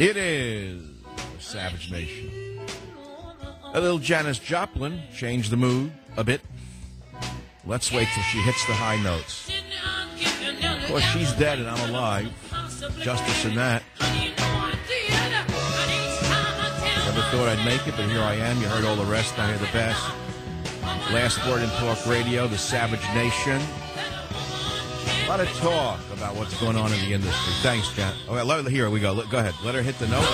It is Savage Nation. A little Janis Joplin changed the mood a bit. Let's wait till she hits the high notes. Of course, she's dead and I'm alive. Justice in that. Never thought I'd make it, but here I am. You heard all the rest. I hear the best. Last Word in Talk Radio, the Savage Nation. A lot of talk about what's going on in the industry. Thanks, Jan. Oh, here we go. Go ahead. Let her hit the note.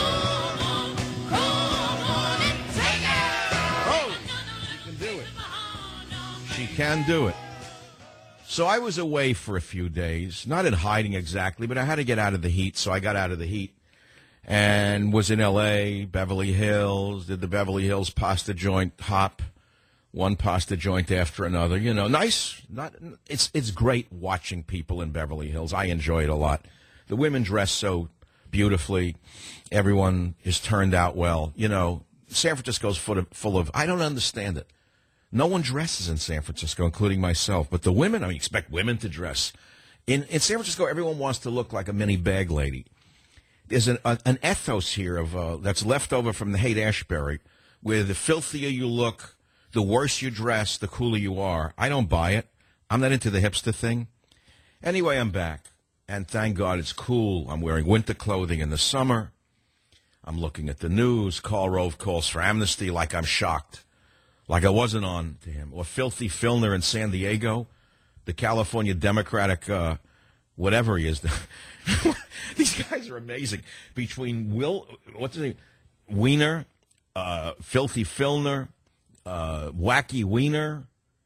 Oh, she can do it. She can do it. So I was away for a few days, not in hiding exactly, but I had to get out of the heat, so I got out of the heat and was in L.A., Beverly Hills, did the Beverly Hills pasta joint hop. One pasta joint after another, you know, nice. It's great watching people in Beverly Hills. I enjoy it a lot. The women dress so beautifully. Everyone is turned out well. You know, San Francisco's full of I don't understand it. No one dresses in San Francisco, including myself. But the women, I mean, expect women to dress. In San Francisco, everyone wants to look like a mini bag lady. There's an ethos here of that's left over from the Haight-Ashbury, where the filthier you look, the worse you dress, the cooler you are. I don't buy it. I'm not into the hipster thing. Anyway, I'm back. And thank God it's cool. I'm wearing winter clothing in the summer. I'm looking at the news. Karl Rove calls for amnesty like I'm shocked. Like I wasn't on to him. Or Filthy Filner in San Diego. The California Democratic, whatever he is. These guys are amazing. Between what's his name? Wiener, Filthy Filner, Wacky Wiener,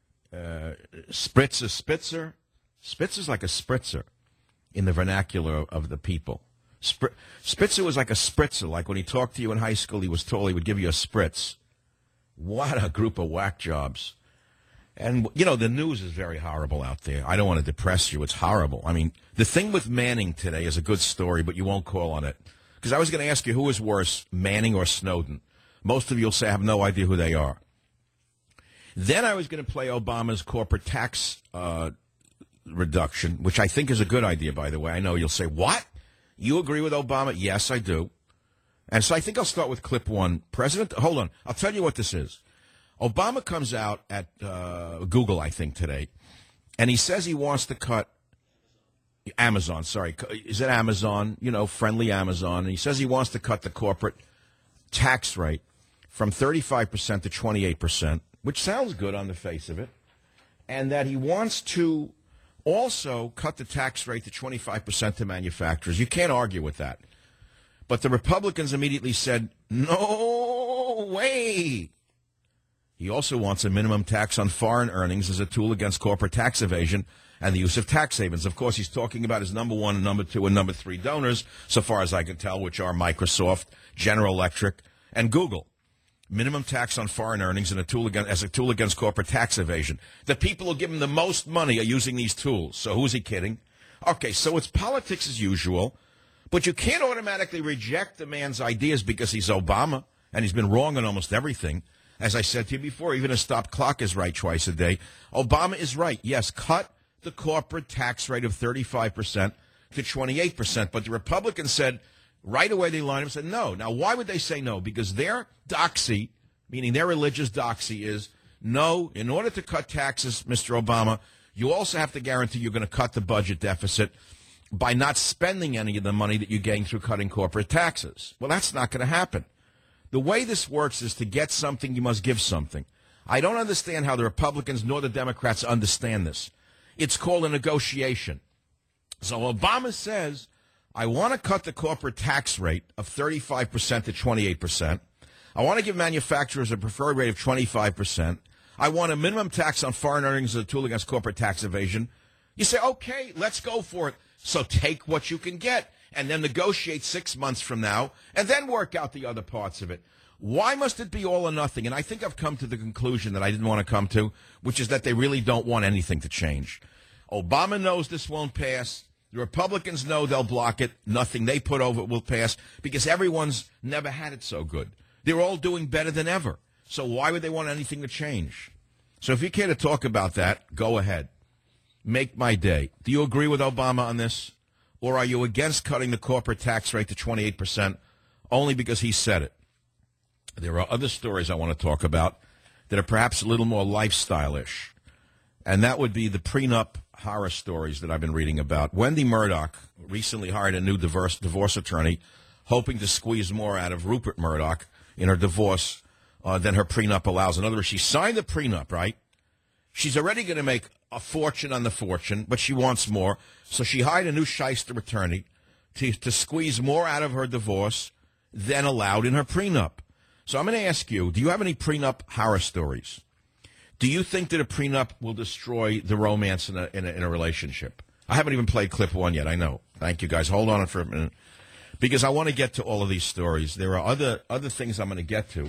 Spitzer. Spitzer's like a spritzer in the vernacular of the people. Spitzer was like a spritzer. Like when he talked to you in high school, he was told he would give you a spritz. What a group of whack jobs. And, you know, the news is very horrible out there. I don't want to depress you. It's horrible. I mean, the thing with Manning today is a good story, but you won't call on it. Because I was going to ask you who is worse, Manning or Snowden. Most of you will say I have no idea who they are. Then I was going to play Obama's corporate tax reduction, which I think is a good idea, by the way. I know you'll say, what? You agree with Obama? Yes, I do. And so I think I'll start with clip one. Hold on. I'll tell you what this is. Obama comes out at Google, I think, today, and he says he wants to cut Amazon. Sorry. Is it Amazon? You know, friendly Amazon. And he says he wants to cut the corporate tax rate from 35% to 28%. Which sounds good on the face of it, and that he wants to also cut the tax rate to 25% to manufacturers. You can't argue with that. But the Republicans immediately said, no way. He also wants a minimum tax on foreign earnings as a tool against corporate tax evasion and the use of tax havens. Of course, he's talking about his number one, number two, and number three donors, so far as I can tell, which are Microsoft, General Electric, and Google. Minimum tax on foreign earnings and as a tool against corporate tax evasion. The people who give him the most money are using these tools. So who's he kidding? Okay, so it's politics as usual, but you can't automatically reject the man's ideas because he's Obama and he's been wrong on almost everything. As I said to you before, even a stop clock is right twice a day. Obama is right. Yes, cut the corporate tax rate of 35% to 28%. But the Republicans said, right away, they lined up and said no. Now, why would they say no? Because their doxy, meaning their religious doxy, is no, in order to cut taxes, Mr. Obama, you also have to guarantee you're going to cut the budget deficit by not spending any of the money that you gain through cutting corporate taxes. Well, that's not going to happen. The way this works is to get something, you must give something. I don't understand how the Republicans nor the Democrats understand this. It's called a negotiation. So Obama says, I want to cut the corporate tax rate of 35% to 28%. I want to give manufacturers a preferred rate of 25%. I want a minimum tax on foreign earnings as a tool against corporate tax evasion. You say, okay, let's go for it. So take what you can get and then negotiate 6 months from now and then work out the other parts of it. Why must it be all or nothing? And I think I've come to the conclusion that I didn't want to come to, which is that they really don't want anything to change. Obama knows this won't pass. The Republicans know they'll block it. Nothing they put over it will pass because everyone's never had it so good. They're all doing better than ever. So why would they want anything to change? So if you care to talk about that, go ahead. Make my day. Do you agree with Obama on this? Or are you against cutting the corporate tax rate to 28% only because he said it. There are other stories I want to talk about that are perhaps a little more lifestyle-ish, and that would be the prenup horror stories that I've been reading about. Wendy Murdoch recently hired a new divorce attorney, hoping to squeeze more out of Rupert Murdoch in her divorce than her prenup allows. In other words, she signed the prenup, right? She's already going to make a fortune on the fortune, but she wants more. So she hired a new shyster attorney to squeeze more out of her divorce than allowed in her prenup. So I'm going to ask you, do you have any prenup horror stories? Do you think that a prenup will destroy the romance in a relationship? I haven't even played clip one yet, I know. Thank you, guys. Hold on for a minute. Because I want to get to all of these stories. There are other things I'm going to get to.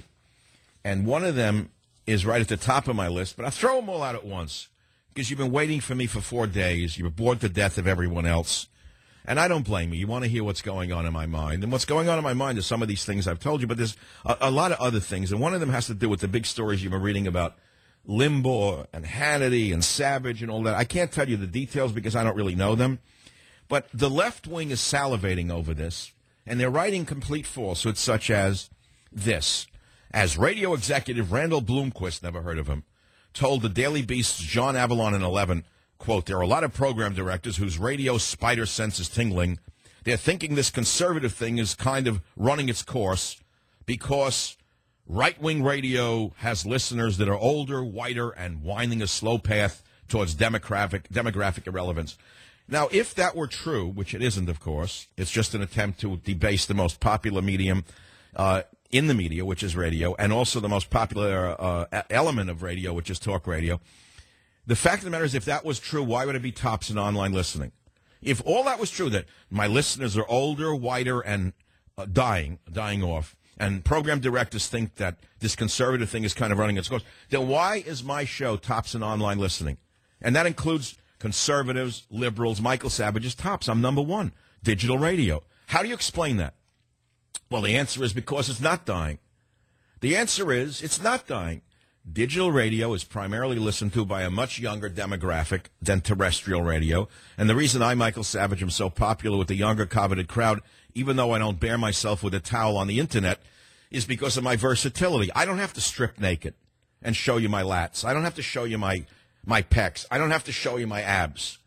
And one of them is right at the top of my list, but I'll throw them all out at once. Because you've been waiting for me for 4 days. You're bored to death of everyone else. And I don't blame you. You want to hear what's going on in my mind. And what's going on in my mind is some of these things I've told you, but there's a lot of other things. And one of them has to do with the big stories you've been reading about Limbaugh and Hannity and Savage and all that. I can't tell you the details because I don't really know them. But the left wing is salivating over this, and they're writing complete falsehoods such as this. As radio executive Randall Bloomquist, never heard of him, told the Daily Beast's John Avalon in 11, quote, there are a lot of program directors whose radio spider sense is tingling. They're thinking this conservative thing is kind of running its course because right-wing radio has listeners that are older, whiter, and winding a slow path towards demographic irrelevance. Now, if that were true, which it isn't, of course, it's just an attempt to debase the most popular medium in the media, which is radio, and also the most popular element of radio, which is talk radio. The fact of the matter is, if that was true, why would it be tops in online listening? If all that was true, that my listeners are older, whiter, and dying off, and program directors think that this conservative thing is kind of running its course, then why is my show tops in online listening? And that includes conservatives, liberals, Michael Savage is tops. I'm number one. Digital radio. How do you explain that? Well, the answer is because it's not dying. The answer is it's not dying. Digital radio is primarily listened to by a much younger demographic than terrestrial radio. And the reason I, Michael Savage, am so popular with the younger coveted crowd, even though I don't bare myself with a towel on the internet, is because of my versatility. I don't have to strip naked and show you my lats. I don't have to show you my pecs. I don't have to show you my abs.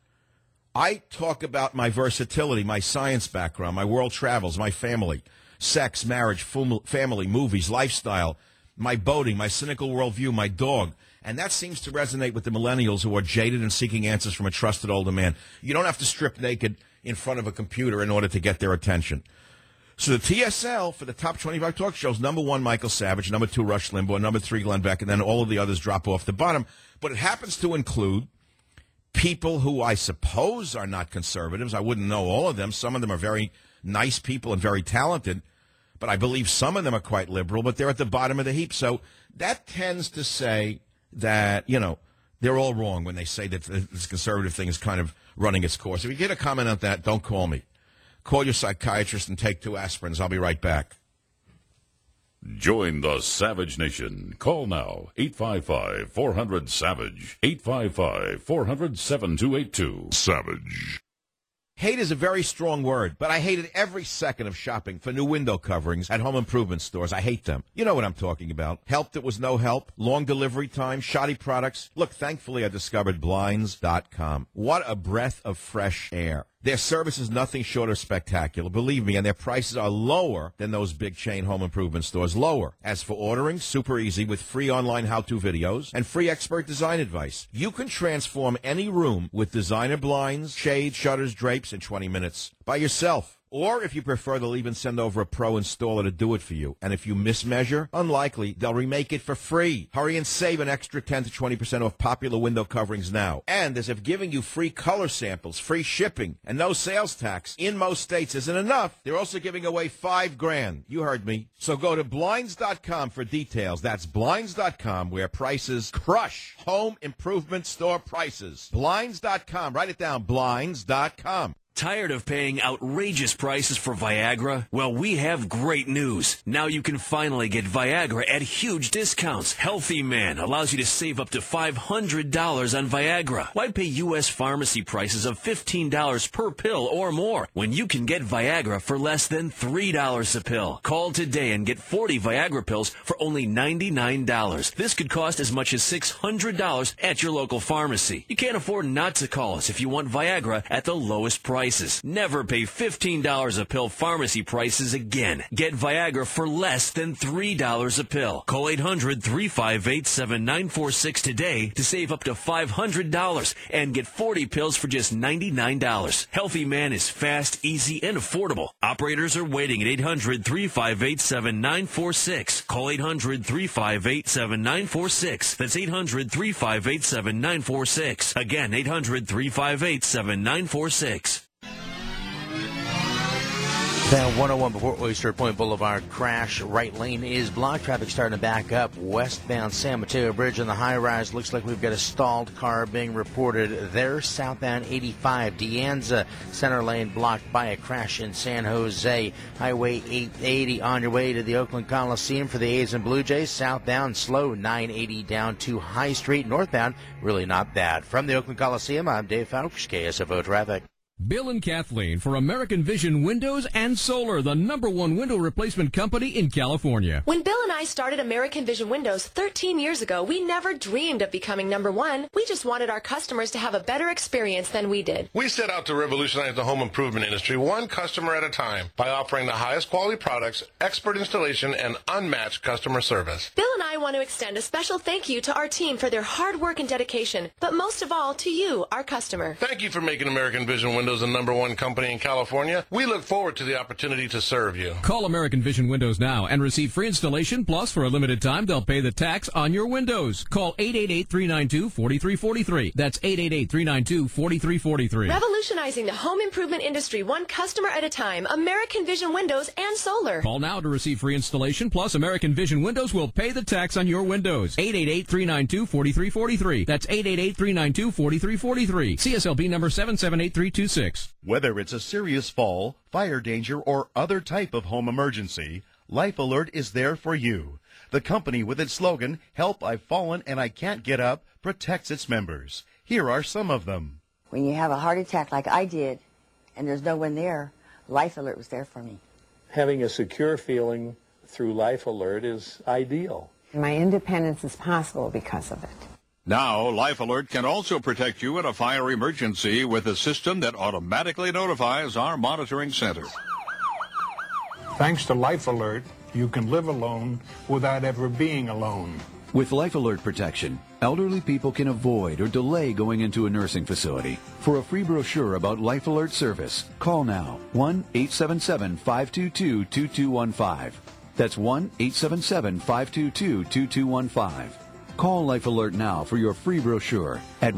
I talk about my versatility, my science background, my world travels, my family, sex, marriage, family, movies, lifestyle, my boating, my cynical worldview, my dog. And that seems to resonate with the millennials who are jaded and seeking answers from a trusted older man. You don't have to strip naked in front of a computer in order to get their attention. So the TSL for the top 25 talk shows, number 1, Michael Savage, number 2, Rush Limbaugh, number 3, Glenn Beck, and then all of the others drop off the bottom. But it happens to include people who I suppose are not conservatives. I wouldn't know all of them. Some of them are very nice people and very talented. But I believe some of them are quite liberal, but they're at the bottom of the heap. So that tends to say that, you know, they're all wrong when they say that this conservative thing is kind of running its course. If you get a comment on that, don't call me. Call your psychiatrist and take 2 aspirins. I'll be right back. Join the Savage Nation. Call now, 855-400-SAVAGE, 855-400-7282. Savage. Hate is a very strong word, but I hated every second of shopping for new window coverings at home improvement stores. I hate them. You know what I'm talking about. Help that was no help, long delivery time, shoddy products. Look, thankfully I discovered Blinds.com. What a breath of fresh air. Their service is nothing short of spectacular, believe me, and their prices are lower than those big chain home improvement stores. Lower. As for ordering, super easy with free online how-to videos and free expert design advice. You can transform any room with designer blinds, shades, shutters, drapes in 20 minutes by yourself. Or, if you prefer, they'll even send over a pro installer to do it for you. And if you mismeasure, unlikely, they'll remake it for free. Hurry and save an extra 10 to 20% off popular window coverings now. And as if giving you free color samples, free shipping, and no sales tax in most states isn't enough, they're also giving away $5,000. You heard me. So go to Blinds.com for details. That's Blinds.com, where prices crush home improvement store prices. Blinds.com. Write it down. Blinds.com. Tired of paying outrageous prices for Viagra? Well, we have great news. Now you can finally get Viagra at huge discounts. Healthy Man allows you to save up to $500 on Viagra. Why pay U.S. pharmacy prices of $15 per pill or more when you can get Viagra for less than $3 a pill? Call today and get 40 Viagra pills for only $99. This could cost as much as $600 at your local pharmacy. You can't afford not to call us if you want Viagra at the lowest prices. Never pay $15 a pill pharmacy prices again. Get Viagra for less than $3 a pill. Call 800-358-7946 today to save up to $500 and get 40 pills for just $99. Healthy Man is fast, easy, and affordable. Operators are waiting at 800-358-7946. Call 800-358-7946. That's 800-358-7946. Again, 800-358-7946. Down 101 before Oyster Point Boulevard crash. Right lane is blocked. Traffic starting to back up. Westbound San Mateo Bridge on the high rise. Looks like we've got a stalled car being reported there. Southbound 85 De Anza center lane blocked by a crash in San Jose. Highway 880 on your way to the Oakland Coliseum for the A's and Blue Jays. Southbound slow 980 down to High Street. Northbound really not bad. From the Oakland Coliseum, I'm Dave Fouch, KSFO Traffic. Bill and Kathleen for American Vision Windows and Solar, the #1 window replacement company in California. When Bill and I started American Vision Windows 13 years ago, we never dreamed of becoming #1. We just wanted our customers to have a better experience than we did. We set out to revolutionize the home improvement industry one customer at a time by offering the highest quality products, expert installation, and unmatched customer service. Bill and I want to extend a special thank you to our team for their hard work and dedication, but most of all to you, our customer. Thank you for making American Vision Windows the #1 company in California. We look forward to the opportunity to serve you. Call American Vision Windows now and receive free installation, plus for a limited time they'll pay the tax on your windows. Call 888-392-4343. That's 888-392-4343. Revolutionizing the home improvement industry one customer at a time. American Vision Windows and Solar. Call now to receive free installation, plus American Vision Windows will pay the tax on your windows. 888-392-4343. That's 888-392-4343. CSLB number 778326. Whether it's a serious fall, fire danger, or other type of home emergency, Life Alert is there for you. The company with its slogan, "Help, I've fallen and I can't get up," protects its members. Here are some of them. When you have a heart attack like I did, and there's no one there, Life Alert was there for me. Having a secure feeling through Life Alert is ideal. My independence is possible because of it. Now, Life Alert can also protect you in a fire emergency with a system that automatically notifies our monitoring center. Thanks to Life Alert, you can live alone without ever being alone. With Life Alert protection, elderly people can avoid or delay going into a nursing facility. For a free brochure about Life Alert service, call now 1-877-522-2215. That's 1-877-522-2215. Call Life Alert now for your free brochure at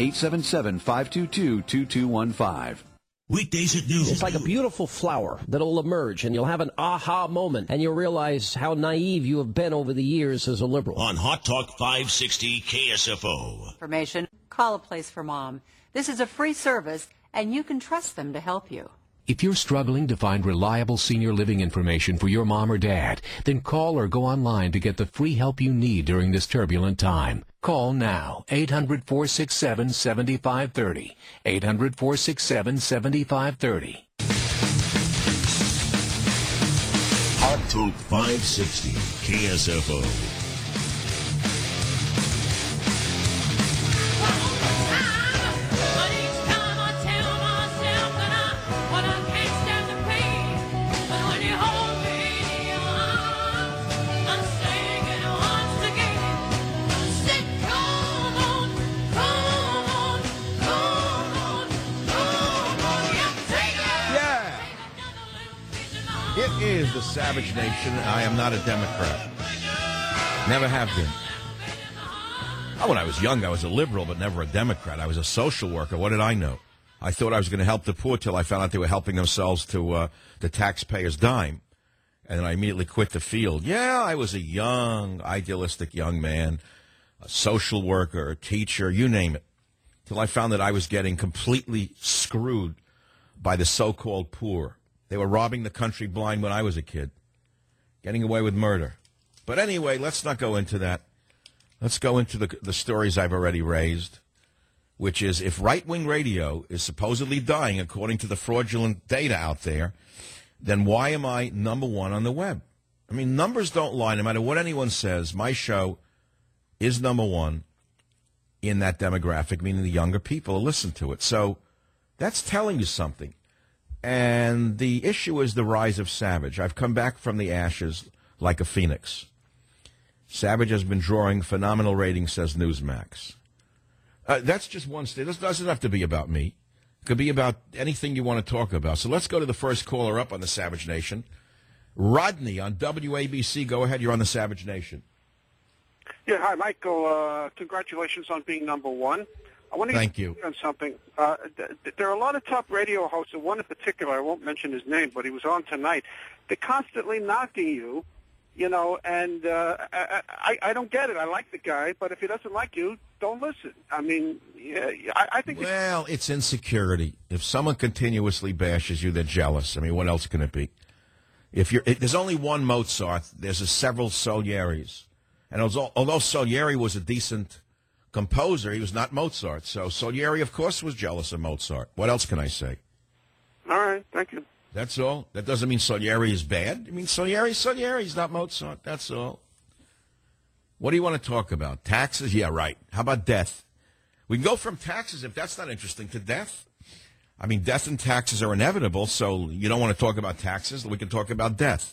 1-877-522-2215. Weekdays at noon. It's like a beautiful flower that'll emerge, and you'll have an aha moment, and you'll realize how naive you have been over the years as a liberal. On Hot Talk 560 KSFO. Information, call A Place for Mom. This is a free service, and you can trust them to help you. If you're struggling to find reliable senior living information for your mom or dad, then call or go online to get the free help you need during this turbulent time. Call now, 800-467-7530, 800-467-7530. Hot Talk 560 KSFO. It is the Savage Nation. I am not a Democrat. Never have been. When I was young, I was a liberal, but never a Democrat. I was a social worker. What did I know? I thought I was going to help the poor till I found out they were helping themselves to the taxpayer's dime. And then I immediately quit the field. Yeah, I was a young, idealistic young man, a social worker, a teacher, you name it, till I found that I was getting completely screwed by the so-called poor. They were robbing the country blind when I was a kid, getting away with murder. But anyway, let's not go into that. Let's go into the stories I've already raised, which is if right-wing radio is supposedly dying according to the fraudulent data out there, then why am I number one on the web? I mean, numbers don't lie. No matter what anyone says, my show is number one in that demographic, meaning the younger people who listen to it. So that's telling you something. And the issue is the rise of Savage. I've come back from the ashes like a phoenix. Savage has been drawing phenomenal ratings, says Newsmax. That's just one state. This doesn't have to be about me. It could be about anything you want to talk about. So let's go to the first caller up on the Savage Nation. Rodney on WABC. Go ahead. You're on the Savage Nation. Yeah, hi, Michael. Congratulations on being number one. I want to Thank get you. on something. There are a lot of top radio hosts, and one in particular, I won't mention his name, but he was on tonight. They're constantly knocking you, and I don't get it. I like the guy, but if he doesn't like you, don't listen. I mean, I think... Well, it's insecurity. If someone continuously bashes you, they're jealous. I mean, what else can it be? There's only one Mozart, there's several Salieri's. And although Salieri was a decent composer, he was not Mozart. So Salieri, of course, was jealous of Mozart. What else can I say? All right, thank you. That's all? That doesn't mean Salieri is bad. I mean, Salieri's not Mozart. That's all. What do you want to talk about? Taxes? Yeah, right. How about death? We can go from taxes, if that's not interesting, to death. I mean, death and taxes are inevitable, so you don't want to talk about taxes. We can talk about death.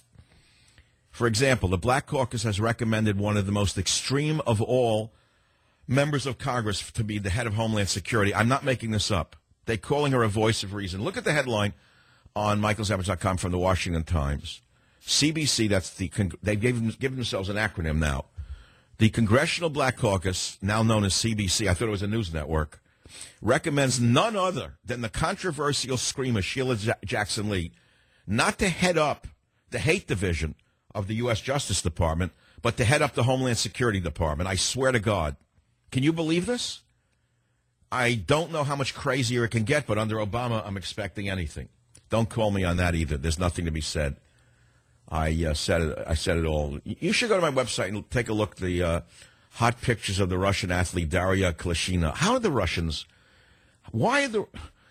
For example, the Black Caucus has recommended one of the most extreme of all members of Congress to be the head of Homeland Security. I'm not making this up. They're calling her a voice of reason. Look at the headline on michaelsavage.com from the Washington Times. CBC, they've given themselves an acronym now. The Congressional Black Caucus, now known as CBC, I thought it was a news network, recommends none other than the controversial screamer Sheila Jackson Lee not to head up the hate division of the U.S. Justice Department, but to head up the Homeland Security Department. I swear to God. Can you believe this? I don't know how much crazier it can get, but under Obama, I'm expecting anything. Don't call me on that either. There's nothing to be said. I said it all. You should go to my website and take a look at the hot pictures of the Russian athlete Daria Klashina. How do Russian, well,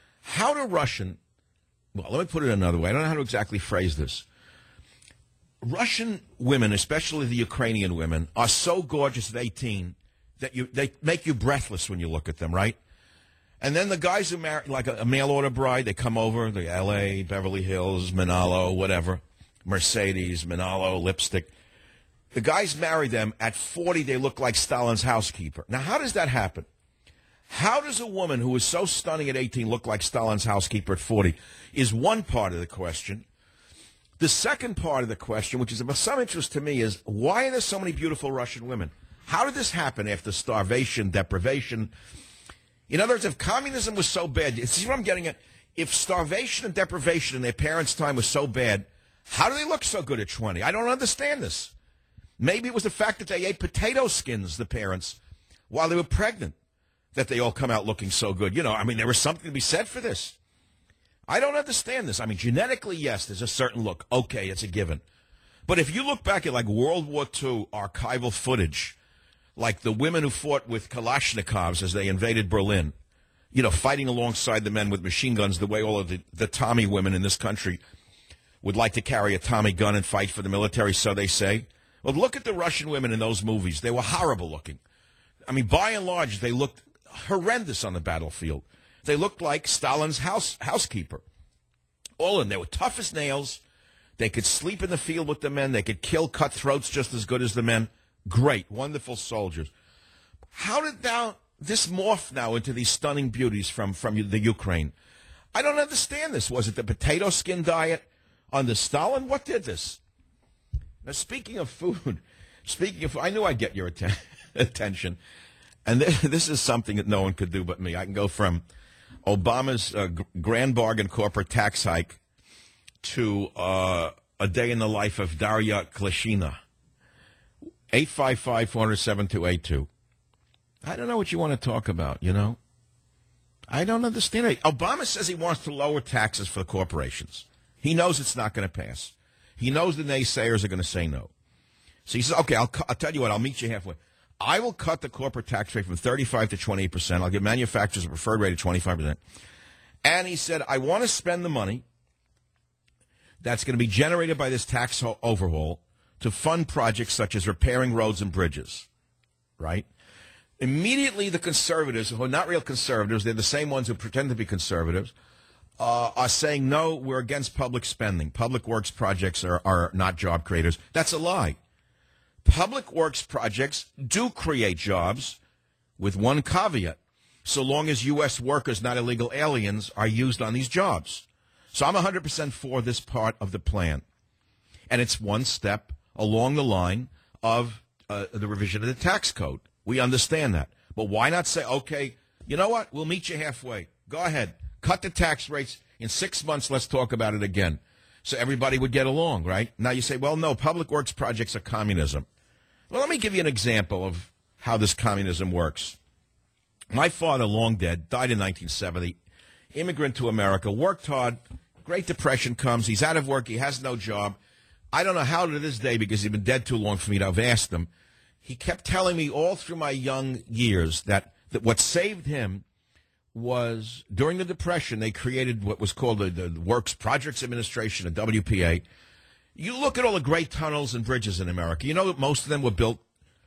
let me put it another way. I don't know how to exactly phrase this. Russian women, especially the Ukrainian women, are so gorgeous at 18 that they make you breathless when you look at them, right? And then the guys who marry, like a mail-order bride, they come over, the L.A., Beverly Hills, Manalo, whatever, Mercedes, Manalo, lipstick. The guys marry them. At 40, they look like Stalin's housekeeper. Now, how does that happen? How does a woman who is so stunning at 18 look like Stalin's housekeeper at 40 is one part of the question. The second part of the question, which is of some interest to me, is why are there so many beautiful Russian women? How did this happen after starvation, deprivation? In other words, if communism was so bad, you see what I'm getting at? If starvation and deprivation in their parents' time was so bad, how do they look so good at 20? I don't understand this. Maybe it was the fact that they ate potato skins, the parents, while they were pregnant, that they all come out looking so good. There was something to be said for this. I don't understand this. I mean, genetically, yes, there's a certain look. Okay, it's a given. But if you look back at, like, World War II archival footage, like the women who fought with Kalashnikovs as they invaded Berlin, fighting alongside the men with machine guns the way all of the Tommy women in this country would like to carry a Tommy gun and fight for the military, so they say. Well, look at the Russian women in those movies. They were horrible looking. I mean, by and large, they looked horrendous on the battlefield. They looked like Stalin's housekeeper. All of them. They were tough as nails. They could sleep in the field with the men. They could kill cutthroats just as good as the men. Great, wonderful soldiers. How did this morph now into these stunning beauties from the Ukraine? I don't understand this. Was it the potato skin diet under Stalin? What did this? Now, speaking of food, I knew I'd get your attention. And this is something that no one could do but me. I can go from Obama's grand bargain corporate tax hike to a day in the life of Daria Klashina. 855-407-282. I don't know what you want to talk about, I don't understand it. Obama says he wants to lower taxes for the corporations. He knows it's not going to pass. He knows the naysayers are going to say no. So he says, okay, I'll tell you what, I'll meet you halfway. I will cut the corporate tax rate from 35 to 28%. I'll give manufacturers a preferred rate of 25%. And he said, I want to spend the money that's going to be generated by this tax overhaul to fund projects such as repairing roads and bridges, right? Immediately the conservatives, who are not real conservatives, they're the same ones who pretend to be conservatives, are saying, no, we're against public spending. Public works projects are not job creators. That's a lie. Public works projects do create jobs with one caveat, so long as U.S. workers, not illegal aliens, are used on these jobs. So I'm 100% for this part of the plan. And it's one step along the line of the revision of the tax code. We understand that. But why not say, okay, you know what? We'll meet you halfway. Go ahead. Cut the tax rates. In 6 months, let's talk about it again. So everybody would get along, right? Now you say, well, no, public works projects are communism. Well, let me give you an example of how this communism works. My father, long dead, died in 1970, immigrant to America, worked hard, Great Depression comes, he's out of work, he has no job. I don't know how to this day, because he's been dead too long for me to have asked him. He kept telling me all through my young years that what saved him was, during the Depression, they created what was called the Works Projects Administration, the WPA. You look at all the great tunnels and bridges in America. You know that most of them were built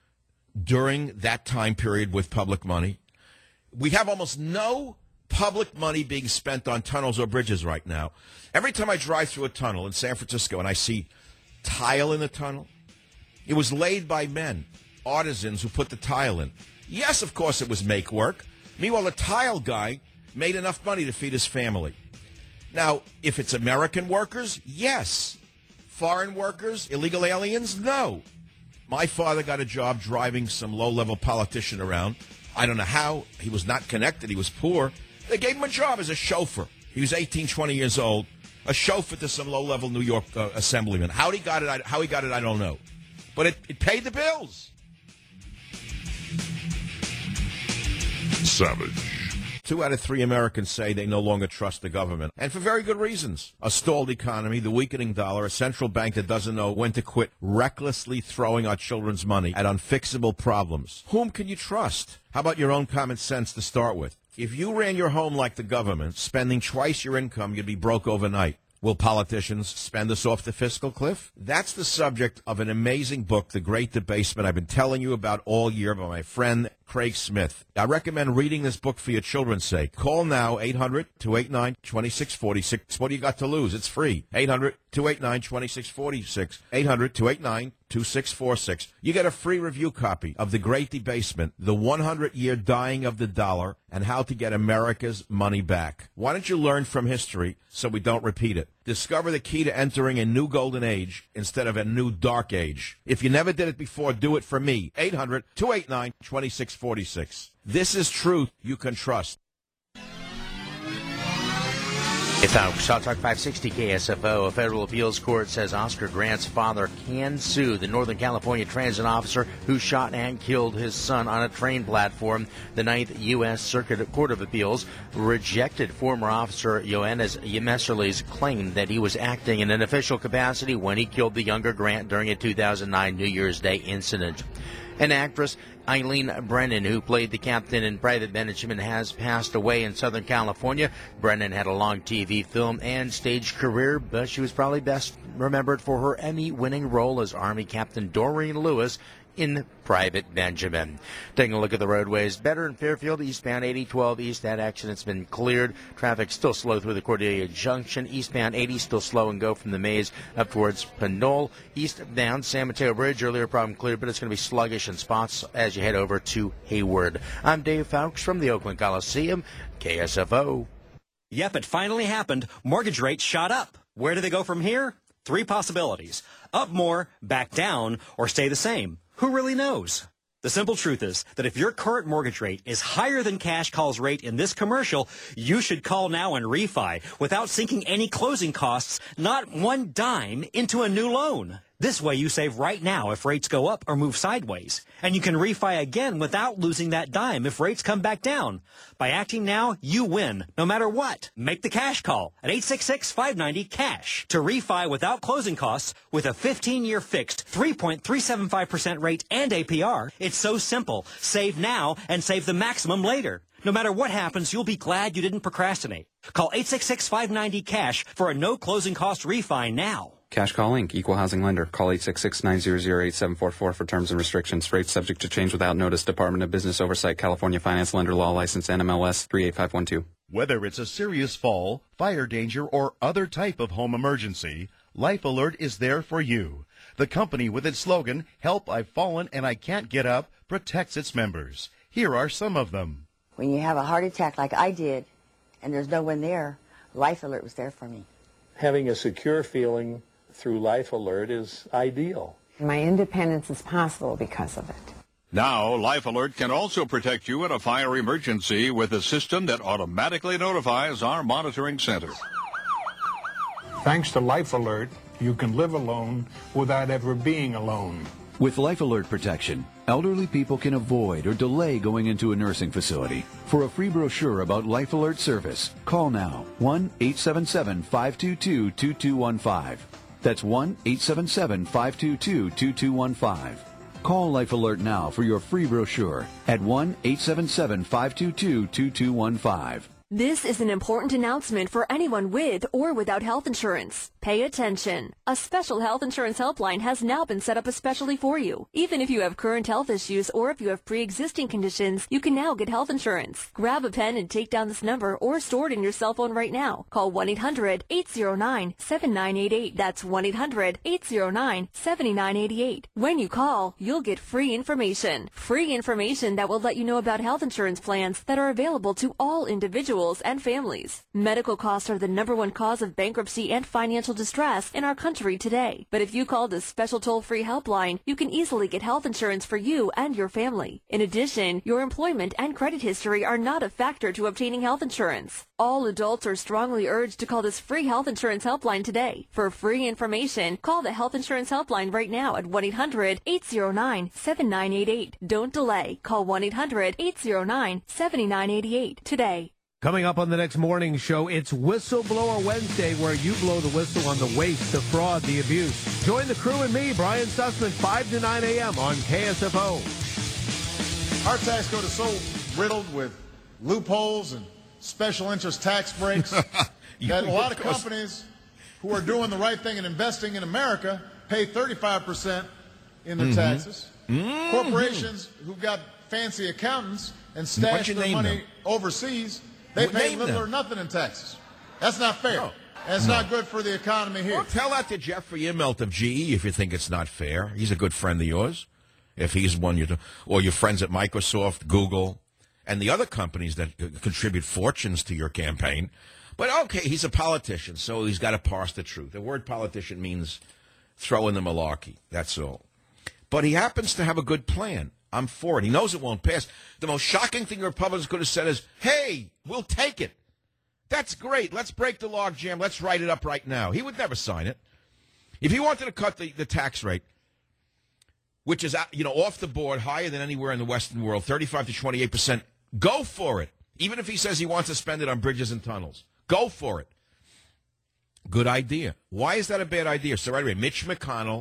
during that time period with public money. We have almost no public money being spent on tunnels or bridges right now. Every time I drive through a tunnel in San Francisco and I see tile in the tunnel, it was laid by men, artisans who put the tile in. Yes, of course, it was make work. Meanwhile, the tile guy made enough money to feed his family. Now, if it's American workers, yes. Foreign workers, illegal aliens, no. My father got a job driving some low-level politician around. I don't know how. He was not connected. He was poor. They gave him a job as a chauffeur. He was 18, 20 years old, a chauffeur to some low-level New York assemblyman. How he got it, I don't know. But it paid the bills. Savage. 2 out of 3 Americans say they no longer trust the government, and for very good reasons. A stalled economy, the weakening dollar, a central bank that doesn't know when to quit recklessly throwing our children's money at unfixable problems. Whom can you trust? How about your own common sense to start with? If you ran your home like the government, spending twice your income, you'd be broke overnight. Will politicians spend us off the fiscal cliff? That's the subject of an amazing book, The Great Debasement, I've been telling you about all year by my friend Craig Smith. I recommend reading this book for your children's sake. Call now, 800-289-2646. What do you got to lose? It's free. 800-289-2646. 800-289-2646. You get a free review copy of The Great Debasement, The 100-Year Dying of the Dollar, and How to Get America's Money Back. Why don't you learn from history so we don't repeat it? Discover the key to entering a new golden age instead of a new dark age. If you never did it before, do it for me. 800-289-2646. This is truth you can trust. It's Talk 560 KSFO. A federal appeals court says Oscar Grant's father can sue the Northern California transit officer who shot and killed his son on a train platform. The 9th U.S. Circuit Court of Appeals rejected former officer Yohannes Messerly's claim that he was acting in an official capacity when he killed the younger Grant during a 2009 New Year's Day incident. An actress, Eileen Brennan, who played the captain in Private Benjamin, has passed away in Southern California. Brennan had a long TV, film, and stage career, but she was probably best remembered for her Emmy-winning role as Army Captain Doreen Lewis in Private Benjamin. Taking a look at the roadways, better in Fairfield, eastbound 8012 east. That accident's been cleared. Traffic still slow through the Cordelia Junction. Eastbound 80 still slow and go from the maze up towards Pinole. Eastbound San Mateo Bridge, earlier problem cleared, but it's going to be sluggish in spots as you head over to Hayward. I'm Dave Fowkes from the Oakland Coliseum, KSFO. Yep, it finally happened. Mortgage rates shot up. Where do they go from here? 3 possibilities. Up more, back down, or stay the same. Who really knows? The simple truth is that if your current mortgage rate is higher than Cash Call's rate in this commercial, you should call now and refi without sinking any closing costs, not one dime, into a new loan. This way you save right now if rates go up or move sideways. And you can refi again without losing that dime if rates come back down. By acting now, you win, no matter what. Make the cash call at 866-590-CASH to refi without closing costs with a 15-year fixed 3.375% rate and APR. It's so simple. Save now and save the maximum later. No matter what happens, you'll be glad you didn't procrastinate. Call 866-590-CASH for a no closing cost refi now. Cash Call Inc., Equal Housing Lender. Call 866-900-8744 for terms and restrictions. Rates subject to change without notice. Department of Business Oversight. California Finance Lender Law License NMLS 38512. Whether it's a serious fall, fire danger, or other type of home emergency, Life Alert is there for you. The company with its slogan, Help, I've Fallen and I Can't Get Up, protects its members. Here are some of them. When you have a heart attack like I did, and there's no one there, Life Alert was there for me. Having a secure feeling through Life Alert is ideal. My independence is possible because of it. Now, Life Alert can also protect you in a fire emergency with a system that automatically notifies our monitoring center. Thanks to Life Alert, you can live alone without ever being alone. With Life Alert protection, elderly people can avoid or delay going into a nursing facility. For a free brochure about Life Alert service, call now 1-877-522-2215. That's 1-877-522-2215. Call Life Alert now for your free brochure at 1-877-522-2215. This is an important announcement for anyone with or without health insurance. Pay attention. A special health insurance helpline has now been set up especially for you. Even if you have current health issues or if you have pre-existing conditions, you can now get health insurance. Grab a pen and take down this number or store it in your cell phone right now. Call 1-800-809-7988. That's 1-800-809-7988. When you call, you'll get free information. Free information that will let you know about health insurance plans that are available to all individuals and families. Medical costs are the #1 cause of bankruptcy and financial distress in our country today. But if you call this special toll-free helpline, you can easily get health insurance for you and your family. In addition, your employment and credit history are not a factor to obtaining health insurance. All adults are strongly urged to call this free health insurance helpline today. For free information, call the health insurance helpline right now at 1-800-809-7988. Don't delay. Call 1-800-809-7988 today. Coming up on the next morning show, it's Whistleblower Wednesday, where you blow the whistle on the waste, the fraud, the abuse. Join the crew and me, Brian Sussman, 5 to 9 a.m. on KSFO. Our tax code is so riddled with loopholes and special interest tax breaks that a lot of companies who are doing the right thing and investing in America pay 35% in their taxes. Corporations who've got fancy accountants and stash their money overseas, they pay little or nothing in taxes. That's not fair. And it's not good for the economy here. Well, tell that to Jeffrey Immelt of GE if you think it's not fair. He's a good friend of yours. If he's one or your friends at Microsoft, Google, and the other companies that contribute fortunes to your campaign. But okay, he's a politician, so he's got to parse the truth. The word politician means throw in the malarkey. That's all. But he happens to have a good plan. I'm for it. He knows it won't pass. The most shocking thing Republicans could have said is, hey, we'll take it. That's great. Let's break the logjam. Let's write it up right now. He would never sign it. If he wanted to cut the tax rate, which is off the board, higher than anywhere in the Western world, 35 to 28%, go for it. Even if he says he wants to spend it on bridges and tunnels. Go for it. Good idea. Why is that a bad idea? So right away, Mitch McConnell,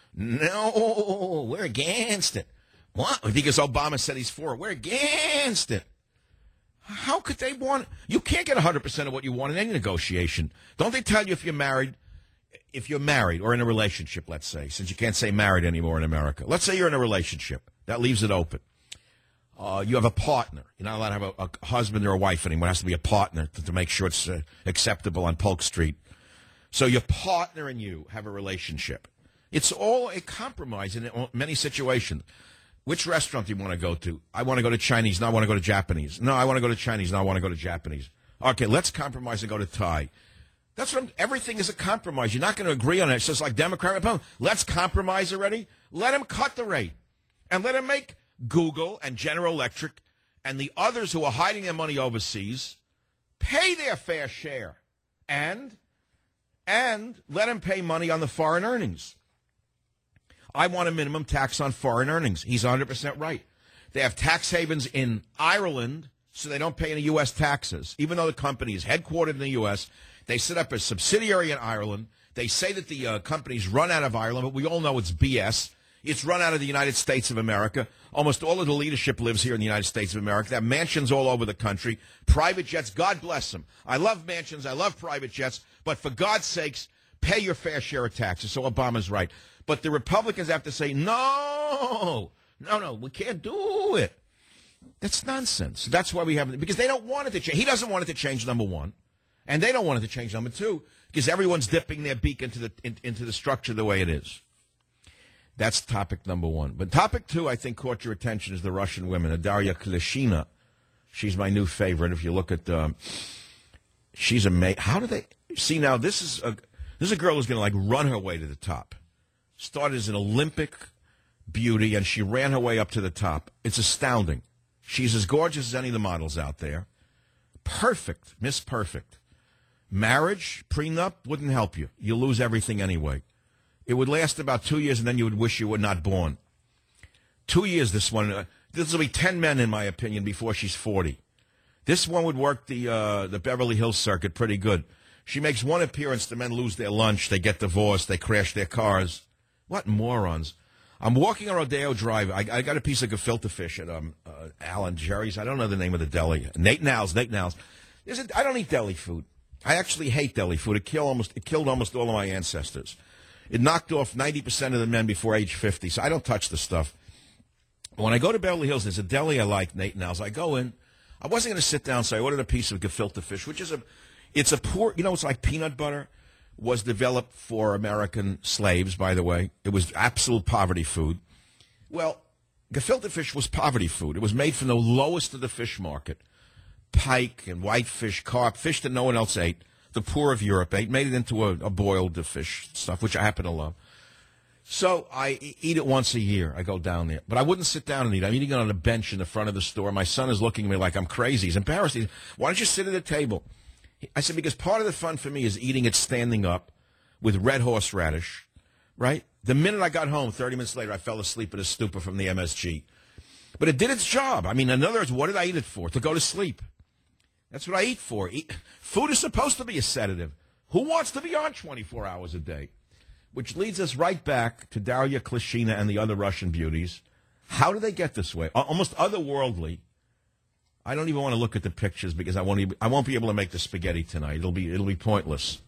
no, we're against it. What? Because Obama said he's for it. We're against it. How could they want it? You can't get 100% of what you want in any negotiation. Don't they tell you if you're married or in a relationship, let's say, since you can't say married anymore in America. Let's say you're in a relationship. That leaves it open. You have a partner. You're not allowed to have a husband or a wife anymore. It has to be a partner to make sure it's acceptable on Polk Street. So your partner and you have a relationship. It's all a compromise in many situations. Which restaurant do you want to go to? I want to go to Chinese. No, I want to go to Japanese. No, I want to go to Chinese. No, I want to go to Japanese. Okay, let's compromise and go to Thai. That's what everything is a compromise. You're not going to agree on it. It's just like Democrat Republican. Let's compromise already. Let him cut the rate. And let him make Google and General Electric and the others who are hiding their money overseas pay their fair share. And let him pay money on the foreign earnings. I want a minimum tax on foreign earnings. He's 100% right. They have tax havens in Ireland, so they don't pay any U.S. taxes. Even though the company is headquartered in the U.S., they set up a subsidiary in Ireland. They say that the company's run out of Ireland, but we all know it's BS. It's run out of the United States of America. Almost all of the leadership lives here in the United States of America. They have mansions all over the country, private jets. God bless them. I love mansions. I love private jets. But for God's sakes, pay your fair share of taxes. So Obama's right. But the Republicans have to say, no, we can't do it. That's nonsense. That's why we have, because they don't want it to change. He doesn't want it to change, number one. And they don't want it to change, number two, because everyone's dipping their beak into the structure the way it is. That's topic number one. But topic two, I think, caught your attention is the Russian women. Daria Klishina. She's my new favorite. If you look at, she's amazing. How do they, see now, this is a girl who's going to run her way to the top. Started as an Olympic beauty, and she ran her way up to the top. It's astounding. She's as gorgeous as any of the models out there. Perfect, Miss Perfect. Marriage, prenup, wouldn't help you. You lose everything anyway. It would last about 2 years, and then you would wish you were not born. 2 years, this one. This will be 10 men, in my opinion, before she's 40. This one would work the Beverly Hills circuit pretty good. She makes one appearance, the men lose their lunch, they get divorced, they crash their cars. What morons. I'm walking on Rodeo Drive. I got a piece of gefilte fish at Alan Jerry's. I don't know the name of the deli. Nate Now's. I don't eat deli food. I actually hate deli food. It killed almost all of my ancestors. It knocked off 90% of the men before age 50, so I don't touch the stuff. When I go to Beverly Hills, there's a deli I like, Nate Now's. I go in. I wasn't going to sit down, so I ordered a piece of gefilte fish, which is it's like peanut butter. Was developed for American slaves, by the way. It was absolute poverty food. Well, gefilte fish was poverty food. It was made from the lowest of the fish market. Pike and whitefish, carp, fish that no one else ate. The poor of Europe ate, made it into a boiled fish stuff, which I happen to love. So I eat it once a year. I go down there. But I wouldn't sit down and eat. I'm eating it on a bench in the front of the store. My son is looking at me like I'm crazy. He's embarrassed. Why don't you sit at the table? I said, because part of the fun for me is eating it standing up with red horseradish, right? The minute I got home, 30 minutes later, I fell asleep in a stupor from the MSG. But it did its job. I mean, in other words, what did I eat it for? To go to sleep. That's what I eat for. Food is supposed to be a sedative. Who wants to be on 24 hours a day? Which leads us right back to Daria Klishina and the other Russian beauties. How do they get this way? Almost otherworldly. I don't even want to look at the pictures because I won't be able to make the spaghetti tonight. It'll be pointless.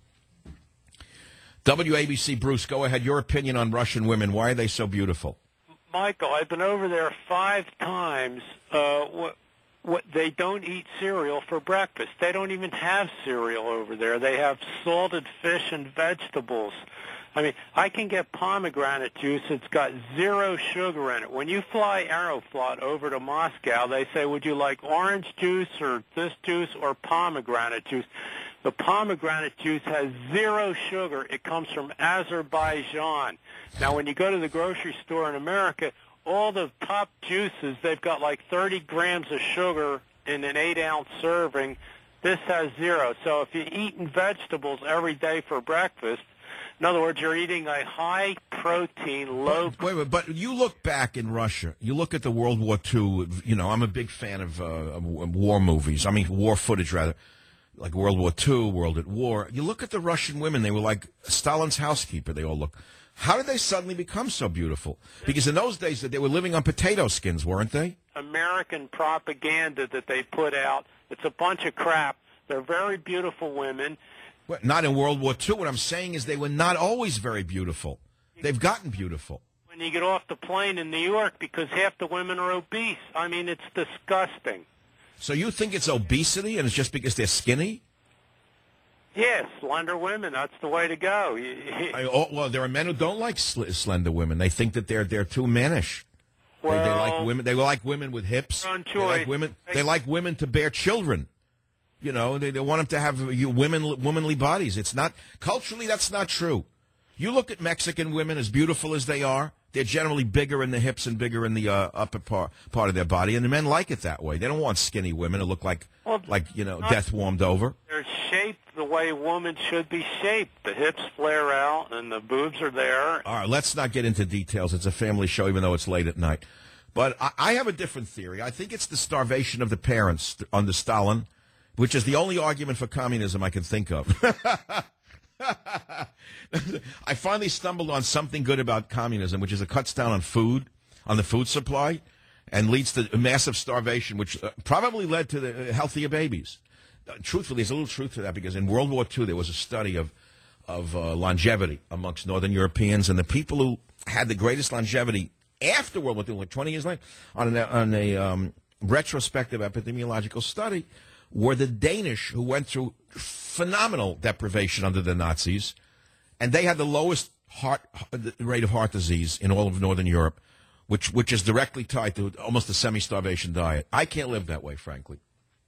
WABC, Bruce, go ahead. Your opinion on Russian women. Why are they so beautiful? Michael, I've been over there 5 times. What they don't eat cereal for breakfast. They don't even have cereal over there. They have salted fish and vegetables. I mean, I can get pomegranate juice. It's got 0 sugar in it. When you fly Aeroflot over to Moscow, they say, would you like orange juice or this juice or pomegranate juice? The pomegranate juice has 0 sugar. It comes from Azerbaijan. Now, when you go to the grocery store in America, all the top juices, they've got like 30 grams of sugar in an 8-ounce serving. This has 0. So if you're eating vegetables every day for breakfast, in other words, you're eating a high-protein, low... Wait, but you look back in Russia. You look at the World War II. You know, I'm a big fan of war movies. I mean, war footage, rather. Like World War II, World at War. You look at the Russian women. They were like Stalin's housekeeper. They all look. How did they suddenly become so beautiful? Because in those days, they were living on potato skins, weren't they? American propaganda that they put out. It's a bunch of crap. They're very beautiful women. Well, not in World War II. What I'm saying is they were not always very beautiful. They've gotten beautiful. When you get off the plane in New York, because half the women are obese. I mean, it's disgusting. So you think it's obesity and it's just because they're skinny? Yes, slender women. That's the way to go. Well, there are men who don't like slender women. They think that they're too mannish. Well, they like women. They like women with hips. They like women. They like women to bear children. You know, they want them to have womanly bodies. It's not culturally. That's not true. You look at Mexican women, as beautiful as they are. They're generally bigger in the hips and bigger in the upper part of their body, and the men like it that way. They don't want skinny women who look like death warmed over. They're shaped the way women should be shaped. The hips flare out and the boobs are there. All right, let's not get into details. It's a family show, even though it's late at night. But I have a different theory. I think it's the starvation of the parents under Stalin, which is the only argument for communism I can think of. I finally stumbled on something good about communism, which is it cuts down on food, on the food supply, and leads to massive starvation, which probably led to the healthier babies. Truthfully, there's a little truth to that, because in World War II there was a study of longevity amongst Northern Europeans, and the people who had the greatest longevity after World War II, like 20 years later, on a retrospective epidemiological study, were the Danish, who went through phenomenal deprivation under the Nazis, and they had the lowest rate of heart disease in all of Northern Europe, which is directly tied to almost a semi-starvation diet. I can't live that way, frankly.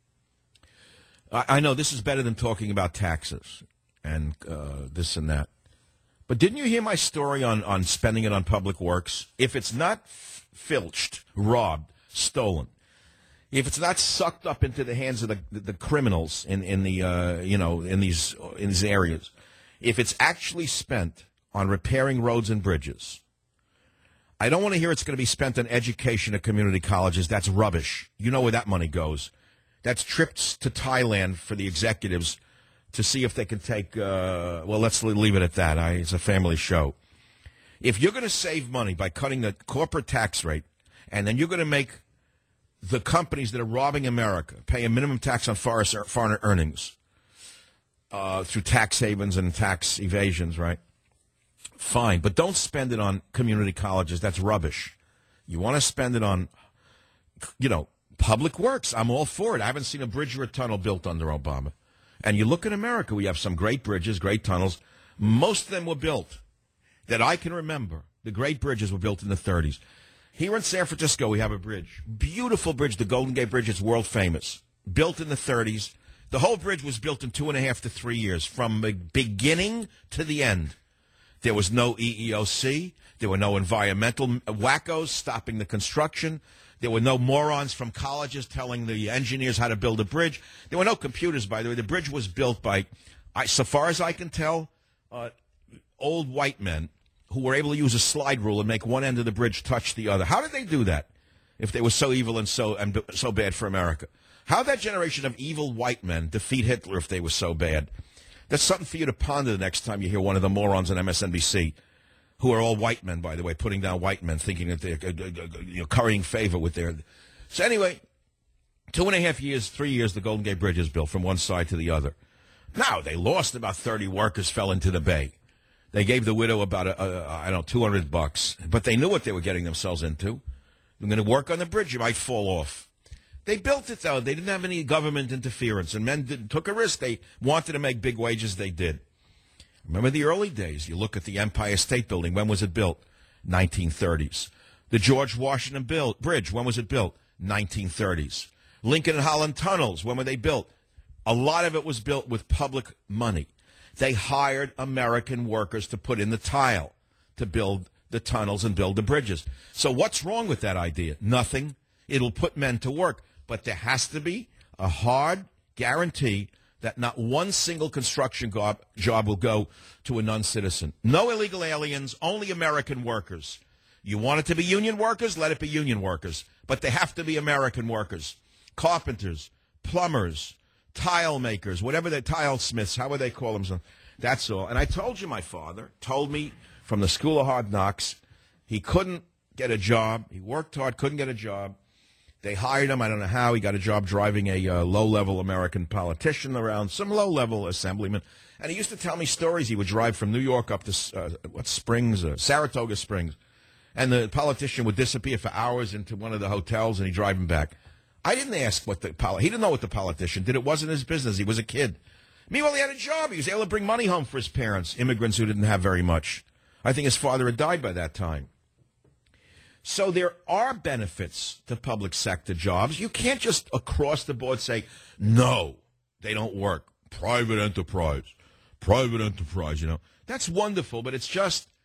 I know this is better than talking about taxes and this and that. But didn't you hear my story on spending it on public works? If it's not filched, robbed, stolen, if it's not sucked up into the hands of the criminals in these areas, if it's actually spent on repairing roads and bridges, I don't want to hear it's going to be spent on education at community colleges. That's rubbish. You know where that money goes. That's trips to Thailand for the executives to see if they can take, let's leave it at that. It's a family show. If you're going to save money by cutting the corporate tax rate, and then you're going to make the companies that are robbing America pay a minimum tax on foreign earnings through tax havens and tax evasions, right? Fine, but don't spend it on community colleges. That's rubbish. You want to spend it on, public works. I'm all for it. I haven't seen a bridge or a tunnel built under Obama. And you look at America, we have some great bridges, great tunnels. Most of them were built, that I can remember. The great bridges were built in the 30s. Here in San Francisco, we have a bridge. Beautiful bridge, the Golden Gate Bridge. It's world famous. Built in the 30s. The whole bridge was built in 2.5 to 3 years, from the beginning to the end. There was no EEOC. There were no environmental wackos stopping the construction. There were no morons from colleges telling the engineers how to build a bridge. There were no computers, by the way. The bridge was built by, so far as I can tell, old white men who were able to use a slide rule and make one end of the bridge touch the other. How did they do that if they were so evil and so bad for America? How did that generation of evil white men defeat Hitler if they were so bad? That's something for you to ponder the next time you hear one of the morons on MSNBC, who are all white men, by the way, putting down white men, thinking that they're currying favor with their... So anyway, 2.5 years, 3 years, the Golden Gate Bridge is built from one side to the other. Now, they lost about 30 workers, fell into the bay. They gave the widow about, $200, but they knew what they were getting themselves into. They're going to work on the bridge, it might fall off. They built it, though. They didn't have any government interference, and men took a risk. They wanted to make big wages. They did. Remember the early days. You look at the Empire State Building. When was it built? 1930s. The George Washington Bridge. When was it built? 1930s. Lincoln and Holland tunnels. When were they built? A lot of it was built with public money. They hired American workers to put in the tile to build the tunnels and build the bridges. So what's wrong with that idea? Nothing. It'll put men to work. But there has to be a hard guarantee that not one single construction job will go to a non-citizen. No illegal aliens, only American workers. You want it to be union workers? Let it be union workers. But they have to be American workers. Carpenters, plumbers, tile makers, whatever they're, tile smiths, however they call them. That's all. And I told you my father told me from the School of Hard Knocks he couldn't get a job. He worked hard, couldn't get a job. They hired him. I don't know how. He got a job driving a low-level American politician around, some low-level assemblyman. And he used to tell me stories. He would drive from New York up to, Saratoga Springs. And the politician would disappear for hours into one of the hotels, and he'd drive him back. I didn't ask he didn't know what the politician did. It wasn't his business. He was a kid. Meanwhile, he had a job. He was able to bring money home for his parents, immigrants who didn't have very much. I think his father had died by that time. So there are benefits to public sector jobs. You can't just across the board say, no, they don't work. Private enterprise, That's wonderful, but it's just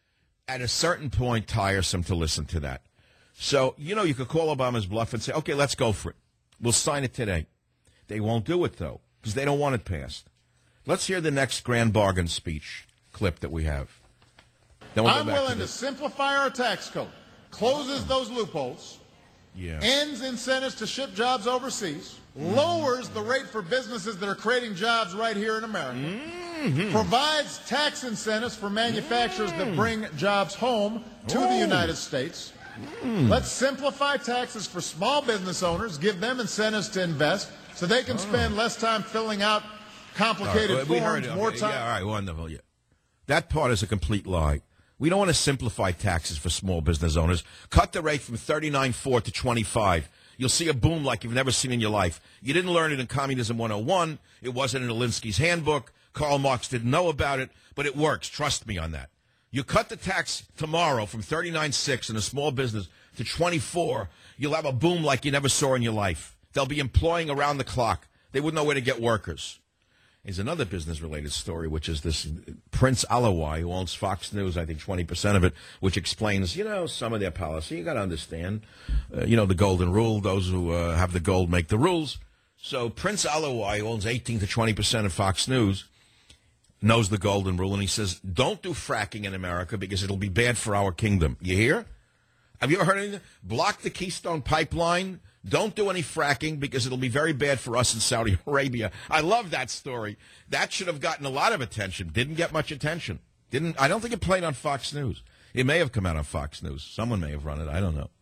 at a certain point tiresome to listen to that. So, you could call Obama's bluff and say, okay, let's go for it. We'll sign it today. They won't do it, though, because they don't want it passed. Let's hear the next grand bargain speech clip that we have. Then we'll I'm willing to simplify our tax code, closes those loopholes, ends incentives to ship jobs overseas, lowers the rate for businesses that are creating jobs right here in America, provides tax incentives for manufacturers that bring jobs home to the United States. Let's simplify taxes for small business owners, give them incentives to invest so they can spend less time filling out complicated forms, more time. Yeah, all right, wonderful. Yeah. That part is a complete lie. We don't want to simplify taxes for small business owners. Cut the rate from 39.4 to 25. You'll see a boom like you've never seen in your life. You didn't learn it in Communism 101. It wasn't in Alinsky's handbook. Karl Marx didn't know about it, but it works. Trust me on that. You cut the tax tomorrow from 39.6 in a small business to 24, you'll have a boom like you never saw in your life. They'll be employing around the clock. They wouldn't know where to get workers. There's another business-related story, which is this Prince Alawai, who owns Fox News, I think 20% of it, which explains, some of their policy. You got to understand, the golden rule. Those who have the gold make the rules. So Prince Alawai, who owns 18 to 20% of Fox News, knows the golden rule, and he says, don't do fracking in America because it'll be bad for our kingdom. You hear? Have you ever heard anything? Block the Keystone Pipeline. Don't do any fracking because it'll be very bad for us in Saudi Arabia. I love that story. That should have gotten a lot of attention. Didn't get much attention. I don't think it played on Fox News. It may have come out on Fox News. Someone may have run it. I don't know.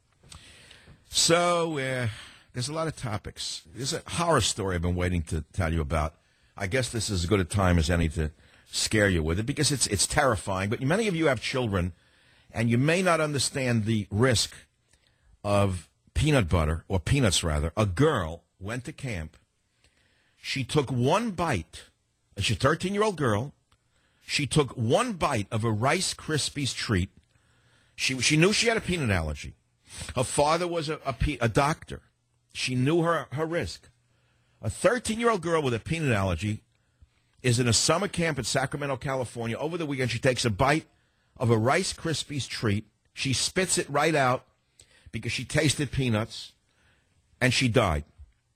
So there's a lot of topics. There's a horror story I've been waiting to tell you about. I guess this is as good a time as any to scare you with it because it's terrifying. But many of you have children, and you may not understand the risk of peanut butter, or peanuts rather. A girl went to camp. She took one bite. She's a 13-year-old girl. She took one bite of a Rice Krispies treat. She knew she had a peanut allergy. Her father was a doctor. She knew her risk. A 13-year-old girl with a peanut allergy is in a summer camp in Sacramento, California. Over the weekend, she takes a bite of a Rice Krispies treat. She spits it right out because she tasted peanuts, and she died.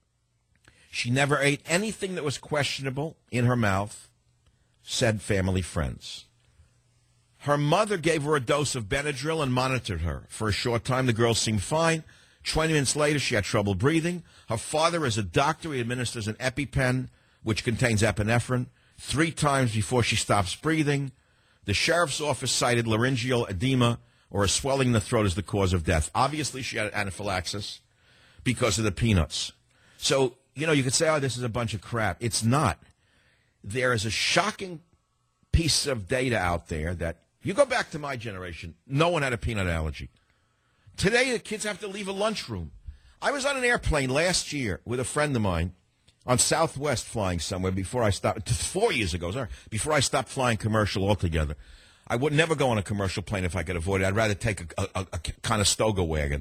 She never ate anything that was questionable in her mouth, said family friends. Her mother gave her a dose of Benadryl and monitored her. For a short time, the girl seemed fine. 20 minutes later, she had trouble breathing. Her father is a doctor. He administers an EpiPen, which contains epinephrine, 3 times before she stops breathing. The sheriff's office cited laryngeal edema, or a swelling in the throat, as the cause of death. Obviously, she had anaphylaxis because of the peanuts. So, you could say, this is a bunch of crap. It's not. There is a shocking piece of data out there that, you go back to my generation, no one had a peanut allergy. Today, the kids have to leave a lunchroom. I was on an airplane last year with a friend of mine on Southwest flying somewhere before I stopped, 4 years ago, sorry, before I stopped flying commercial altogether. I would never go on a commercial plane if I could avoid it. I'd rather take a Conestoga wagon.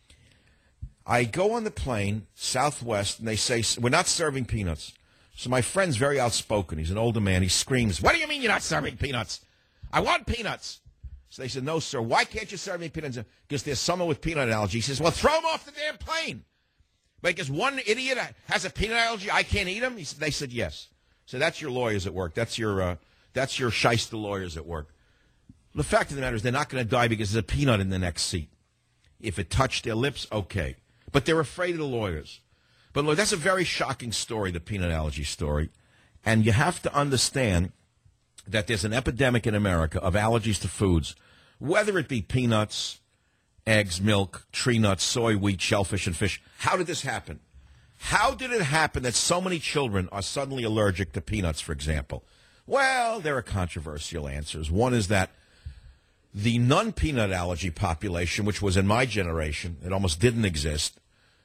I go on the plane, Southwest, and they say, we're not serving peanuts. So my friend's very outspoken. He's an older man. He screams, what do you mean you're not serving peanuts? I want peanuts. So they said, no, sir. Why can't you serve me peanuts? Because there's someone with peanut allergy. He says, well, throw him off the damn plane. Because one idiot has a peanut allergy, I can't eat him? They said, yes. So that's your lawyers at work. That's your shyster lawyers at work. The fact of the matter is they're not going to die because there's a peanut in the next seat. If it touched their lips, okay. But they're afraid of the lawyers. But look, that's a very shocking story, the peanut allergy story. And you have to understand that there's an epidemic in America of allergies to foods, whether it be peanuts, eggs, milk, tree nuts, soy, wheat, shellfish, and fish. How did this happen? How did it happen that so many children are suddenly allergic to peanuts, for example? Well, there are controversial answers. One is that the non-peanut allergy population, which was in my generation, it almost didn't exist,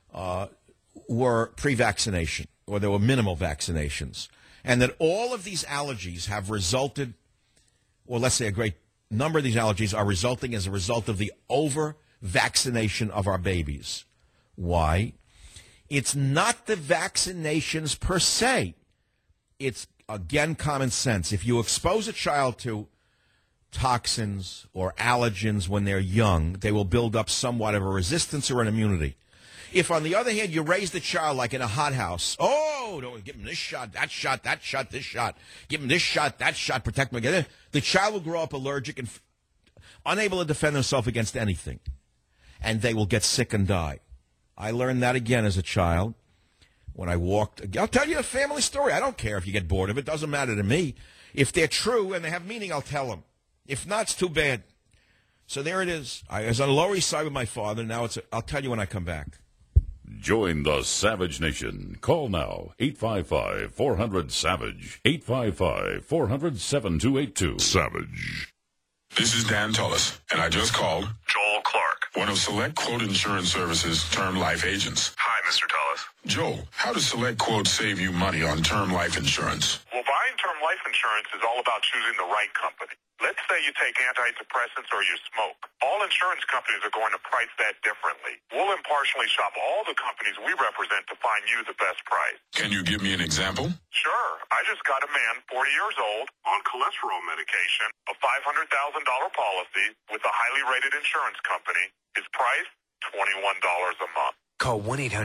were pre-vaccination, or there were minimal vaccinations. And that all of these allergies have resulted, or let's say a great number of these allergies are resulting as a result of the over-vaccination of our babies. Why? It's not the vaccinations per se. It's, again, common sense. If you expose a child to toxins or allergens when they're young, they will build up somewhat of a resistance or an immunity. If, on the other hand, you raise the child like in a hothouse, don't give him this shot, that shot, this shot, give him this shot, that shot, protect him, the child will grow up allergic and unable to defend themselves against anything, and they will get sick and die. I learned that again as a child when I walked. I'll tell you a family story. I don't care if you get bored of it. It doesn't matter to me. If they're true and they have meaning, I'll tell them. If not, it's too bad. So there it is. I was on the Lower East Side with my father. Now I'll tell you when I come back. Join the Savage Nation. Call now, 855-400-SAVAGE, 855-400-7282. Savage. This is Dan Tullis, and I just called Joel Clark, one of Select Quote Insurance Services' term life agents. Hi, Mr. Tullis. Joel, how does Select Quote save you money on term life insurance? Well, buying term life insurance is all about choosing the right company. Let's say you take antidepressants or you smoke. All insurance companies are going to price that differently. We'll impartially shop all the companies we represent to find you the best price. Can you give me an example? Sure. I just got a man, 40 years old, on cholesterol medication, a $500,000 policy with a highly rated insurance company. His price, $21 a month. Call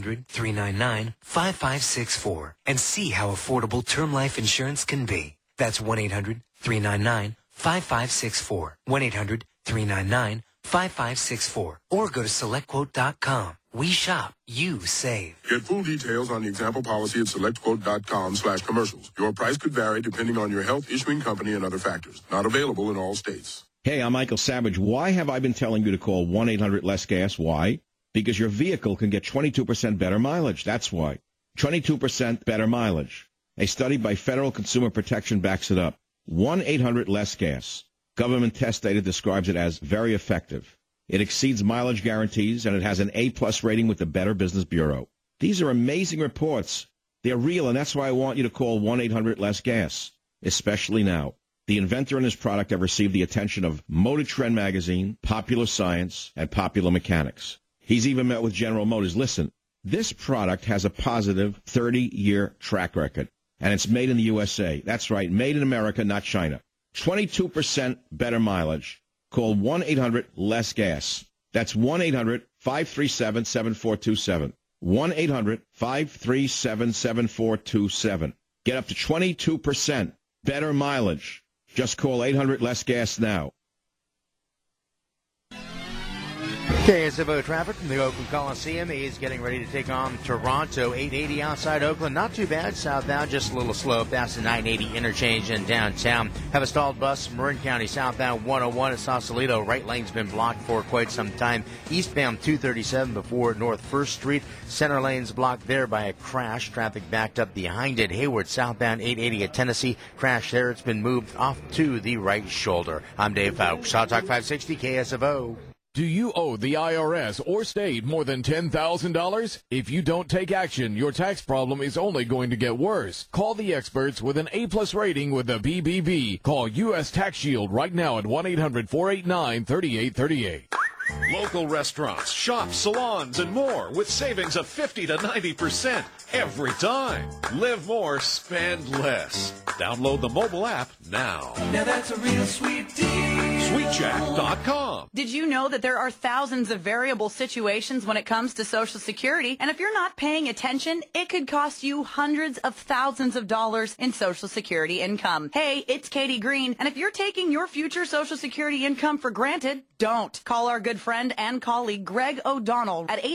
1-800-399-5564 and see how affordable term life insurance can be. That's 1-800-399-5564. 1-800-399-5564. Or go to SelectQuote.com. We shop, you save. Get full details on the example policy at SelectQuote.com/commercials. Your price could vary depending on your health, issuing company, and other factors. Not available in all states. Hey, I'm Michael Savage. Why have I been telling you to call 1-800-LESS-GAS? Why? Because your vehicle can get 22% better mileage. That's why. 22% better mileage. A study by Federal Consumer Protection backs it up. 1-800-LESS-GAS. Government test data describes it as very effective. It exceeds mileage guarantees, and it has an A-plus rating with the Better Business Bureau. These are amazing reports. They're real, and that's why I want you to call 1-800-LESS-GAS, especially now. The inventor and his product have received the attention of Motor Trend Magazine, Popular Science, and Popular Mechanics. He's even met with General Motors. Listen, this product has a positive 30-year track record. And it's made in the USA. That's right, made in America, not China. 22% better mileage. Call 1-800-LESS-GAS. That's 1-800-537-7427. 1-800-537-7427. Get up to 22% better mileage. Just call 800-LESS-GAS now. KSFO traffic from the Oakland Coliseum is getting ready to take on Toronto. 880 outside Oakland. Not too bad. Southbound, just a little slow past the 980 interchange in downtown. Have a stalled bus from Marin County southbound 101 at Sausalito. Right lane's been blocked for quite some time. Eastbound 237 before North 1st Street. Center lane's blocked there by a crash. Traffic backed up behind it. Hayward southbound 880 at Tennessee. Crash there. It's been moved off to the right shoulder. I'm Dave Fowles. Hot Talk 560 KSFO. Do you owe the IRS or state more than $10,000? If you don't take action, your tax problem is only going to get worse. Call the experts with an A-plus rating with the BBB. Call U.S. Tax Shield right now at 1-800-489-3838. Local restaurants, shops, salons, and more with savings of 50 to 90% every time. Live more, spend less. Download the mobile app now. Now that's a real sweet deal. SweetJack.com. Did you know that there are thousands of variable situations when it comes to Social Security? And if you're not paying attention, it could cost you hundreds of thousands of dollars in Social Security income. Hey, it's Katie Green, and if you're taking your future Social Security income for granted, don't. Call our good friend and colleague Greg O'Donnell at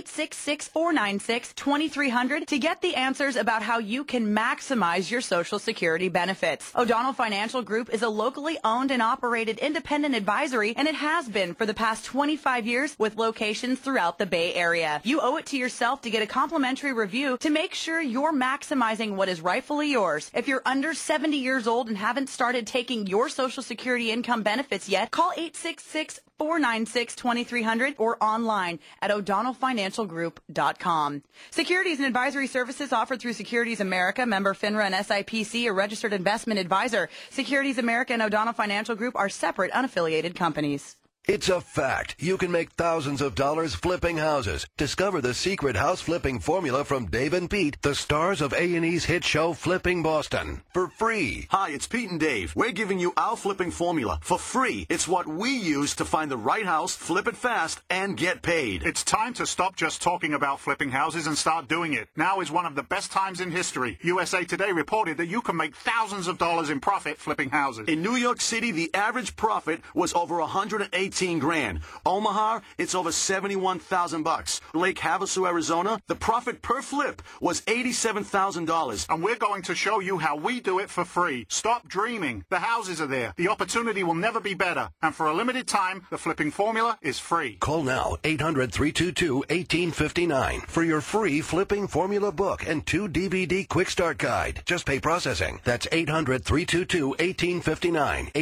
866-496-2300 to get the answers about how you can maximize your Social Security benefits. O'Donnell Financial Group is a locally owned and operated independent advisory, and it has been for the past 25 years with locations throughout the Bay Area. You owe it to yourself to get a complimentary review to make sure you're maximizing what is rightfully yours. If you're under 70 years old and haven't started taking your Social Security income benefits yet, call 866-496-2300 or online at o'donnellfinancialgroup.com. Securities and advisory services offered through Securities America, member FINRA and SIPC, a registered investment advisor. Securities America and O'Donnell Financial Group are separate, unaffiliated companies. It's a fact. You can make thousands of dollars flipping houses. Discover the secret house flipping formula from Dave and Pete, the stars of A&E's hit show Flipping Boston, for free. Hi, it's Pete and Dave. We're giving you our flipping formula for free. It's what we use to find the right house, flip it fast, and get paid. It's time to stop just talking about flipping houses and start doing it. Now is one of the best times in history. USA Today reported that you can make thousands of dollars in profit flipping houses. In New York City, the average profit was over $118 grand. Omaha, it's over $71,000. Lake Havasu, Arizona, the profit per flip was $87,000. And we're going to show you how we do it for free. Stop dreaming. The houses are there. The opportunity will never be better. And for a limited time, the flipping formula is free. Call now, 800-322-1859 for your free flipping formula book and 2 DVD quick start guide. Just pay processing. That's 800-322-1859.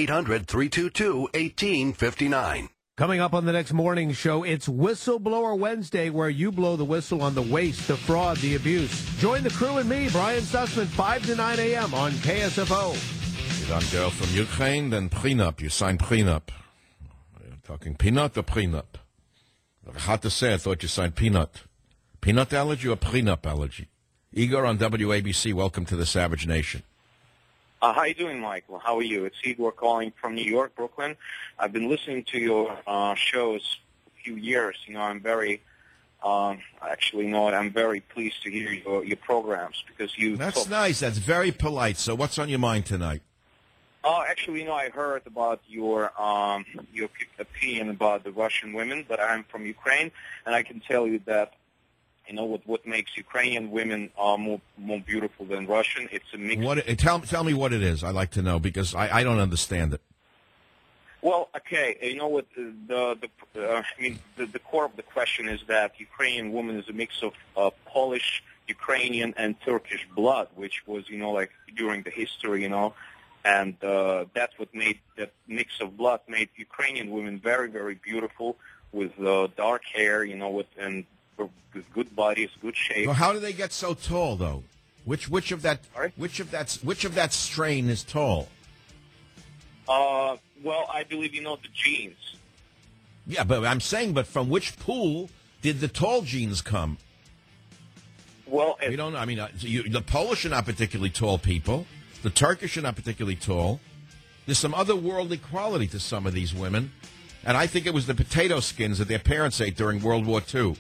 800-322-1859. Coming up on the next morning show, it's Whistleblower Wednesday, where you blow the whistle on the waste, the fraud, the abuse. Join the crew and me, Brian Sussman, 5 to 9 a.m. on KSFO. Young girl from Ukraine, then prenup. You signed prenup. You're talking peanut or prenup? Hard to say. I thought you signed peanut. Peanut allergy or prenup allergy? Igor on WABC. Welcome to the Savage Nation. How you doing, Michael? How are you? It's Igor calling from New York, Brooklyn. I've been listening to your shows a few years. I'm very, I'm very pleased to hear your programs because you. That's nice. That's very polite. So, what's on your mind tonight? I heard about your opinion about the Russian women, but I'm from Ukraine, and I can tell you that. What makes Ukrainian women more beautiful than Russian? It's a mix. Tell me what it is. I'd like to know because I don't understand it. Well, okay. The core of the question is that Ukrainian woman is a mix of Polish, Ukrainian, and Turkish blood, which was during the history, and that's what made that mix of blood made Ukrainian women very, very beautiful with dark hair, with good bodies, good shape. Well, how do they get so tall, though? Which of that strain is tall? Well, I believe the genes. Yeah, but I'm saying, from which pool did the tall genes come? Well, we don't know. I mean, the Polish are not particularly tall people. The Turkish are not particularly tall. There's some otherworldly quality to some of these women, and I think it was the potato skins that their parents ate during World War II.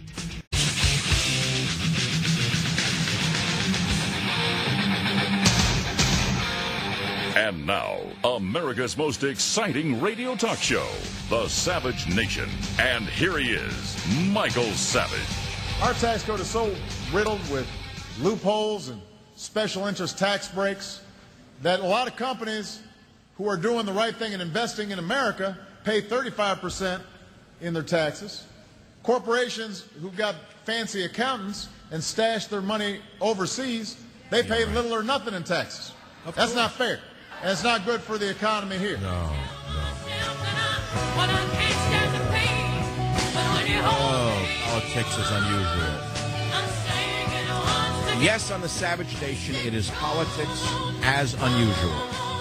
And now, America's most exciting radio talk show, The Savage Nation. And here he is, Michael Savage. Our tax code is so riddled with loopholes and special interest tax breaks that a lot of companies who are doing the right thing and investing in America pay 35% in their taxes. Corporations who've got fancy accountants and stash their money overseas, they pay little or nothing in taxes. That's not fair. And it's not good for the economy here. No. Oh, politics is unusual. Yes, on the Savage Nation, it is politics as unusual.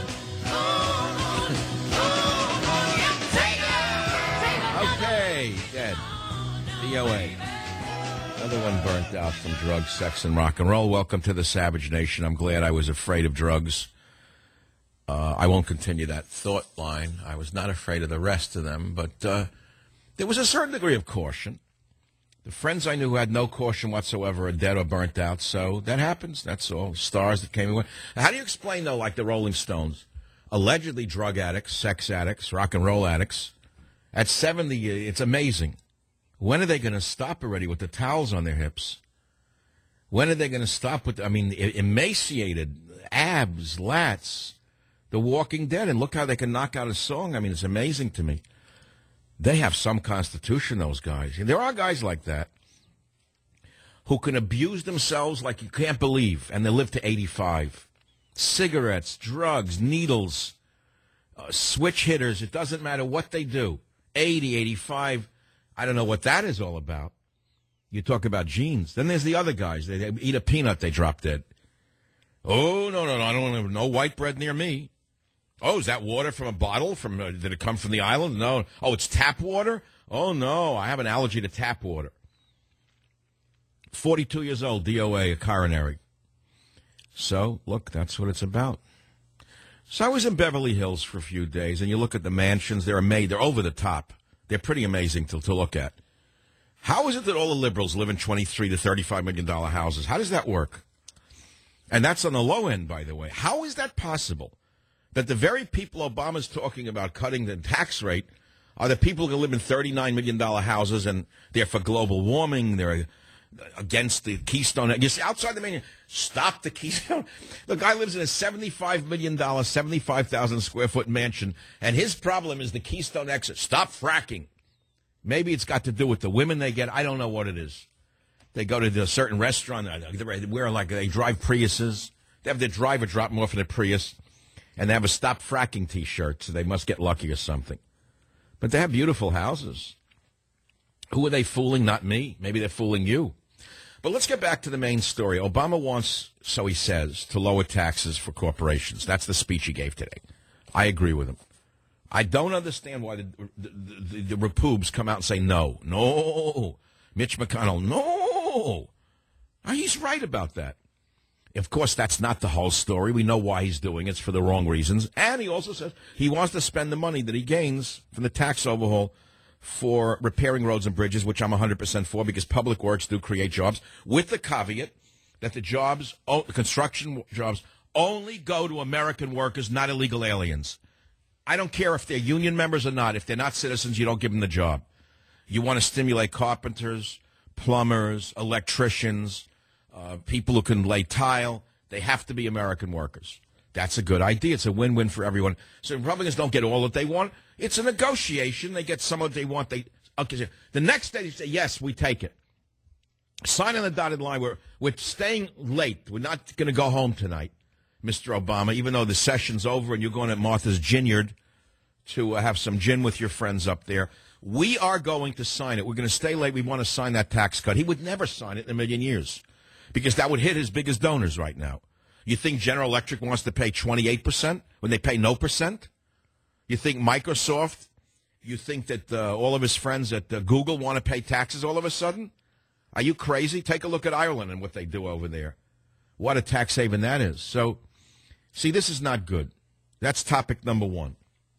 Okay, dead. DOA. Another one burnt out from drugs, sex, and rock and roll. Welcome to the Savage Nation. I'm glad I was afraid of drugs. I won't continue that thought line. I was not afraid of the rest of them, but there was a certain degree of caution. The friends I knew who had no caution whatsoever are dead or burnt out, so that happens. That's all. Stars that came and went. How do you explain, though, like the Rolling Stones, allegedly drug addicts, sex addicts, rock and roll addicts, at 70, it's amazing. When are they going to stop already with the towels on their hips? When are they going to stop with, emaciated abs, lats, The Walking Dead, and look how they can knock out a song. I mean, it's amazing to me. They have some constitution, those guys. And there are guys like that who can abuse themselves like you can't believe, and they live to 85. Cigarettes, drugs, needles, switch hitters, it doesn't matter what they do. 80, 85, I don't know what that is all about. You talk about genes. Then there's the other guys. They eat a peanut, they drop dead. Oh, no, I don't want no white bread near me. Oh, is that water from a bottle? Did it come from the island? No. Oh, it's tap water? Oh, no, I have an allergy to tap water. 42 years old, DOA, a coronary. So, look, that's what it's about. So I was in Beverly Hills for a few days, and you look at the mansions. They're over the top. They're pretty amazing to look at. How is it that all the liberals live in $23 to $35 million houses? How does that work? And that's on the low end, by the way. How is that possible? That the very people Obama's talking about cutting the tax rate are the people who live in $39 million houses, and they're for global warming. They're against the Keystone. You see, outside the main, stop the Keystone. The guy lives in a $75 million, 75,000 square foot mansion, and his problem is the Keystone exit. Stop fracking. Maybe it's got to do with the women they get. I don't know what it is. They go to a certain restaurant. They drive Priuses. They have their driver drop them off in a Prius, and they have a Stop Fracking T-shirt, so they must get lucky or something. But they have beautiful houses. Who are they fooling? Not me. Maybe they're fooling you. But let's get back to the main story. Obama wants, so he says, to lower taxes for corporations. That's the speech he gave today. I agree with him. I don't understand why the repoobs come out and say no. No. Mitch McConnell, no. He's right about that. Of course, that's not the whole story. We know why he's doing it. It's for the wrong reasons. And he also says he wants to spend the money that he gains from the tax overhaul for repairing roads and bridges, which I'm 100% for, because public works do create jobs, with the caveat that the construction jobs only go to American workers, not illegal aliens. I don't care if they're union members or not. If they're not citizens, you don't give them the job. You want to stimulate carpenters, plumbers, electricians, people who can lay tile. They have to be American workers. That's a good idea. It's a win-win for everyone. So Republicans don't get all that they want. It's a negotiation. They get some of what they want. The next day they say, yes, we take it. Sign on the dotted line. We're staying late. We're not going to go home tonight, Mr. Obama, even though the session's over and you're going to Martha's Ginyard to have some gin with your friends up there. We are going to sign it. We're going to stay late. We want to sign that tax cut. He would never sign it in a million years because that would hit his biggest donors right now. You think General Electric wants to pay 28% when they pay no percent? You think Microsoft, you think that all of his friends at Google want to pay taxes all of a sudden? Are you crazy? Take a look at Ireland and what they do over there. What a tax haven that is. So, see, this is not good. That's topic number one.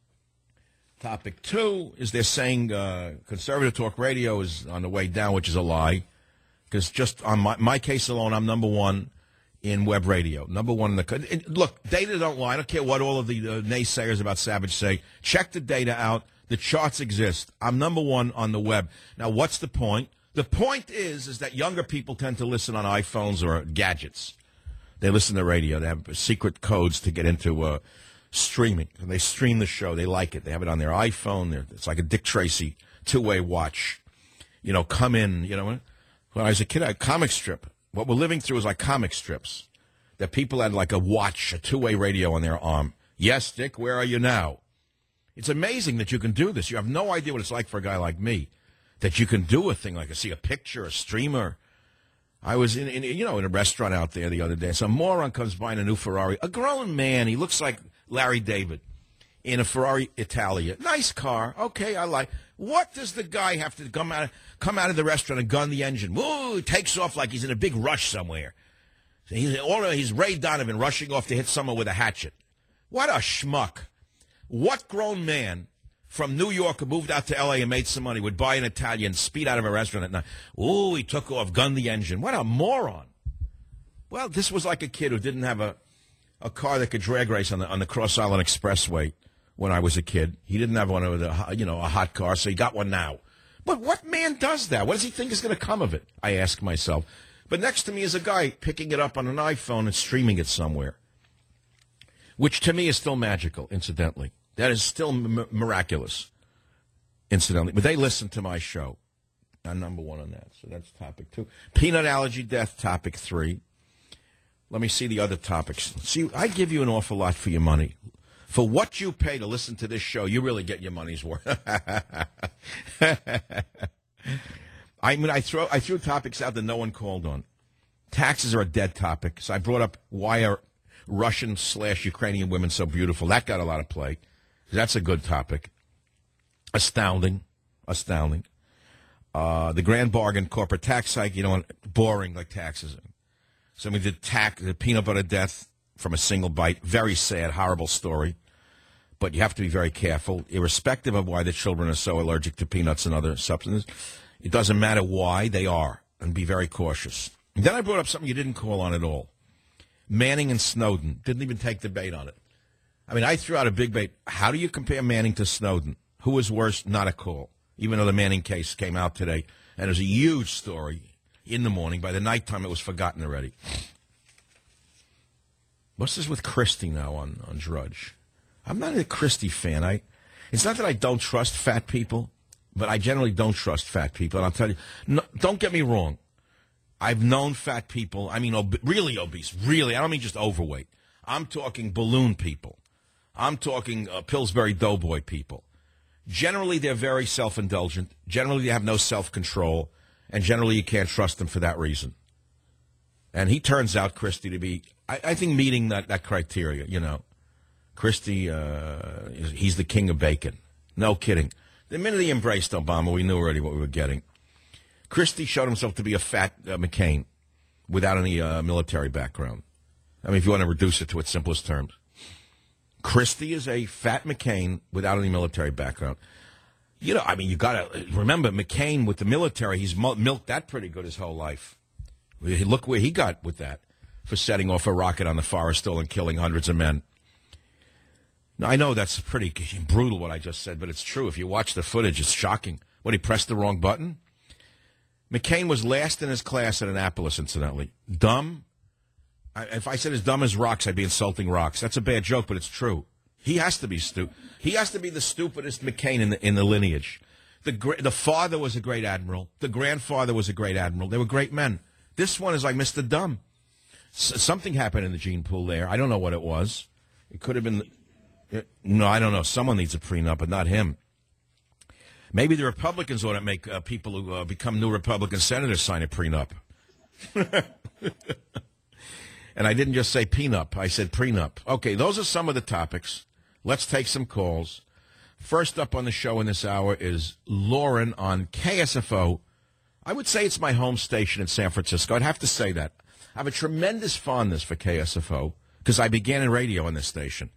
Topic two is they're saying conservative talk radio is on the way down, which is a lie. Because just on my case alone, I'm number one in web radio. Number one in the country. Look, data don't lie. I don't care what all of the naysayers about Savage say. Check the data out. The charts exist. I'm number one on the web. Now, what's the point? The point is that younger people tend to listen on iPhones or gadgets. They listen to radio. They have secret codes to get into streaming. And they stream the show. They like it. They have it on their iPhone. It's like a Dick Tracy two-way watch. You know, come in. You know, when I was a kid, I had a comic strip. What we're living through is like comic strips. That people had like a watch, a two-way radio on their arm. Yes, Dick, where are you now? It's amazing that you can do this. You have no idea what it's like for a guy like me. That you can do a thing like see a picture, a streamer. I was in a restaurant out there the other day. Some moron comes by in a new Ferrari. A grown man. He looks like Larry David in a Ferrari Italia. Nice car. Okay, I like. What does the guy have to come out of the restaurant and gun the engine? Woo! He takes off like he's in a big rush somewhere. He's Ray Donovan rushing off to hit someone with a hatchet. What a schmuck. What grown man from New York who moved out to L.A. and made some money would buy an Italian, speed out of a restaurant at night? Ooh, he took off, gunned the engine. What a moron. Well, this was like a kid who didn't have a car that could drag race on the Cross Island Expressway when I was a kid. He didn't have one with a hot car, so he got one now. But what man does that? What does he think is going to come of it? I ask myself. But next to me is a guy picking it up on an iPhone and streaming it somewhere, which to me is still magical, incidentally. That is still miraculous, incidentally. But they listen to my show. I'm number one on that, so that's topic two. Peanut allergy death, topic three. Let me see the other topics. See, I give you an awful lot for your money. For what you pay to listen to this show, you really get your money's worth. I mean, I threw topics out that no one called on. Taxes are a dead topic. So I brought up why are Russian/Ukrainian women so beautiful? That got a lot of play. That's a good topic. Astounding. The grand bargain corporate tax hike, boring like taxes. So we did the peanut butter death from a single bite. Very sad, horrible story. But you have to be very careful, irrespective of why the children are so allergic to peanuts and other substances. It doesn't matter why they are, and be very cautious. And then I brought up something you didn't call on at all. Manning and Snowden. Didn't even take the bait on it. I mean, I threw out a big bait. How do you compare Manning to Snowden? Who was worse? Not a call. Even though the Manning case came out today, and it was a huge story in the morning. By the nighttime, it was forgotten already. What's this with Christie now on Drudge? I'm not a Christie fan. It's not that I don't trust fat people, but I generally don't trust fat people. And I'll tell you, no, don't get me wrong. I've known fat people. I mean, really obese. Really, I don't mean just overweight. I'm talking balloon people. I'm talking Pillsbury Doughboy people. Generally, they're very self-indulgent. Generally, they have no self-control. And generally, you can't trust them for that reason. And he turns out, Christie, to be, I think, meeting that criteria, Christie, he's the king of bacon. No kidding. The minute he embraced Obama, we knew already what we were getting. Christie showed himself to be a fat McCain without any military background. I mean, if you want to reduce it to its simplest terms. Christie is a fat McCain without any military background. You got to remember, McCain with the military, he's milked that pretty good his whole life. Look where he got with that for setting off a rocket on the Forest Hill and killing hundreds of men. Now, I know that's pretty brutal what I just said, but it's true. If you watch the footage, it's shocking. What, he pressed the wrong button? McCain was last in his class at Annapolis, incidentally. Dumb. If I said as dumb as rocks, I'd be insulting rocks. That's a bad joke, but it's true. He has to be stupid. He has to be the stupidest McCain in the lineage. The father was a great admiral. The grandfather was a great admiral. They were great men. This one is like Mr. Dumb. Something happened in the gene pool there. I don't know what it was. It could have been... No, I don't know. Someone needs a prenup, but not him. Maybe the Republicans ought to make people who become new Republican senators sign a prenup. And I didn't just say peanup. I said prenup. Okay, those are some of the topics. Let's take some calls. First up on the show in this hour is Lauren on KSFO. I would say it's my home station in San Francisco. I'd have to say that. I have a tremendous fondness for KSFO because I began in radio on this station.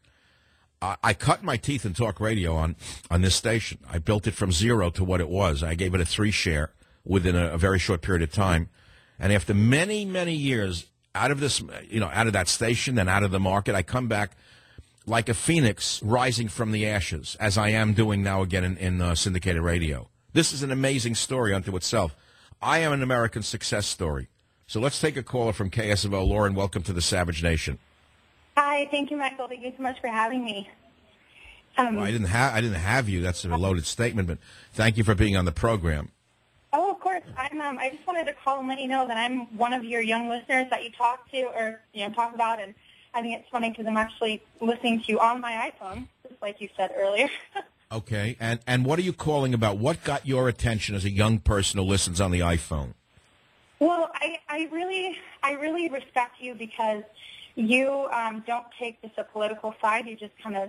I cut my teeth in talk radio on this station. I built it from zero to what it was. I gave it a 3 share within a very short period of time. And after many, many years out of this, out of that station and out of the market, I come back like a phoenix rising from the ashes, as I am doing now again in syndicated radio. This is an amazing story unto itself. I am an American success story. So let's take a caller from KSFO. Lauren, welcome to the Savage Nation. Hi, thank you, Michael. Thank you so much for having me. Well, I didn't have you. That's a loaded statement, but thank you for being on the program. Oh, of course. I just wanted to call and let you know that I'm one of your young listeners that you talk to or talk about, and I think it's funny because I'm actually listening to you on my iPhone, just like you said earlier. Okay, and what are you calling about? What got your attention as a young person who listens on the iPhone? Well, I really respect you because you don't take just a political side. You just kind of,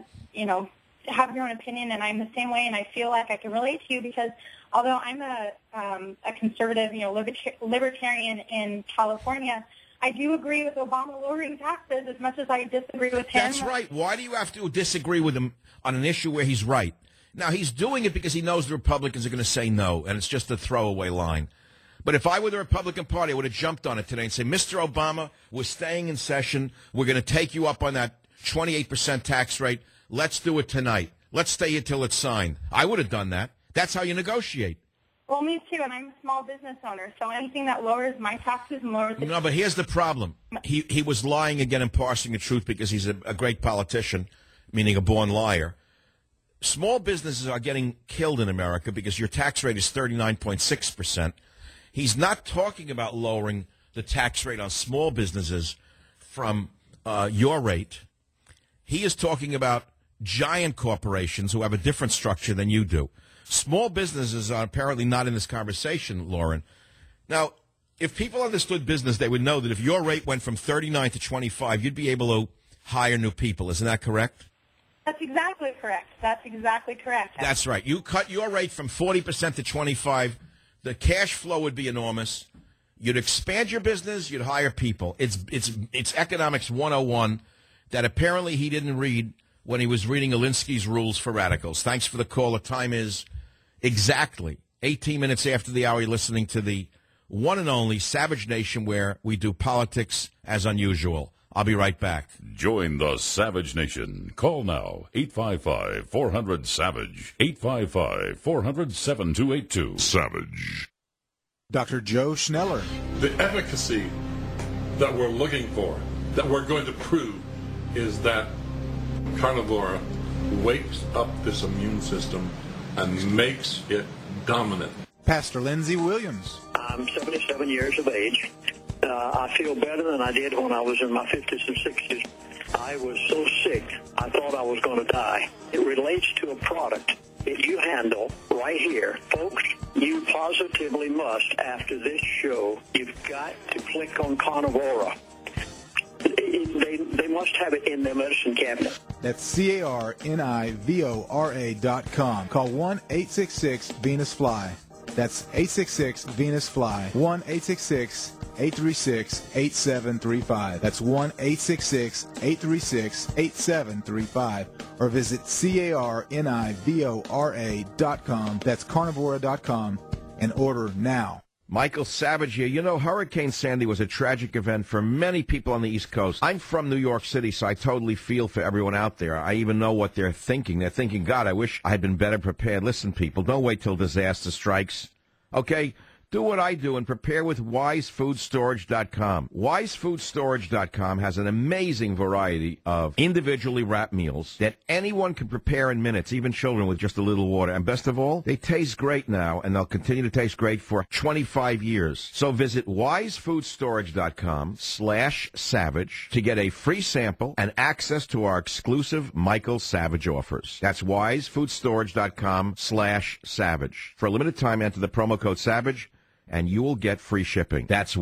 have your own opinion, and I'm the same way, and I feel like I can relate to you because although I'm a conservative, libertarian in California, I do agree with Obama lowering taxes as much as I disagree with him. That's right. Why do you have to disagree with him on an issue where he's right? Now, he's doing it because he knows the Republicans are going to say no, and it's just a throwaway line. But if I were the Republican Party, I would have jumped on it today and said, Mr. Obama, we're staying in session. We're going to take you up on that 28% tax rate. Let's do it tonight. Let's stay here till it's signed. I would have done that. That's how you negotiate. Well, me too, and I'm a small business owner, so anything that lowers my taxes and lowers the... No, but here's the problem. He was lying again and parsing the truth because he's a great politician, meaning a born liar. Small businesses are getting killed in America because your tax rate is 39.6%. He's not talking about lowering the tax rate on small businesses from your rate. He is talking about giant corporations who have a different structure than you do. Small businesses are apparently not in this conversation, Lauren. Now, if people understood business, they would know that if your rate went from 39 to 25, you'd be able to hire new people. Isn't that correct? That's exactly correct. That's right. You cut your rate from 40% to 25%. The cash flow would be enormous. You'd expand your business. You'd hire people. It's economics 101 that apparently he didn't read when he was reading Alinsky's Rules for Radicals. Thanks for the call. The time is exactly 18 minutes after the hour. You're listening to the one and only Savage Nation, where we do politics as unusual. I'll be right back. Join the Savage Nation. Call now, 855-400-SAVAGE, 855-400-7282. Savage. Dr. Joe Schneller. The efficacy that we're looking for, that we're going to prove, is that carnivora wakes up this immune system and makes it dominant. Pastor Lindsey Williams. I'm 77 years of age. I feel better than I did when I was in my 50s and 60s. I was so sick, I thought I was going to die. It relates to a product that you handle right here. Folks, you positively must, after this show, you've got to click on Carnivora. They must have it in their medicine cabinet. That's CARNIVORA.com. Call 1-866-VENUS-FLY. That's 866-VENUS-FLY. 1-866-836-8735. That's 1-866-836-8735. Or visit CARNIVORA.com. That's carnivora.com and order now. Michael Savage here. You know, Hurricane Sandy was a tragic event for many people on the East Coast. I'm from New York City, so I totally feel for everyone out there. I even know what they're thinking. They're thinking, God, I wish I had been better prepared. Listen, people, don't wait till disaster strikes. Okay? Do what I do and prepare with WiseFoodStorage.com. WiseFoodStorage.com has an amazing variety of individually wrapped meals that anyone can prepare in minutes, even children with just a little water. And best of all, they taste great now, and they'll continue to taste great for 25 years. So visit WiseFoodStorage.com/Savage to get a free sample and access to our exclusive Michael Savage offers. That's WiseFoodStorage.com/Savage. For a limited time, enter the promo code SAVAGE, and you will get free shipping. That's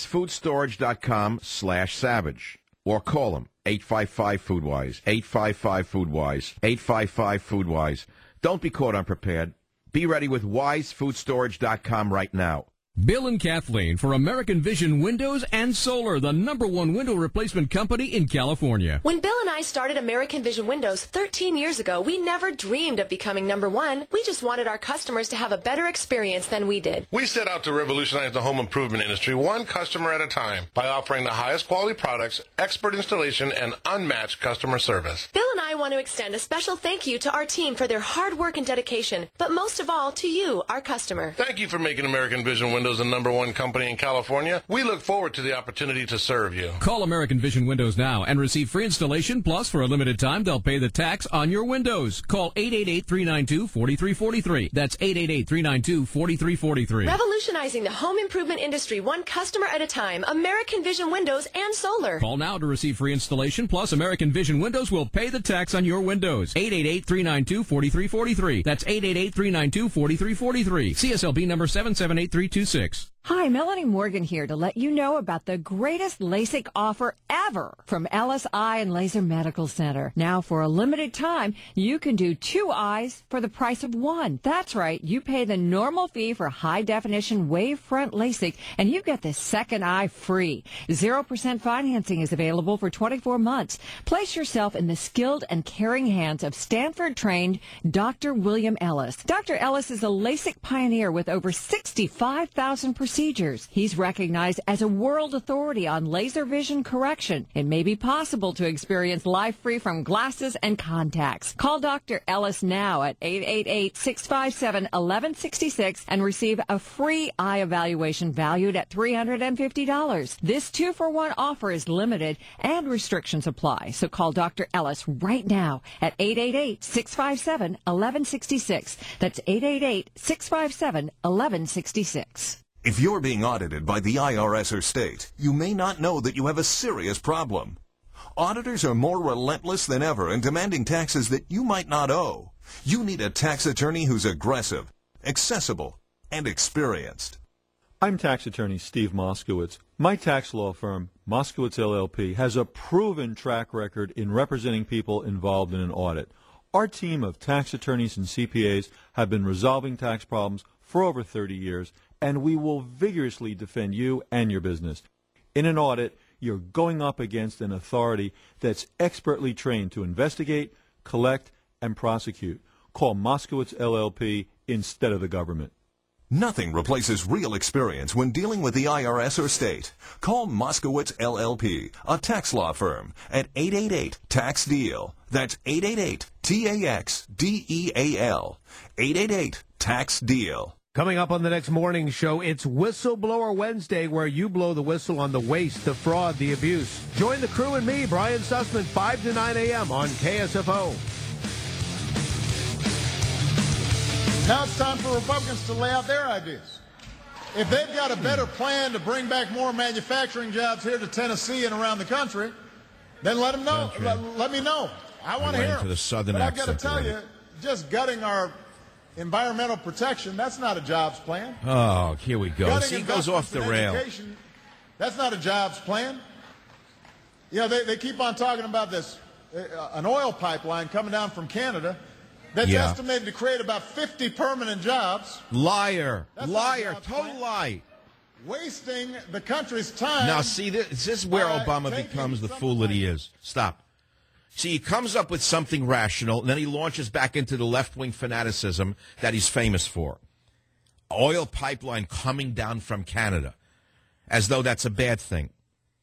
WiseFoodStorage.com/Savage. Or call them, 855-FoodWise, 855-FoodWise, 855-FoodWise. Don't be caught unprepared. Be ready with WiseFoodStorage.com right now. Bill and Kathleen for American Vision Windows and Solar, the #1 window replacement company in California. When Bill and I started American Vision Windows 13 years ago, we never dreamed of becoming #1. We just wanted our customers to have a better experience than we did. We set out to revolutionize the home improvement industry one customer at a time by offering the highest quality products, expert installation, and unmatched customer service. Bill and I want to extend a special thank you to our team for their hard work and dedication, but most of all to you, our customer. Thank you for making American Vision Windows the #1 company in California. We look forward to the opportunity to serve you. Call American Vision Windows now and receive free installation, plus for a limited time they'll pay the tax on your windows. Call 888-392-4343. That's 888-392-4343. Revolutionizing the home improvement industry one customer at a time. American Vision Windows and Solar. Call now to receive free installation, plus American Vision Windows will pay the tax on your windows. 888-392-4343. That's 888-392-4343. CSLB number 778326. Hi, Melanie Morgan here to let you know about the greatest LASIK offer ever from Ellis Eye and Laser Medical Center. Now, for a limited time, you can do 2 eyes for the price of 1. That's right. You pay the normal fee for high-definition wave-front LASIK, and you get the second eye free. 0% financing is available for 24 months. Place yourself in the skilled and caring hands of Stanford-trained Dr. William Ellis. Dr. Ellis is a LASIK pioneer with over 65,000 procedures. He's recognized as a world authority on laser vision correction. It may be possible to experience life free from glasses and contacts. Call Dr. Ellis now at 888-657-1166 and receive a free eye evaluation valued at $350. This 2-for-1 offer is limited and restrictions apply. So call Dr. Ellis right now at 888-657-1166. That's 888-657-1166. If you're being audited by the IRS or state, you may not know that you have a serious problem. Auditors are more relentless than ever in demanding taxes that you might not owe. You need a tax attorney who's aggressive, accessible, and experienced. I'm tax attorney Steve Moskowitz. My tax law firm, Moskowitz LLP, has a proven track record in representing people involved in an audit. Our team of tax attorneys and CPAs have been resolving tax problems for over 30 years, and we will vigorously defend you and your business. In an audit, you're going up against an authority that's expertly trained to investigate, collect, and prosecute. Call Moskowitz LLP instead of the government. Nothing replaces real experience when dealing with the IRS or state. Call Moskowitz LLP, a tax law firm, at 888-TAX-DEAL. That's 888-TAX-DEAL. 888-TAX-DEAL. Coming up on the next morning show, it's Whistleblower Wednesday, where you blow the whistle on the waste, the fraud, the abuse. Join the crew and me, Brian Sussman, 5 to 9 a.m. on KSFO. Now it's time for Republicans to lay out their ideas. If they've got a better plan to bring back more manufacturing jobs here to Tennessee and around the country, then let them know. Let me know. I want to hear them. The southern but I've got to accent tell you, just gutting our environmental protection, that's not a jobs plan. Oh, here we go. Gutting See, he goes off the rail. That's not a jobs plan. You know, they keep on talking about this, an oil pipeline coming down from Canada that's estimated to create about 50 permanent jobs. Liar. Liar. Total lie. Wasting the country's time. Now, see, this is where Obama becomes the fool that he is. Stop. See, he comes up with something rational, and then he launches back into the left-wing fanaticism that he's famous for. Oil pipeline coming down from Canada, as though that's a bad thing.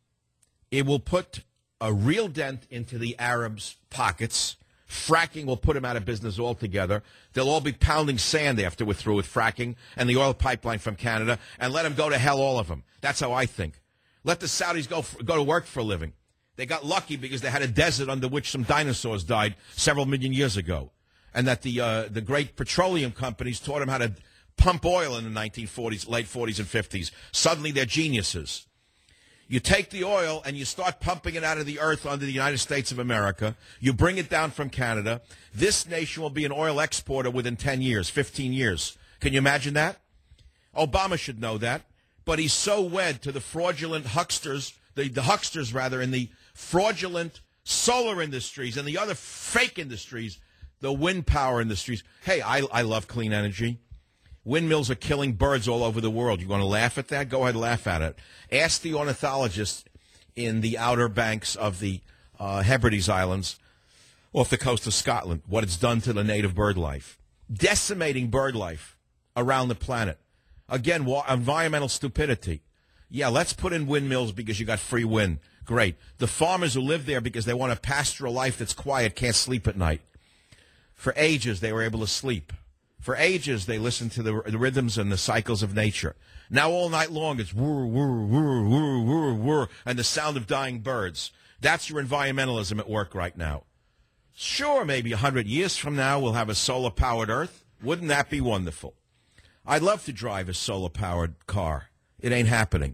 It will put a real dent into the Arabs' pockets. Fracking will put them out of business altogether. They'll all be pounding sand after we're through with fracking and the oil pipeline from Canada, and let them go to hell, all of them. That's how I think. Let the Saudis go to work for a living. They got lucky because they had a desert under which some dinosaurs died several million years ago, and that the great petroleum companies taught them how to pump oil in the 1940s, late 40s and 50s. Suddenly they're geniuses. You take the oil and you start pumping it out of the earth under the United States of America. You bring it down from Canada. This nation will be an oil exporter within 10 years, 15 years. Can you imagine that? Obama should know that. But he's so wed to the fraudulent hucksters, the hucksters rather, in the fraudulent solar industries and the other fake industries, the wind power industries. Hey, I love clean energy. Windmills are killing birds all over the world. You want to laugh at that? Go ahead and laugh at it. Ask the ornithologists in the outer banks of the Hebrides Islands off the coast of Scotland what it's done to the native bird life. Decimating bird life around the planet. Again, environmental stupidity. Yeah, let's put in windmills because you got free wind. Great. The farmers who live there because they want a pastoral life that's quiet can't sleep at night. For ages, they were able to sleep. For ages, they listened to the rhythms and the cycles of nature. Now all night long, it's whir, whir, whir, whir, whir, whir, and the sound of dying birds. That's your environmentalism at work right now. Sure, maybe 100 years from now, we'll have a solar-powered Earth. Wouldn't that be wonderful? I'd love to drive a solar-powered car. It ain't happening.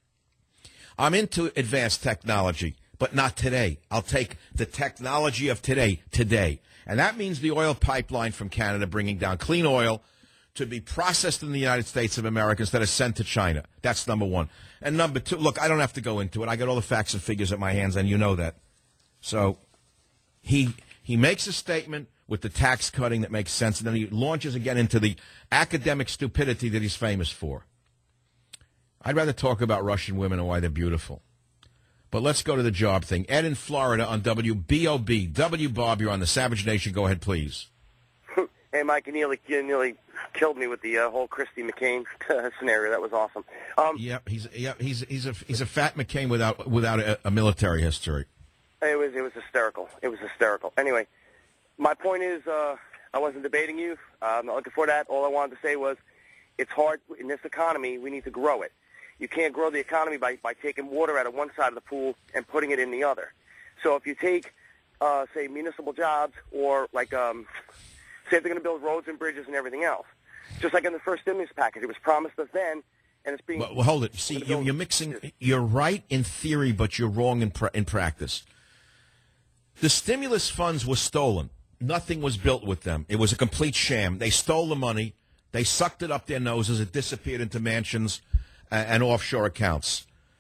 I'm into advanced technology, but not today. I'll take the technology of today. And that means the oil pipeline from Canada bringing down clean oil to be processed in the United States of America instead of sent to China. That's number one. And number two, look, I don't have to go into it. I got all the facts and figures at my hands, and you know that. So he makes a statement with the tax cutting that makes sense, and then he launches again into the academic stupidity that he's famous for. I'd rather talk about Russian women and why they're beautiful. But let's go to the job thing. Ed in Florida on WBOB. W. Bob, you're on the Savage Nation. Go ahead, please. Hey, Mike, you nearly killed me with the whole Christy McCain scenario. That was awesome. He's a fat McCain without a military history. It was hysterical. It was hysterical. Anyway, my point is, I wasn't debating you. I'm not looking for that. All I wanted to say was, it's hard in this economy. We need to grow it. You can't grow the economy by taking water out of one side of the pool and putting it in the other. So if you take, say, municipal jobs or, like, say if they're going to build roads and bridges and everything else, just like in the first stimulus package, it was promised us then, and it's being... Well, hold it. See, you're mixing... You're right in theory, but you're wrong in practice. The stimulus funds were stolen. Nothing was built with them. It was a complete sham. They stole the money. They sucked it up their noses. It disappeared into mansions and offshore accounts.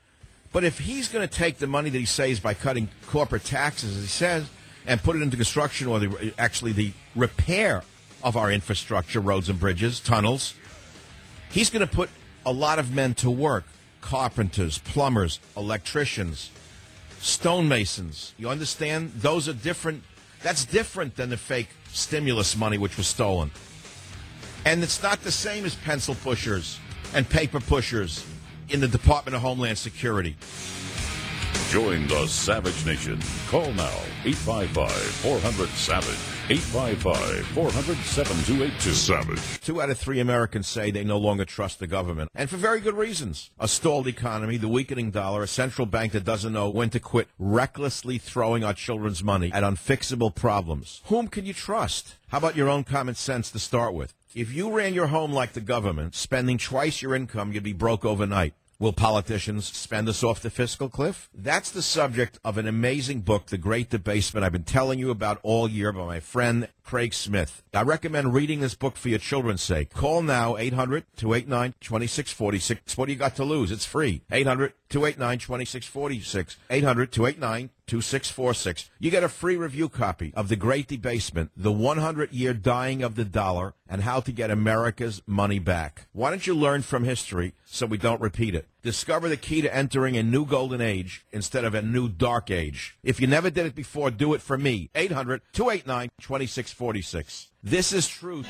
But if he's going to take the money that he saves by cutting corporate taxes, as he says, and put it into construction or the repair of our infrastructure, roads and bridges, tunnels, he's going to put a lot of men to work. Carpenters, plumbers, electricians, stonemasons. You understand? Those are different. That's different than the fake stimulus money which was stolen. And it's not the same as pencil pushers and paper pushers in the Department of Homeland Security. Join the Savage Nation. Call now, 855-400-SAVAGE. 855-400-7282. Savage. 2 out of 3 Americans say they no longer trust the government, and for very good reasons. A stalled economy, the weakening dollar, a central bank that doesn't know when to quit recklessly throwing our children's money at unfixable problems. Whom can you trust? How about your own common sense to start with? If you ran your home like the government, spending twice your income, you'd be broke overnight. Will politicians spend us off the fiscal cliff? That's the subject of an amazing book, The Great Debasement, I've been telling you about all year by my friend Craig Smith. I recommend reading this book for your children's sake. Call now, 800-289-2646. What do you got to lose? It's free. 800-289-2646. 800-289-2646. You get a free review copy of The Great Debasement, The 100-Year Dying of the Dollar, and How to Get America's Money Back. Why don't you learn from history so we don't repeat it? Discover the key to entering a new golden age instead of a new dark age. If you never did it before, do it for me. 800-289-2646. This is truth.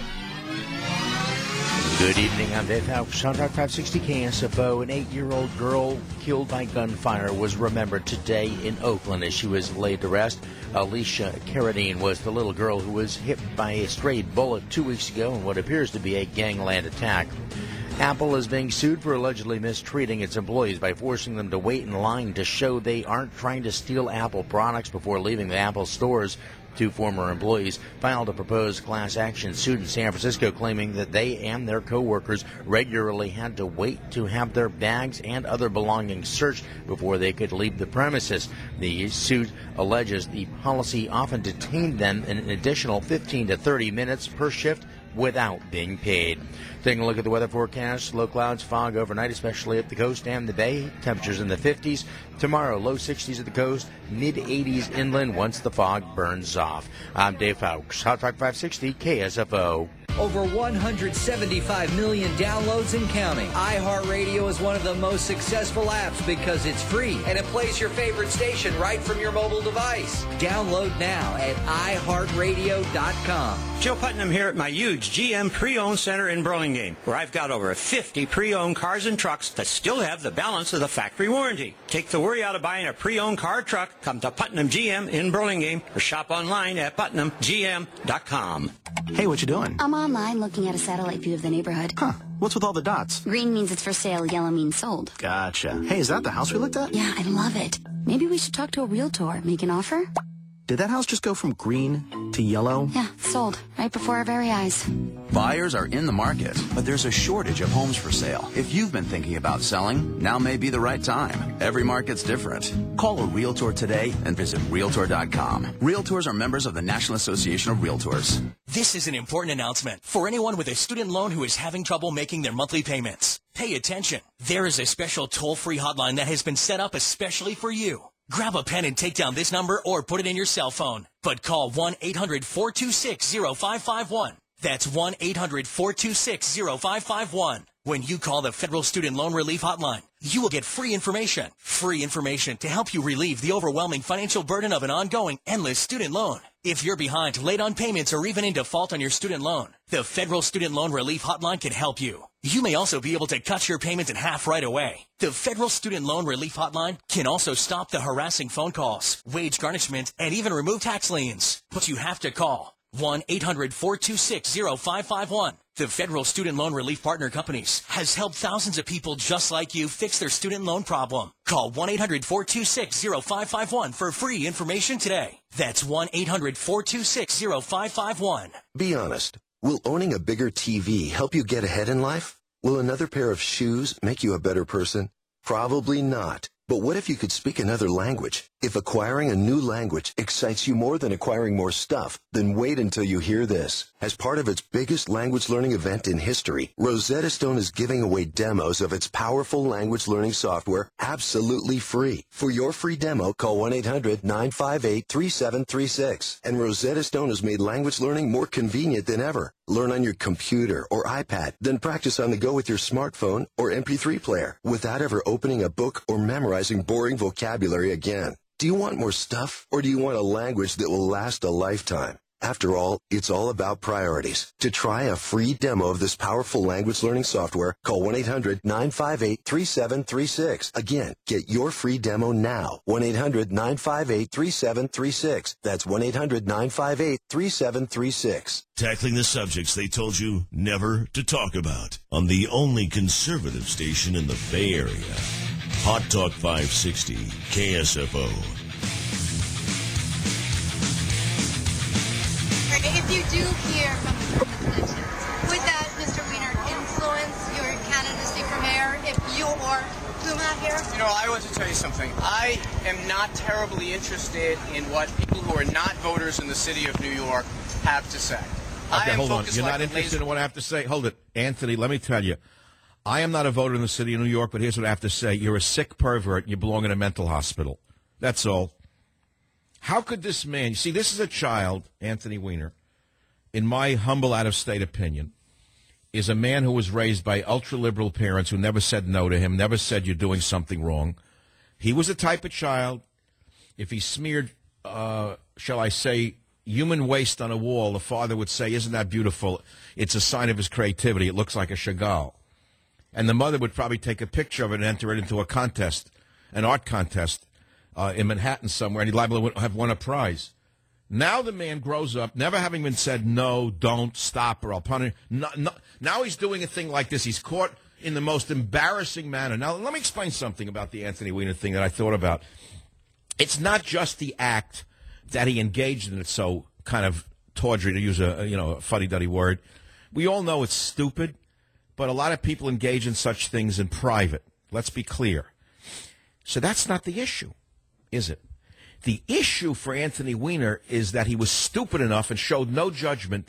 Good evening, I'm Dave Hawks. On Talk 560 KSFO, an 8-year-old girl killed by gunfire was remembered today in Oakland as she was laid to rest. Alicia Carradine was the little girl who was hit by a stray bullet 2 weeks ago in what appears to be a gangland attack. Apple is being sued for allegedly mistreating its employees by forcing them to wait in line to show they aren't trying to steal Apple products before leaving the Apple stores. 2 former employees filed a proposed class action suit in San Francisco claiming that they and their co-workers regularly had to wait to have their bags and other belongings searched before they could leave the premises. The suit alleges the policy often detained them an additional 15 to 30 minutes per shift without being paid. Taking a look at the weather forecast, low clouds, fog overnight, especially up the coast and the bay. Temperatures in the 50s. Tomorrow, low 60s at the coast, mid-80s inland once the fog burns off. I'm Dave Fowles, Hot Talk 560 KSFO. Over 175 million downloads and counting. iHeartRadio is one of the most successful apps because it's free and it plays your favorite station right from your mobile device. Download now at iHeartRadio.com. Joe Putnam here at my huge GM pre-owned center in Burlingame, where I've got over 50 pre-owned cars and trucks that still have the balance of the factory warranty. Take the worry out of buying a pre-owned car or truck. Come to Putnam GM in Burlingame or shop online at PutnamGM.com. Hey, what you doing? I'm online looking at a satellite view of the neighborhood. Huh. What's with all the dots? Green means it's for sale, yellow means sold. Gotcha. Hey, is that the house we looked at? Yeah, I love it. Maybe we should talk to a realtor, make an offer. Did that house just go from green to yellow? Yeah, sold. Right before our very eyes. Buyers are in the market, but there's a shortage of homes for sale. If you've been thinking about selling, now may be the right time. Every market's different. Call a Realtor today and visit Realtor.com. Realtors are members of the National Association of Realtors. This is an important announcement for anyone with a student loan who is having trouble making their monthly payments. Pay attention. There is a special toll-free hotline that has been set up especially for you. Grab a pen and take down this number or put it in your cell phone. But call 1-800-426-0551. That's 1-800-426-0551. When you call the Federal Student Loan Relief Hotline, you will get free information to help you relieve the overwhelming financial burden of an ongoing, endless student loan. If you're behind, late on payments, or even in default on your student loan, the Federal Student Loan Relief Hotline can help you. You may also be able to cut your payments in half right away. The Federal Student Loan Relief Hotline can also stop the harassing phone calls, wage garnishment, and even remove tax liens. But you have to call 1-800-426-0551. The Federal Student Loan Relief Partner Companies has helped thousands of people just like you fix their student loan problem. Call 1-800-426-0551 for free information today. That's 1-800-426-0551. Be honest. Will owning a bigger TV help you get ahead in life? Will another pair of shoes make you a better person? Probably not. But what if you could speak another language? If acquiring a new language excites you more than acquiring more stuff, then wait until you hear this. As part of its biggest language learning event in history, Rosetta Stone is giving away demos of its powerful language learning software absolutely free. For your free demo, call 1-800-958-3736. And Rosetta Stone has made language learning more convenient than ever. Learn on your computer or iPad, then practice on the go with your smartphone or MP3 player without ever opening a book or memorizing boring vocabulary again. Do you want more stuff, or do you want a language that will last a lifetime? After all, it's all about priorities. To try a free demo of this powerful language learning software, call 1-800-958-3736. Again, get your free demo now. 1-800-958-3736. That's 1-800-958-3736. Tackling the subjects they told you never to talk about on the only conservative station in the Bay Area. Hot Talk 560, KSFO. If you do hear from the politicians, would that, Mr. Weiner, influence your candidacy for mayor if you or Puma here? You know, I want to tell you something. I am not terribly interested in what people who are not voters in the city of New York have to say. Okay, hold on. You're not interested in what I have to say? Hold it. Anthony, let me tell you. I am not a voter in the city of New York, but here's what I have to say. You're a sick pervert and you belong in a mental hospital. That's all. How could this man, you see, this is a child, Anthony Weiner, in my humble out-of-state opinion, is a man who was raised by ultra-liberal parents who never said no to him, never said you're doing something wrong. He was the type of child, if he smeared, shall I say, human waste on a wall, the father would say, isn't that beautiful? It's a sign of his creativity. It looks like a Chagall. And the mother would probably take a picture of it and enter it into a contest, an art contest in Manhattan somewhere, and he'd liable to have won a prize. Now the man grows up, never having been said, no, don't, stop, or I'll punish. Now he's doing a thing like this. He's caught in the most embarrassing manner. Now, let me explain something about the Anthony Weiner thing that I thought about. It's not just the act that he engaged in. It's so kind of tawdry, to use a fuddy-duddy word. We all know it's stupid, but a lot of people engage in such things in private. Let's be clear. So that's not the issue, is it? The issue for Anthony Weiner is that he was stupid enough and showed no judgment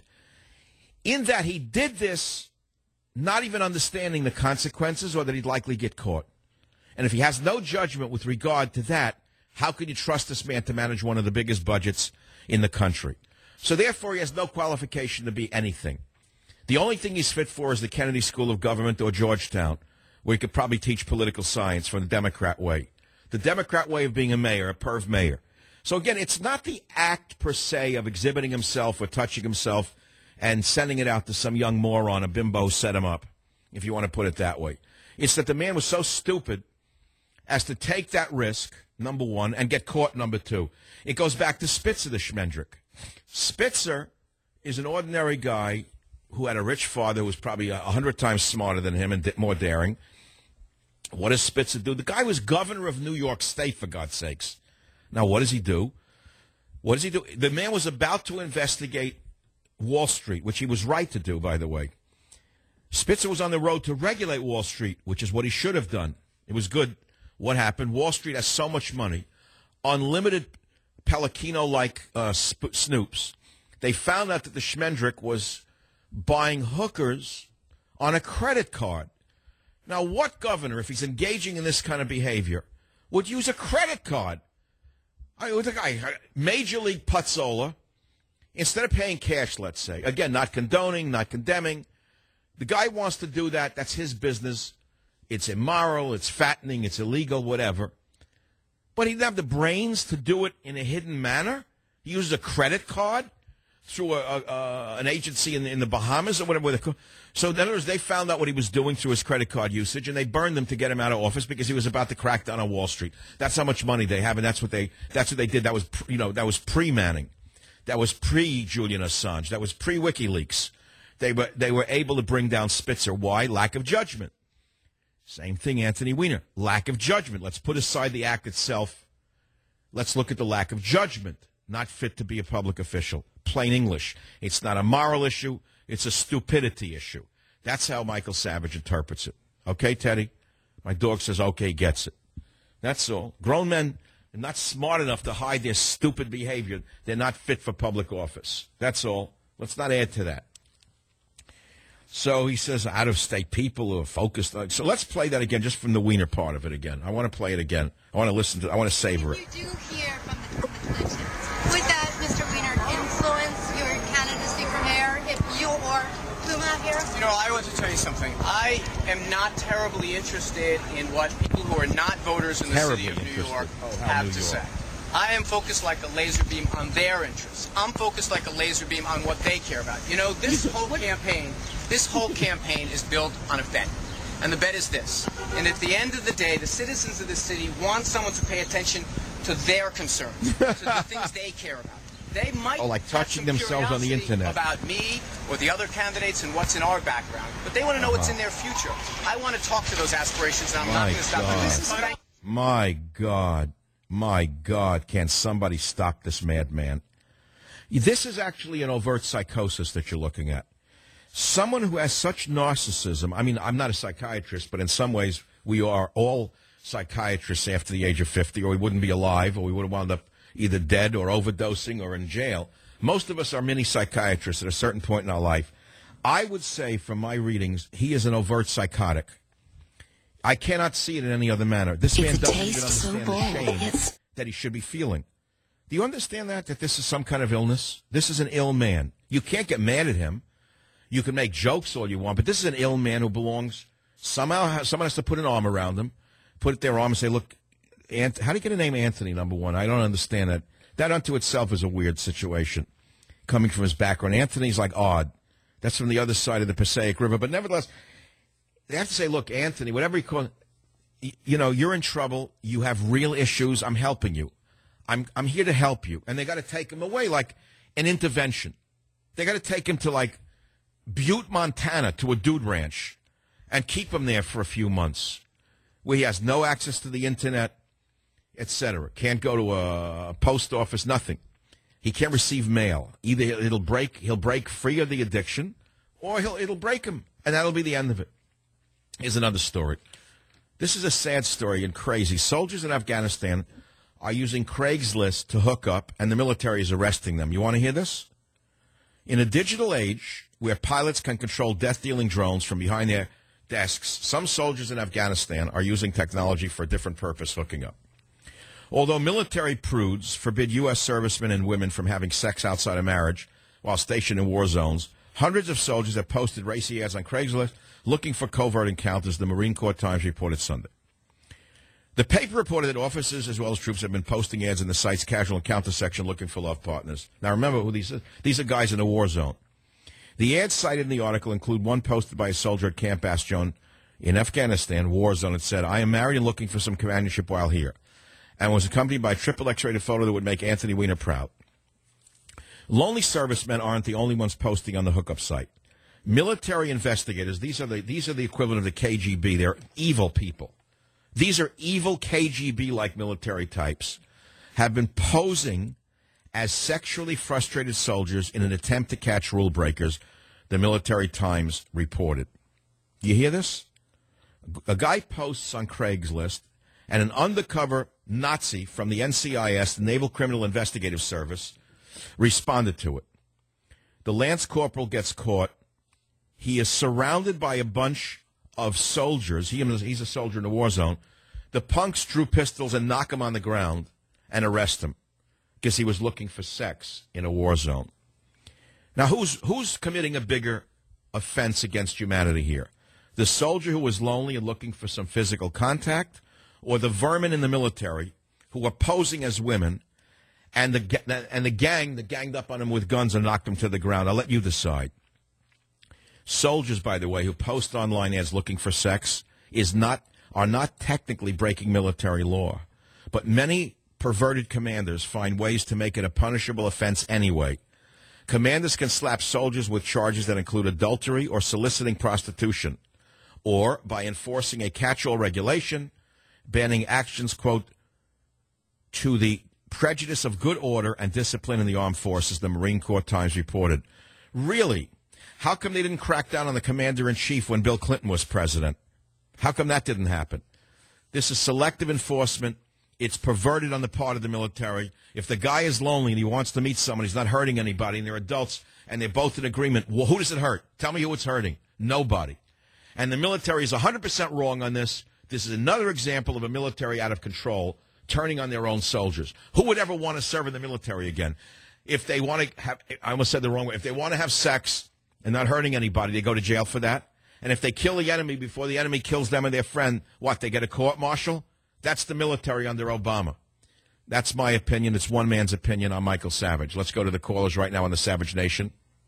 in that he did this not even understanding the consequences or that he'd likely get caught. And if he has no judgment with regard to that, how can you trust this man to manage one of the biggest budgets in the country? So therefore, he has no qualification to be anything. The only thing he's fit for is the Kennedy School of Government or Georgetown, where he could probably teach political science from the Democrat way. The Democrat way of being a mayor, a perv mayor. So again, it's not the act per se of exhibiting himself or touching himself and sending it out to some young moron, a bimbo set him up, if you want to put it that way. It's that the man was so stupid as to take that risk, number one, and get caught, number two. It goes back to Spitzer, the Schmendrick. Spitzer is an ordinary guy who had a rich father who was probably 100 times smarter than him and more daring. What does Spitzer do? The guy was governor of New York State, for God's sakes. Now, what does he do? What does he do? The man was about to investigate Wall Street, which he was right to do, by the way. Spitzer was on the road to regulate Wall Street, which is what he should have done. It was good. What happened? Wall Street has so much money, unlimited Pellegrino-like snoops. They found out that the Schmendrick was buying hookers on a credit card. Now, what governor, if he's engaging in this kind of behavior, would use a credit card? Major League Puzzola, instead of paying cash, let's say, again, not condoning, not condemning, the guy wants to do that. That's his business. It's immoral, it's fattening, it's illegal, whatever. But he didn't have the brains to do it in a hidden manner. He uses a credit card through an agency in the Bahamas or whatever. So in other words, they found out what he was doing through his credit card usage, and they burned him to get him out of office because he was about to crack down on Wall Street. That's how much money they have, and that's what they did. That was that was pre-Manning, that was pre-Julian Assange, that was pre-WikiLeaks. They were able to bring down Spitzer. Why? Lack of judgment. Same thing, Anthony Weiner. Lack of judgment. Let's put aside the act itself. Let's look at the lack of judgment. Not fit to be a public official. Plain English. It's not a moral issue. It's a stupidity issue. That's how Michael Savage interprets it. Okay, Teddy? My dog says, okay, gets it. That's all. Grown men are not smart enough to hide their stupid behavior. They're not fit for public office. That's all. Let's not add to that. So he says out-of-state people who are focused on... So let's play that again, just from the Wiener part of it again. I want to play it again. I want to listen to it. I want to savor it. You do hear from the conventions. Would that, Mr. Wiener, influence your candidacy for mayor if you or Puma here? You know, I want to tell you something. I am not terribly interested in what people who are not voters in the city of New York have to say. I am focused like a laser beam on their interests. I'm focused like a laser beam on what they care about. You know, this whole campaign is built on a bet. And the bet is this. And at the end of the day, the citizens of the city want someone to pay attention to their concerns, to the things they care about. They might like touching themselves on the internet about me or the other candidates and what's in our background, but they want to know what's in their future. I want to talk to those aspirations, and I'm not going to stop them. My God, can somebody stop this madman? This is actually an overt psychosis that you're looking at. Someone who has such narcissism. I mean, I'm not a psychiatrist, but in some ways we are all psychiatrists after the age of 50, or we wouldn't be alive, or we would have wound up either dead or overdosing or in jail. Most of us are mini psychiatrists at a certain point in our life. I would say, from my readings, he is an overt psychotic. I cannot see it in any other manner. This man doesn't even understand the shame that he should be feeling. Do you understand that this is some kind of illness? This is an ill man. You can't get mad at him. You can make jokes all you want, but this is an ill man who belongs somehow. Someone has to put an arm around him, put their arm and say, look, how do you get a name Anthony, number one? I don't understand that. That unto itself is a weird situation coming from his background. Anthony's like odd. That's from the other side of the Passaic River, but nevertheless, they have to say, look, Anthony, whatever you call it, you know, you're in trouble. You have real issues. I'm helping you. I'm here to help you. And they got to take him away like an intervention. They got to take him to like Butte, Montana, to a dude ranch and keep him there for a few months where he has no access to the internet, etc. Can't go to a post office, nothing. He can't receive mail. Either he'll break free of the addiction, or it'll break him, and that'll be the end of it. Here's another story. This is a sad story and crazy. Soldiers in Afghanistan are using Craigslist to hook up, and the military is arresting them. You want to hear this? In a digital age where pilots can control death-dealing drones from behind their desks, some soldiers in Afghanistan are using technology for a different purpose, hooking up. Although military prudes forbid U.S. servicemen and women from having sex outside of marriage while stationed in war zones, hundreds of soldiers have posted racy ads on Craigslist looking for covert encounters, the Marine Corps Times reported Sunday. The paper reported that officers as well as troops have been posting ads in the site's casual encounter section looking for love partners. Now remember who these are. These are guys in a war zone. The ads cited in the article include one posted by a soldier at Camp Bastion in Afghanistan, war zone. It said, I am married and looking for some companionship while here, and was accompanied by a triple X-rated photo that would make Anthony Weiner proud. Lonely servicemen aren't the only ones posting on the hookup site. Military investigators, these are the equivalent of the KGB. They're evil people. These are evil KGB-like military types, have been posing as sexually frustrated soldiers in an attempt to catch rule breakers, the Military Times reported. You hear this? A guy posts on Craigslist, and an undercover Nazi from the NCIS, the Naval Criminal Investigative Service, responded to it. The Lance Corporal gets caught. He is surrounded by a bunch of soldiers. He's a soldier in a war zone. The punks drew pistols and knock him on the ground and arrest him because he was looking for sex in a war zone. Now, who's committing a bigger offense against humanity here? The soldier who was lonely and looking for some physical contact, or the vermin in the military who are posing as women, and the gang that ganged up on him with guns and knocked him to the ground? I'll let you decide. Soldiers, by the way, who post online ads looking for sex are not technically breaking military law, but many perverted commanders find ways to make it a punishable offense anyway. Commanders can slap soldiers with charges that include adultery or soliciting prostitution, or by enforcing a catch-all regulation, banning actions, quote, to the prejudice of good order and discipline in the armed forces, the Marine Corps Times reported. Really? How come they didn't crack down on the commander-in-chief when Bill Clinton was president? How come that didn't happen? This is selective enforcement. It's perverted on the part of the military. If the guy is lonely and he wants to meet someone, he's not hurting anybody, and they're adults, and they're both in agreement, well, who does it hurt? Tell me who it's hurting. Nobody. And the military is 100% wrong on this. This is another example of a military out of control, turning on their own soldiers. Who would ever want to serve in the military again? If they want to have, I almost said the wrong way, if they want to have sex and not hurting anybody, they go to jail for that. And if they kill the enemy before the enemy kills them and their friend, what, they get a court-martial? That's the military under Obama. That's my opinion. It's one man's opinion. I'm Michael Savage. Let's go to the callers right now on the Savage Nation.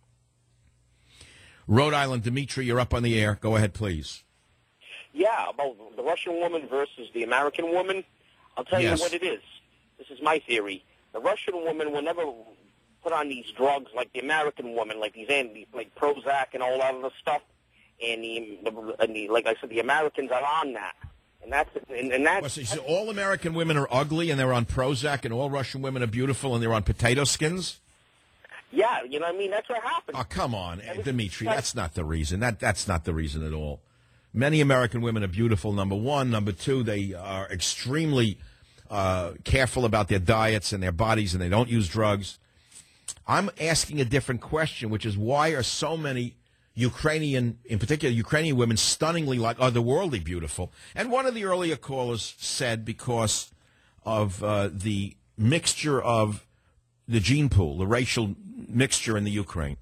Rhode Island, Dimitri, you're up on the air. Go ahead, please. Yeah, about the Russian woman versus the American woman. I'll tell you what it is. This is my theory. The Russian woman will never put on these drugs like the American woman, like these like Prozac and all that other stuff. And the like I said, the Americans are on that. And that's so all American women are ugly and they're on Prozac, and all Russian women are beautiful and they're on potato skins? Yeah, you know what I mean? That's what happened. Oh, come on, Dimitri. That's not the reason. That's not the reason at all. Many American women are beautiful, number one. Number two, they are extremely careful about their diets and their bodies, and they don't use drugs. I'm asking a different question, which is why are so many Ukrainian, in particular Ukrainian women, stunningly like otherworldly beautiful? And one of the earlier callers said because of the mixture of the gene pool, the racial mixture in the Ukraine.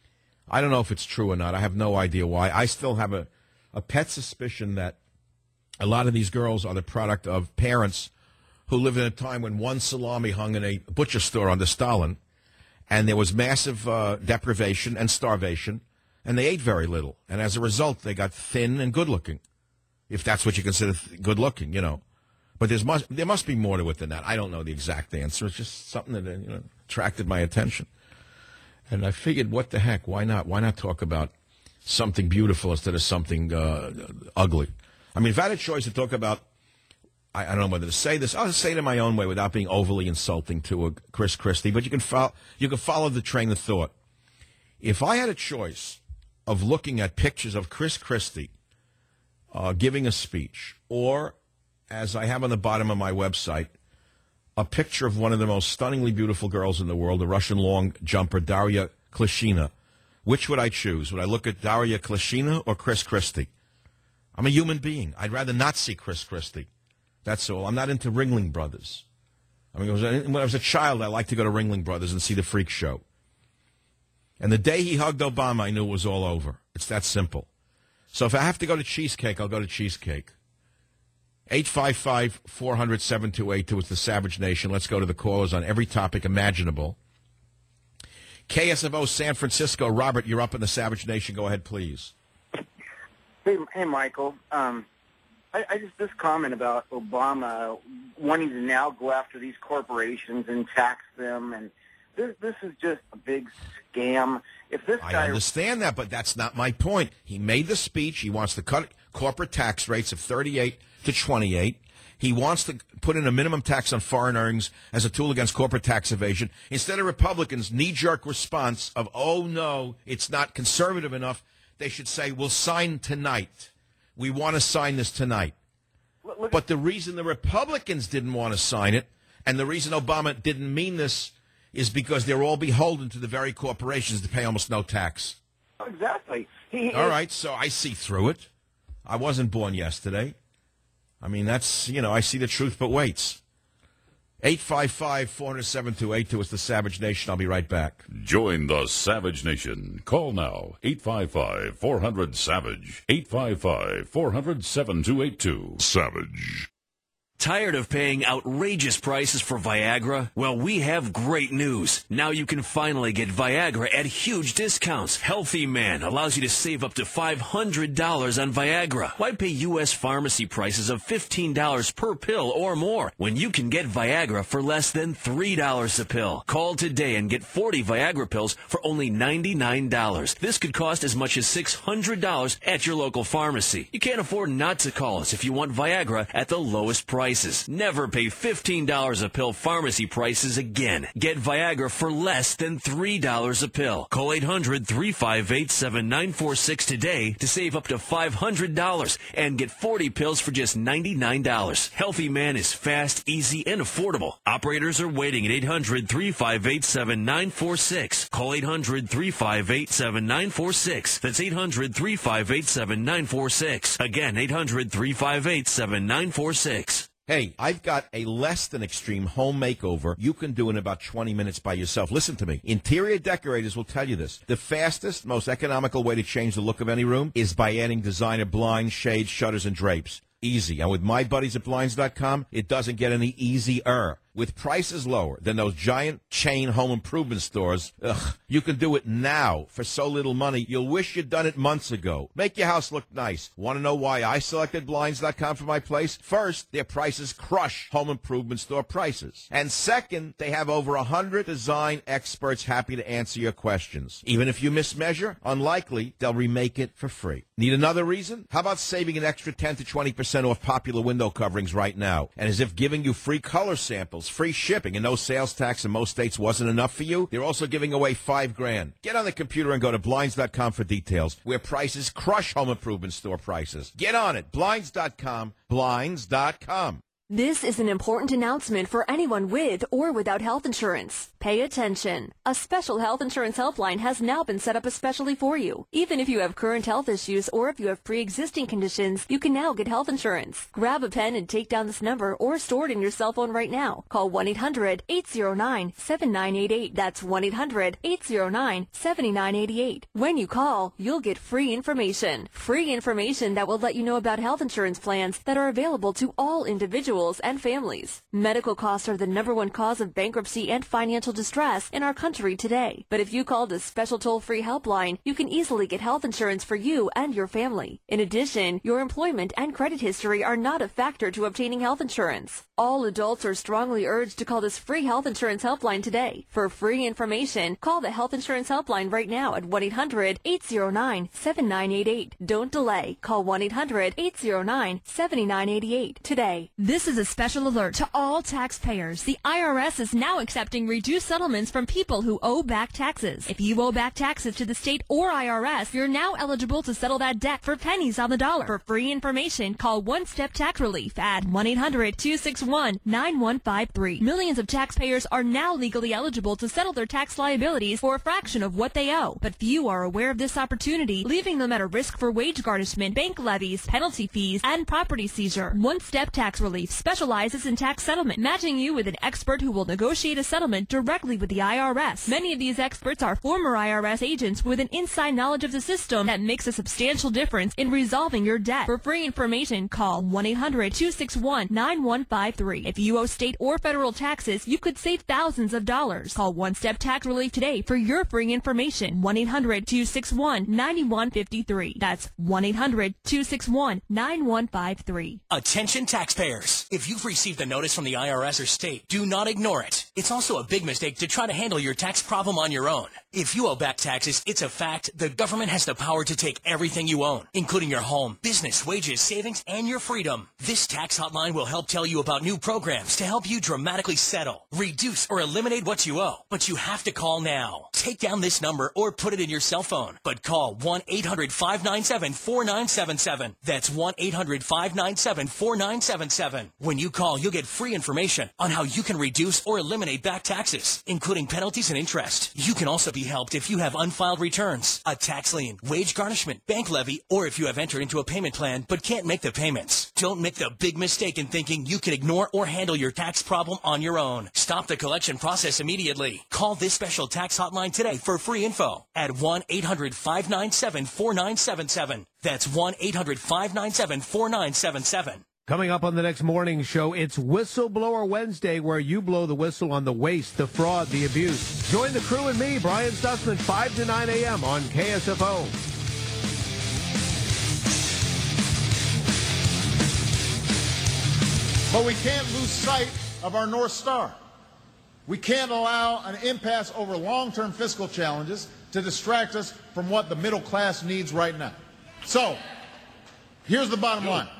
I don't know if it's true or not. I have no idea why. I still have a pet suspicion that a lot of these girls are the product of parents who lived in a time when one salami hung in a butcher store under Stalin, and there was massive deprivation and starvation, and they ate very little. And as a result, they got thin and good-looking, if that's what you consider good-looking, you know. But there must be more to it than that. I don't know the exact answer. It's just something that attracted my attention. And I figured, what the heck? Why not? Why not talk about something beautiful instead of something ugly? I mean, if I had a choice to talk about, I don't know whether to say this. I'll just say it in my own way without being overly insulting to a Chris Christie. But you can follow the train of thought. If I had a choice of looking at pictures of Chris Christie giving a speech, or as I have on the bottom of my website, a picture of one of the most stunningly beautiful girls in the world, the Russian long jumper, Daria Klishina. Which would I choose? Would I look at Daria Klishina or Chris Christie? I'm a human being. I'd rather not see Chris Christie. That's all. I'm not into Ringling Brothers. I mean, when I was a child, I liked to go to Ringling Brothers and see the freak show. And the day he hugged Obama, I knew it was all over. It's that simple. So if I have to go to Cheesecake, I'll go to Cheesecake. 855-400-7282. It's the Savage Nation. Let's go to the callers on every topic imaginable. KSFO San Francisco. Robert, you're up in the Savage Nation. Go ahead, please. Hey, Michael. I just this comment about Obama wanting to now go after these corporations and tax them, and this is just a big scam. If this guy, I understand that, but that's not my point. He made the speech. He wants to cut corporate tax rates of 38 to 28. He wants to put in a minimum tax on foreign earnings as a tool against corporate tax evasion. Instead of Republicans' knee-jerk response of, oh, no, it's not conservative enough, they should say, we'll sign tonight. We want to sign this tonight. But the reason the Republicans didn't want to sign it, and the reason Obama didn't mean this, is because they're all beholden to the very corporations that pay almost no tax. Exactly. All right, so I see through it. I wasn't born yesterday. I mean, that's, I see the truth but waits. 855-400-7282 is the Savage Nation. I'll be right back. Join the Savage Nation. Call now. 855-400-SAVAGE. 855-400-7282. Savage. Tired of paying outrageous prices for Viagra? Well, we have great news. Now you can finally get Viagra at huge discounts. Healthy Man allows you to save up to $500 on Viagra. Why pay U.S. pharmacy prices of $15 per pill or more when you can get Viagra for less than $3 a pill? Call today and get 40 Viagra pills for only $99. This could cost as much as $600 at your local pharmacy. You can't afford not to call us if you want Viagra at the lowest price. prices. Never pay $15 a pill pharmacy prices again. Get Viagra for less than $3 a pill. Call 800-358-7946 today to save up to $500 and get 40 pills for just $99. Healthy Man is fast, easy, and affordable. Operators are waiting at 800-358-7946. Call 800-358-7946. That's 800-358-7946. Again, 800-358-7946. Hey, I've got a less than extreme home makeover you can do in about 20 minutes by yourself. Listen to me. Interior decorators will tell you this. The fastest, most economical way to change the look of any room is by adding designer blinds, shades, shutters, and drapes. Easy. And with my buddies at Blinds.com, it doesn't get any easier. With prices lower than those giant chain home improvement stores, you can do it now for so little money, you'll wish you'd done it months ago. Make your house look nice. Want to know why I selected Blinds.com for my place? First, their prices crush home improvement store prices. And second, they have over 100 design experts happy to answer your questions. Even if you mismeasure, unlikely they'll remake it for free. Need another reason? How about saving an extra 10 to 20% off popular window coverings right now? And as if giving you free color samples, free shipping, and no sales tax in most states wasn't enough for you, they're also giving away $5,000. Get on the computer and go to Blinds.com for details, where prices crush home improvement store prices. Get on it. Blinds.com. Blinds.com. This is an important announcement for anyone with or without health insurance. Pay attention. A special health insurance helpline has now been set up especially for you. Even if you have current health issues or if you have pre-existing conditions, you can now get health insurance. Grab a pen and take down this number or store it in your cell phone right now. Call 1-800-809-7988. That's 1-800-809-7988. When you call, you'll get free information. Free information that will let you know about health insurance plans that are available to all individuals and families. Medical costs are the #1 cause of bankruptcy and financial distress in our country today. But if you call this special toll-free helpline, you can easily get health insurance for you and your family. In addition, your employment and credit history are not a factor to obtaining health insurance. All adults are strongly urged to call this free health insurance helpline today. For free information, call the health insurance helpline right now at 1-800-809-7988. Don't delay. Call 1-800-809-7988 today. This is a special alert to all taxpayers. The IRS is now accepting reduced settlements from people who owe back taxes. If you owe back taxes to the state or IRS, you're now eligible to settle that debt for pennies on the dollar. For free information, call One Step Tax Relief at 1-800-261-9153. Millions of taxpayers are now legally eligible to settle their tax liabilities for a fraction of what they owe. But few are aware of this opportunity, leaving them at a risk for wage garnishment, bank levies, penalty fees, and property seizure. One Step Tax Relief specializes in tax settlement, matching you with an expert who will negotiate a settlement directly with the IRS. Many of these experts are former IRS agents with an inside knowledge of the system that makes a substantial difference in resolving your debt. For free information, call 1-800-261-9153. If you owe state or federal taxes, you could save thousands of dollars. Call One Step Tax Relief today for your free information. 1-800-261-9153. That's 1-800-261-9153. Attention taxpayers. If you've received a notice from the IRS or state, do not ignore it. It's also a big mistake to try to handle your tax problem on your own. If you owe back taxes, it's a fact the government has the power to take everything you own, including your home, business, wages, savings, and your freedom. This tax hotline will help tell you about new programs to help you dramatically settle, reduce, or eliminate what you owe. But you have to call now. Take down this number or put it in your cell phone. But call 1-800-597-4977. That's 1-800-597-4977. When you call, you'll get free information on how you can reduce or eliminate back taxes, including penalties and interest. You can also be helped if you have unfiled returns, a tax lien, wage garnishment, bank levy, or if you have entered into a payment plan but can't make the payments. Don't make the big mistake in thinking you can ignore or handle your tax problem on your own. Stop the collection process immediately. Call this special tax hotline today for free info at 1-800-597-4977. That's 1-800-597-4977. Coming up on the next morning show, it's Whistleblower Wednesday, where you blow the whistle on the waste, the fraud, the abuse. Join the crew and me, Brian Sussman, 5 to 9 a.m. on KSFO. But we can't lose sight of our North Star. We can't allow an impasse over long-term fiscal challenges to distract us from what the middle class needs right now. So, here's the bottom line.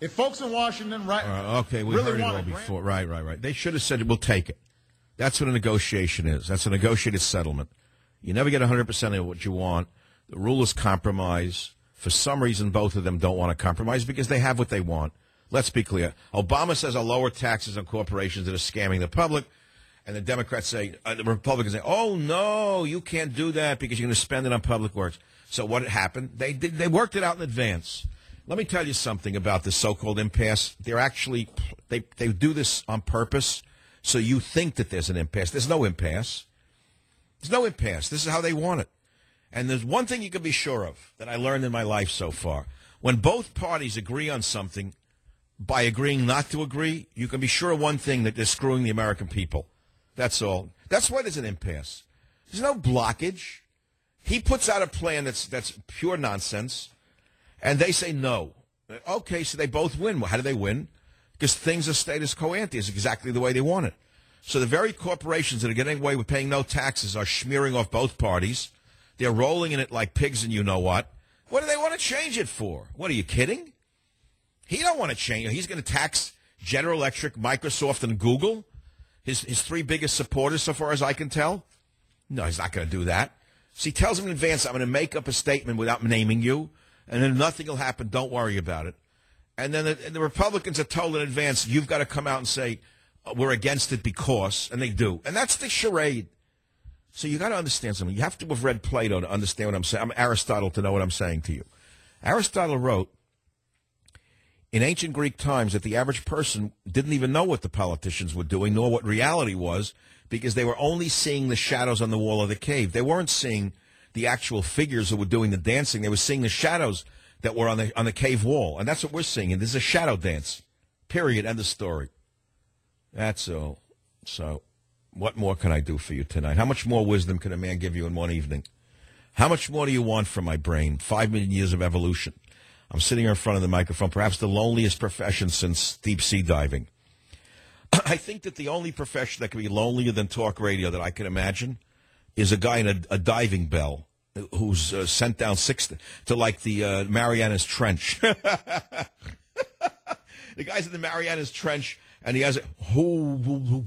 If folks in Washington okay, we really heard it want all a grant, before. Right. They should have said, we'll take it. That's what a negotiation is. That's a negotiated settlement. You never get 100% of what you want. The rule is compromise. For some reason, both of them don't want to compromise because they have what they want. Let's be clear. Obama says I'll lower taxes on corporations that are scamming the public. And the Democrats say, the Republicans say, oh, no, you can't do that because you're going to spend it on public works. So what happened? They worked it out in advance. Let me tell you something about this so-called impasse. They're actually, they do this on purpose so you think that there's an impasse. There's no impasse. There's no impasse. This is how they want it. And there's one thing you can be sure of that I learned in my life so far. When both parties agree on something, by agreeing not to agree, you can be sure of one thing, that they're screwing the American people. That's all. That's why there's an impasse. There's no blockage. He puts out a plan that's pure nonsense, and they say no. Okay, so they both win. Well, how do they win? Because things are status quo ante. It's exactly the way they want it. So the very corporations that are getting away with paying no taxes are smearing off both parties. They're rolling in it like pigs and you know what. What do they want to change it for? What, are you kidding? He don't want to change it. He's going to tax General Electric, Microsoft, and Google, his three biggest supporters so far as I can tell. No, he's not going to do that. So he tells them in advance, I'm going to make up a statement without naming you, and then nothing will happen. Don't worry about it. And then the Republicans are told in advance, you've got to come out and say, we're against it because, and they do. And that's the charade. So you got to understand something. You have to have read Plato to understand what I'm saying. I'm Aristotle to know what I'm saying to you. Aristotle wrote in ancient Greek times that the average person didn't even know what the politicians were doing, nor what reality was, because they were only seeing the shadows on the wall of the cave. They weren't seeing the actual figures who were doing the dancing. They were seeing the shadows that were on the cave wall. And that's what we're seeing. And this is a shadow dance. Period. End of story. That's all. So what more can I do for you tonight? How much more wisdom can a man give you in one evening? How much more do you want from my brain? 5 million years of evolution. I'm sitting here in front of the microphone, perhaps the loneliest profession since deep-sea diving. I think that the only profession that can be lonelier than talk radio that I can imagine is a guy in a diving bell who's sent down to like the Marianas Trench. The guy's in the Marianas Trench, and he has well,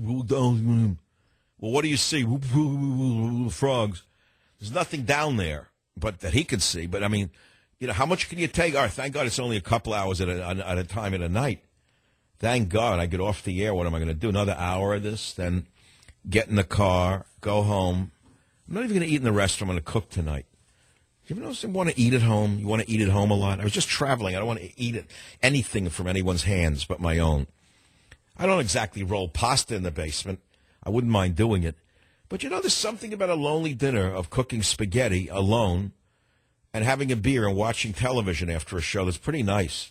what do you see? Frogs. There's nothing down there, but that he can see. But I mean, you know, how much can you take? All right, thank God it's only a couple hours at a time at a night. Thank God I get off the air. What am I going to do? Another hour of this? Then get in the car, go home. I'm not even going to eat in the restaurant. I'm going to cook tonight. You ever notice you want to eat at home? You want to eat at home a lot? I was just traveling. I don't want to eat anything from anyone's hands but my own. I don't exactly roll pasta in the basement. I wouldn't mind doing it. But, you know, there's something about a lonely dinner of cooking spaghetti alone and having a beer and watching television after a show that's pretty nice.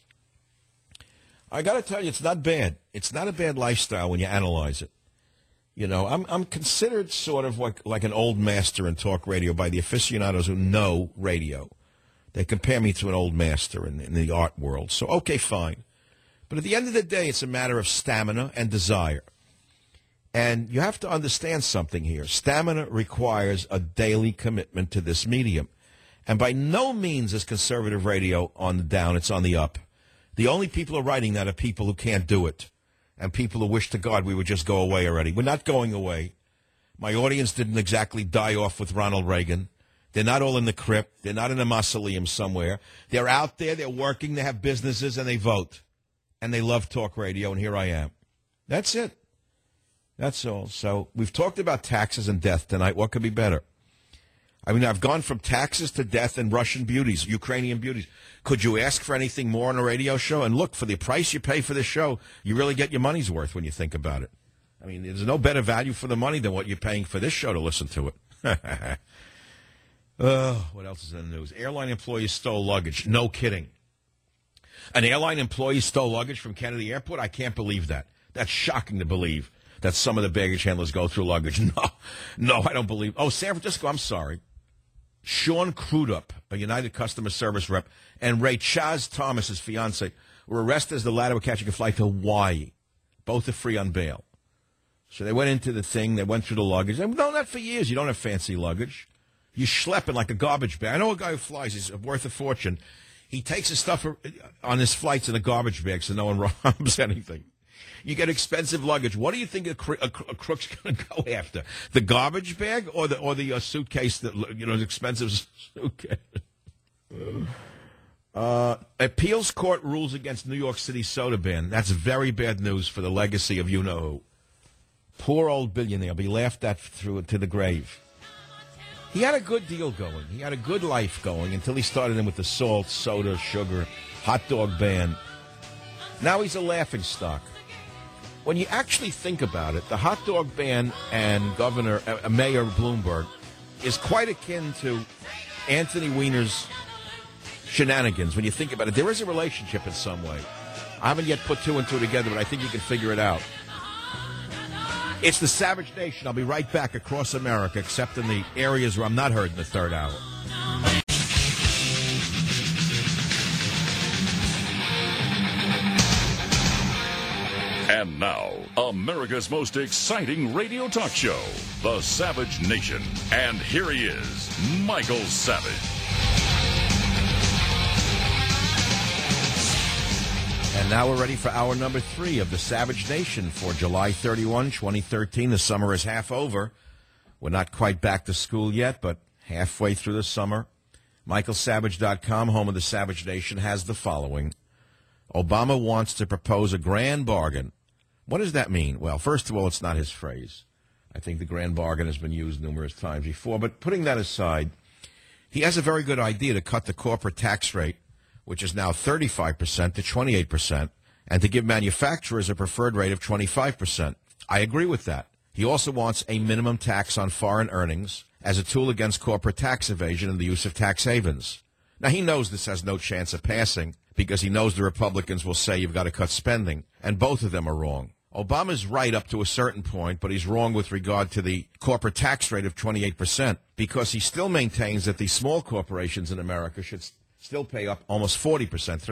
I got to tell you, it's not bad. It's not a bad lifestyle when you analyze it. You know, I'm considered sort of like an old master in talk radio by the aficionados who know radio. They compare me to an old master in the art world. So, okay, fine. But at the end of the day, it's a matter of stamina and desire. And you have to understand something here. Stamina requires a daily commitment to this medium. And by no means is conservative radio on the down. It's on the up. The only people who are writing that are people who can't do it. And people who wish to God we would just go away already. We're not going away. My audience didn't exactly die off with Ronald Reagan. They're not all in the crypt. They're not in a mausoleum somewhere. They're out there. They're working. They have businesses, and they vote. And they love talk radio, and here I am. That's it. That's all. So we've talked about taxes and death tonight. What could be better? I mean, I've gone from taxes to death and Russian beauties, Ukrainian beauties. Could you ask for anything more on a radio show? And look, for the price you pay for this show, you really get your money's worth when you think about it. I mean, there's no better value for the money than what you're paying for this show to listen to it. What else is in the news? Airline employees stole luggage. No kidding. An airline employee stole luggage from Kennedy Airport? I can't believe that. That's shocking to believe that some of the baggage handlers go through luggage. No, I don't believe. Oh, San Francisco, I'm sorry. Sean Crudup, a United Customer Service rep, and Ray Chaz Thomas, his fiancée, were arrested as the latter were catching a flight to Hawaii. Both are free on bail. So they went into the thing. They went through the luggage. They've known that for years. You don't have fancy luggage. You schlep it like a garbage bag. I know a guy who flies. He's worth a fortune. He takes his stuff on his flights in a garbage bag so no one robs anything. You get expensive luggage. What do you think a crook's going to go after? The garbage bag or the suitcase that, expensive suitcase? Appeals court rules against New York City soda ban. That's very bad news for the legacy of you-know-who. Poor old billionaire will be laughed at through to the grave. He had a good deal going. He had a good life going until he started in with the salt, soda, sugar, hot dog ban. Now he's a laughingstock. When you actually think about it, the hot dog ban and Mayor Bloomberg is quite akin to Anthony Weiner's shenanigans. When you think about it, there is a relationship in some way. I haven't yet put two and two together, but I think you can figure it out. It's the Savage Nation. I'll be right back across America, except in the areas where I'm not heard in the third hour. And now, America's most exciting radio talk show, The Savage Nation. And here he is, Michael Savage. And now we're ready for hour number 3 of The Savage Nation for July 31, 2013. The summer is half over. We're not quite back to school yet, but halfway through the summer. MichaelSavage.com, home of The Savage Nation, has the following. Obama wants to propose a grand bargain. What does that mean? Well, first of all, it's not his phrase. I think the grand bargain has been used numerous times before. But putting that aside, he has a very good idea to cut the corporate tax rate, which is now 35% to 28%, and to give manufacturers a preferred rate of 25%. I agree with that. He also wants a minimum tax on foreign earnings as a tool against corporate tax evasion and the use of tax havens. Now, he knows this has no chance of passing because he knows the Republicans will say you've got to cut spending, and both of them are wrong. Obama's right up to a certain point, but he's wrong with regard to the corporate tax rate of 28% because he still maintains that the small corporations in America should still pay up almost 40%,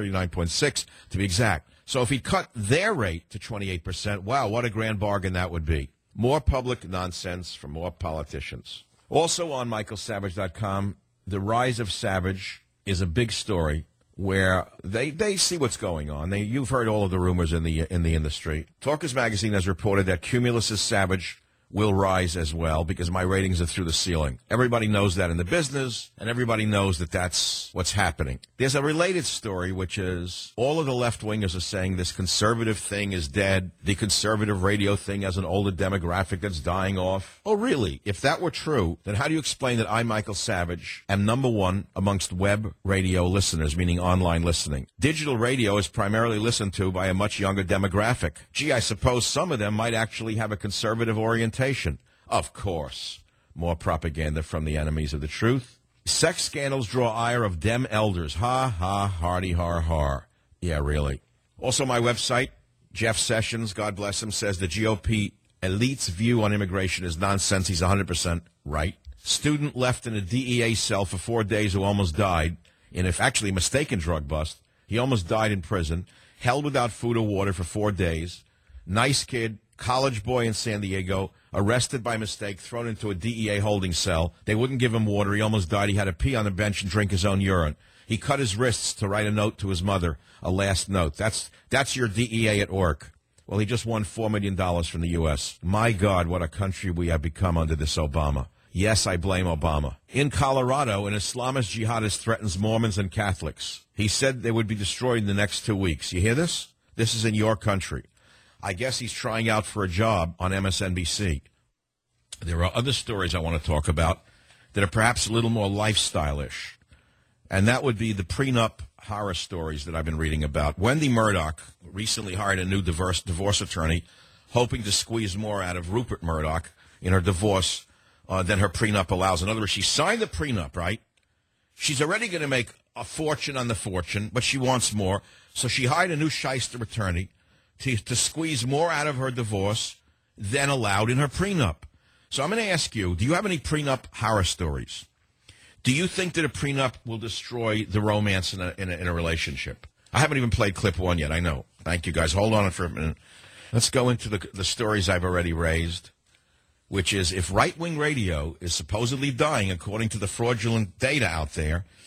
39.6% to be exact. So if he cut their rate to 28%, wow, what a grand bargain that would be. More public nonsense from more politicians. Also on MichaelSavage.com, the rise of Savage is a big story where they see what's going on. You've heard all of the rumors in the industry. Talkers Magazine has reported that Cumulus's Savage will rise as well because my ratings are through the ceiling. Everybody knows that in the business, and everybody knows that that's what's happening. There's a related story, which is all of the left-wingers are saying this conservative thing is dead. The conservative radio thing has an older demographic that's dying off. Oh, really? If that were true, then how do you explain that I, Michael Savage, am number one amongst web radio listeners, meaning online listening? Digital radio is primarily listened to by a much younger demographic. Gee, I suppose some of them might actually have a conservative orientation. Of course. More propaganda from the enemies of the truth. Sex scandals draw ire of Dem elders. Ha, ha, hardy, har, har. Yeah, really. Also, my website, Jeff Sessions, God bless him, says the GOP elite's view on immigration is nonsense. He's 100% right. Student left in a DEA cell for 4 days who almost died in a actually mistaken drug bust. He almost died in prison. Held without food or water for 4 days. Nice kid. College boy in San Diego, arrested by mistake, thrown into a DEA holding cell. They wouldn't give him water. He almost died. He had to pee on the bench and drink his own urine. He cut his wrists to write a note to his mother, a last note. That's your DEA at work. Well, he just won $4 million from the U.S. My God, what a country we have become under this Obama. Yes, I blame Obama. In Colorado, an Islamist jihadist threatens Mormons and Catholics. He said they would be destroyed in the next 2 weeks. You hear this? This is in your country. I guess he's trying out for a job on MSNBC. There are other stories I want to talk about that are perhaps a little more lifestyle-ish, and that would be the prenup horror stories that I've been reading about. Wendy Murdoch recently hired a new divorce attorney, hoping to squeeze more out of Rupert Murdoch in her divorce than her prenup allows. In other words, she signed the prenup, right? She's already going to make a fortune on the fortune, but she wants more, so she hired a new shyster attorney to squeeze more out of her divorce than allowed in her prenup. So I'm going to ask you, do you have any prenup horror stories? Do you think that a prenup will destroy the romance in a relationship? I haven't even played clip 1 yet, I know. Thank you, guys. Hold on for a minute. Let's go into the stories I've already raised, which is if right-wing radio is supposedly dying, according to the fraudulent data out there,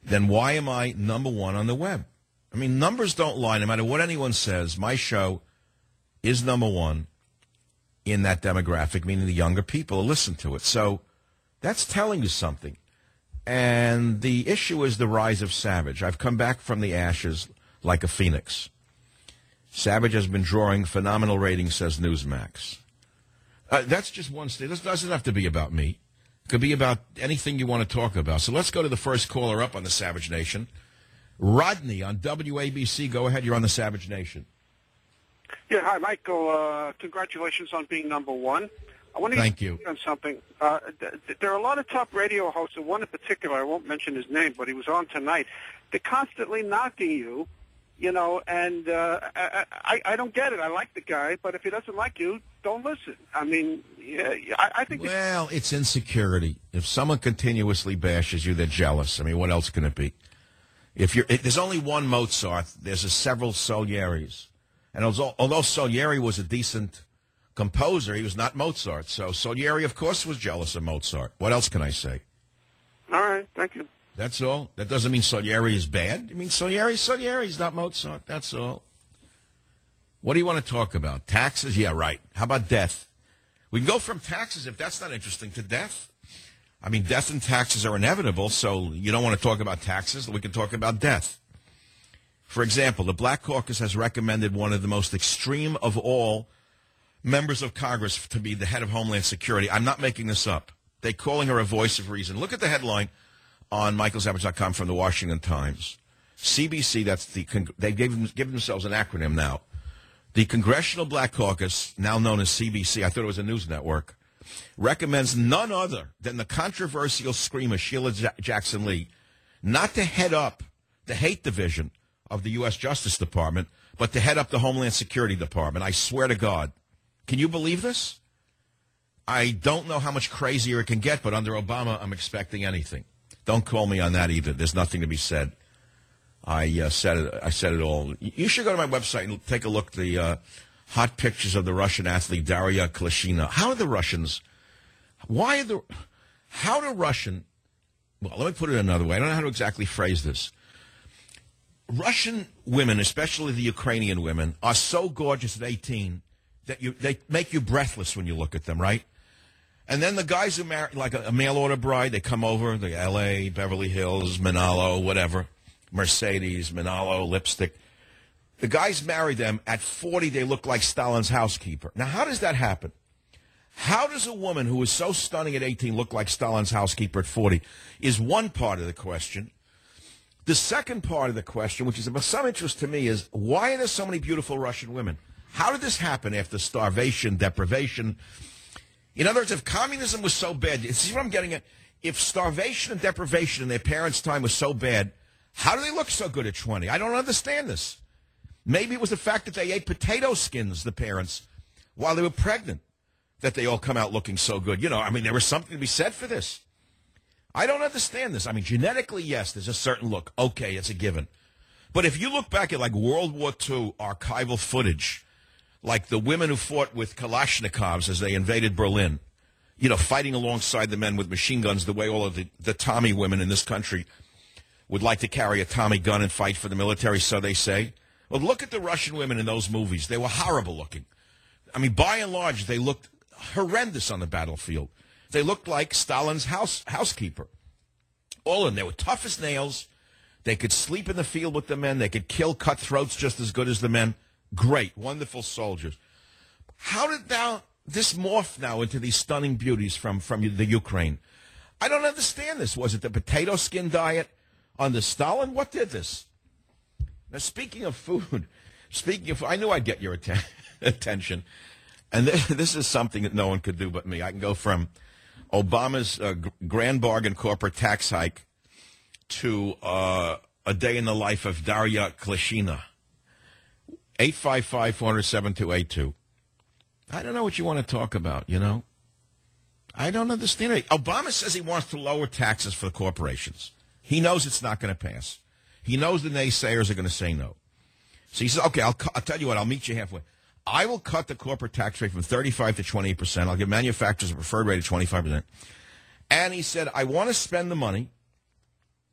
then why am I number one on the web? I mean, numbers don't lie. No matter what anyone says, my show is number one in that demographic, meaning the younger people who listen to it. So that's telling you something. And the issue is the rise of Savage. I've come back from the ashes like a phoenix. Savage has been drawing phenomenal ratings, says Newsmax. That's just one state. This doesn't have to be about me. It could be about anything you want to talk about. So let's go to the first caller up on the Savage Nation. Rodney on WABC. Go ahead. You're on the Savage Nation. Yeah, hi, Michael. Congratulations on being number one. I want to Thank you. on something. There are a lot of top radio hosts, and one in particular, I won't mention his name, but he was on tonight. They're constantly knocking you, and I don't get it. I like the guy, but if he doesn't like you, don't listen. I mean, I think... Well, it's insecurity. If someone continuously bashes you, they're jealous. I mean, what else can it be? If there's only one Mozart, there's several Salieri's. And although Salieri was a decent composer, he was not Mozart. So Salieri, of course, was jealous of Mozart. What else can I say? All right, thank you. That's all? That doesn't mean Salieri is bad. I mean, Salieri's not Mozart. That's all. What do you want to talk about? Taxes? Yeah, right. How about death? We can go from taxes, if that's not interesting, to death. I mean, death and taxes are inevitable, so you don't want to talk about taxes. We can talk about death. For example, the Black Caucus has recommended one of the most extreme of all members of Congress to be the head of Homeland Security. I'm not making this up. They're calling her a voice of reason. Look at the headline on michaelsavage.com from the Washington Times. CBC, they've given themselves an acronym now. The Congressional Black Caucus, now known as CBC, I thought it was a news network, recommends none other than the controversial screamer Sheila Jackson Lee not to head up the hate division of the U.S. Justice Department, but to head up the Homeland Security Department. I swear to God. Can you believe this? I don't know how much crazier it can get, but under Obama, I'm expecting anything. Don't call me on that either. There's nothing to be said. I said it all. You should go to my website and take a look at the hot pictures of the Russian athlete Daria Klishina. How do Russian, well, let me put it another way. I don't know how to exactly phrase this. Russian women, especially the Ukrainian women, are so gorgeous at 18 that they make you breathless when you look at them, right? And then the guys who marry, like a mail-order bride, they come over, the L.A., Beverly Hills, Manalo, whatever, Mercedes, Manalo, lipstick. The guys marry them. At 40, they look like Stalin's housekeeper. Now, how does that happen? How does a woman who is so stunning at 18 look like Stalin's housekeeper at 40 is one part of the question. The second part of the question, which is of some interest to me, is why are there so many beautiful Russian women? How did this happen after starvation, deprivation? In other words, if communism was so bad, you see what I'm getting at? If starvation and deprivation in their parents' time was so bad, how do they look so good at 20? I don't understand this. Maybe it was the fact that they ate potato skins, the parents, while they were pregnant, that they all come out looking so good. There was something to be said for this. I don't understand this. I mean, genetically, yes, there's a certain look. Okay, it's a given. But if you look back at, like, World War II archival footage, like the women who fought with Kalashnikovs as they invaded Berlin, fighting alongside the men with machine guns the way all of the Tommy women in this country would like to carry a Tommy gun and fight for the military, so they say. Well, look at the Russian women in those movies. They were horrible looking. I mean, by and large, they looked horrendous on the battlefield. They looked like Stalin's housekeeper. All of them. They were tough as nails. They could sleep in the field with the men. They could kill cutthroats just as good as the men. Great, wonderful soldiers. How did this morph now into these stunning beauties from the Ukraine? I don't understand this. Was it the potato skin diet under Stalin? What did this? Now, speaking of food, I knew I'd get your attention. And this is something that no one could do but me. I can go from Obama's grand bargain corporate tax hike to a day in the life of Daria Klishina. 855-407-282. I don't know what you want to talk about, I don't understand it. Obama says he wants to lower taxes for the corporations. He knows it's not going to pass. He knows the naysayers are going to say no. So he says, okay, I'll tell you what, I'll meet you halfway. I will cut the corporate tax rate from 35 to 28%. I'll give manufacturers a preferred rate of 25%. And he said, I want to spend the money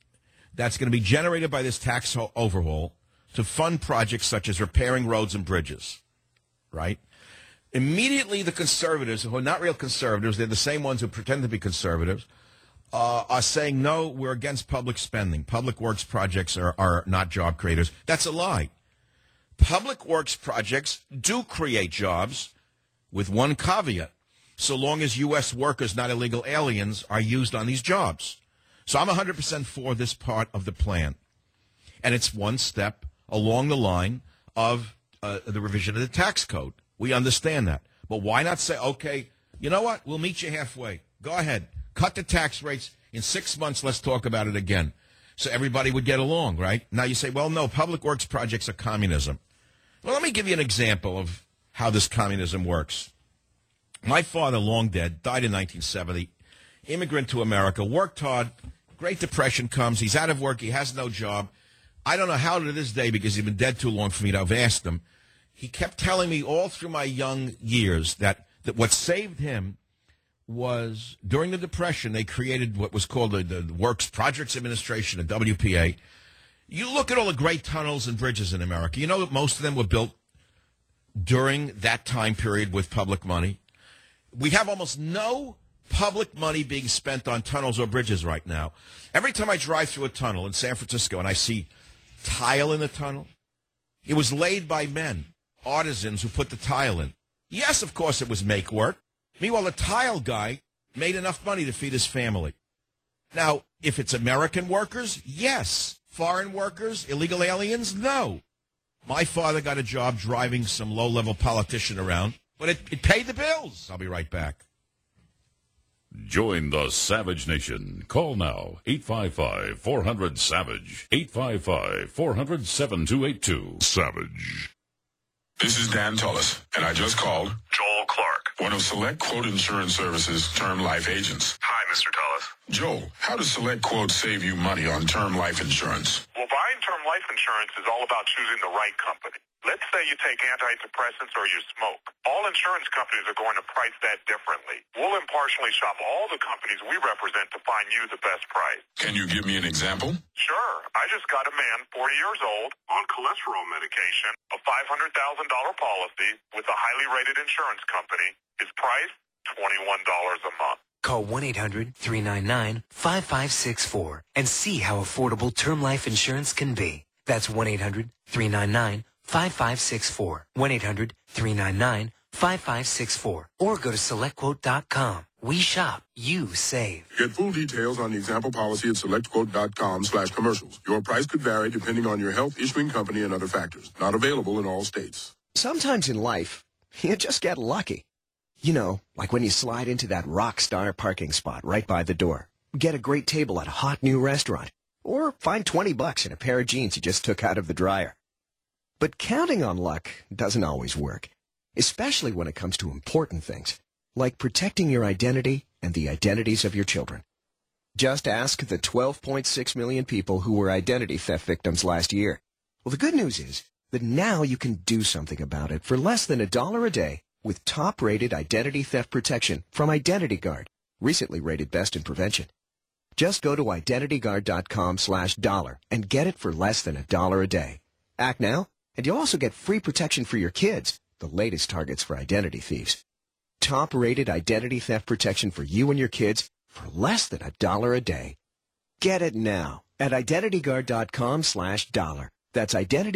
that's going to be generated by this tax overhaul to fund projects such as repairing roads and bridges, right? Immediately the conservatives, who are not real conservatives, they're the same ones who pretend to be conservatives, are saying, no, we're against public spending. Public works projects are not job creators. That's a lie. Public works projects do create jobs with one caveat, so long as U.S. workers, not illegal aliens, are used on these jobs. So I'm 100% for this part of the plan. And it's one step along the line of the revision of the tax code. We understand that. But why not say, okay, you know what? We'll meet you halfway. Go ahead. Cut the tax rates. In 6 months, let's talk about it again. So everybody would get along, right? Now you say, well, no, public works projects are communism. Well, let me give you an example of how this communism works. My father, long dead, died in 1970, immigrant to America, worked hard, Great Depression comes, he's out of work, he has no job. I don't know how to this day, because he's been dead too long for me to have asked him. He kept telling me all through my young years that what saved him was, during the Depression, they created what was called the Works Projects Administration, the WPA. You look at all the great tunnels and bridges in America. You know that most of them were built during that time period with public money. We have almost no public money being spent on tunnels or bridges right now. Every time I drive through a tunnel in San Francisco and I see tile in the tunnel, it was laid by men, artisans who put the tile in. Yes, of course, it was make work. Meanwhile, the tile guy made enough money to feed his family. Now, if it's American workers, yes. Foreign workers, illegal aliens, no. My father got a job driving some low-level politician around, but it paid the bills. I'll be right back. Join the Savage Nation. Call now, 855-400-SAVAGE, 855-400-7282. Savage. This is Dan Tullis, and I just called Joel Clark, one of Select Quote Insurance Services' term life agents. Hi, Mr. Tullis. Joel, how does Select Quote save you money on term life insurance? Well, buying term life insurance is all about choosing the right company. Let's say you take antidepressants or you smoke. All insurance companies are going to price that differently. We'll impartially shop all the companies we represent to find you the best price. Can you give me an example? Sure. I just got a man, 40 years old, on cholesterol medication, a $500,000 policy with a highly rated insurance company. His price, $21 a month. Call 1-800-399-5564 and see how affordable term life insurance can be. That's 1-800-399-5564. 1-800-399-5564. Or go to SelectQuote.com. We shop, you save. Get full details on the example policy at SelectQuote.com/commercials. Your price could vary depending on your health, issuing company, and other factors. Not available in all states. Sometimes in life, you just get lucky. You know, like when you slide into that rock star parking spot right by the door. Get a great table at a hot new restaurant. Or find $20 in a pair of jeans you just took out of the dryer. But counting on luck doesn't always work, especially when it comes to important things, like protecting your identity and the identities of your children. Just ask the 12.6 million people who were identity theft victims last year. Well, the good news is that now you can do something about it for less than $1 a day with top-rated identity theft protection from Identity Guard, recently rated best in prevention. Just go to IdentityGuard.com/dollar and get it for less than $1 a day. Act now, and you'll also get free protection for your kids, the latest targets for identity thieves. Top-rated identity theft protection for you and your kids for less than $1 a day. Get it now at IdentityGuard.com/dollar. That's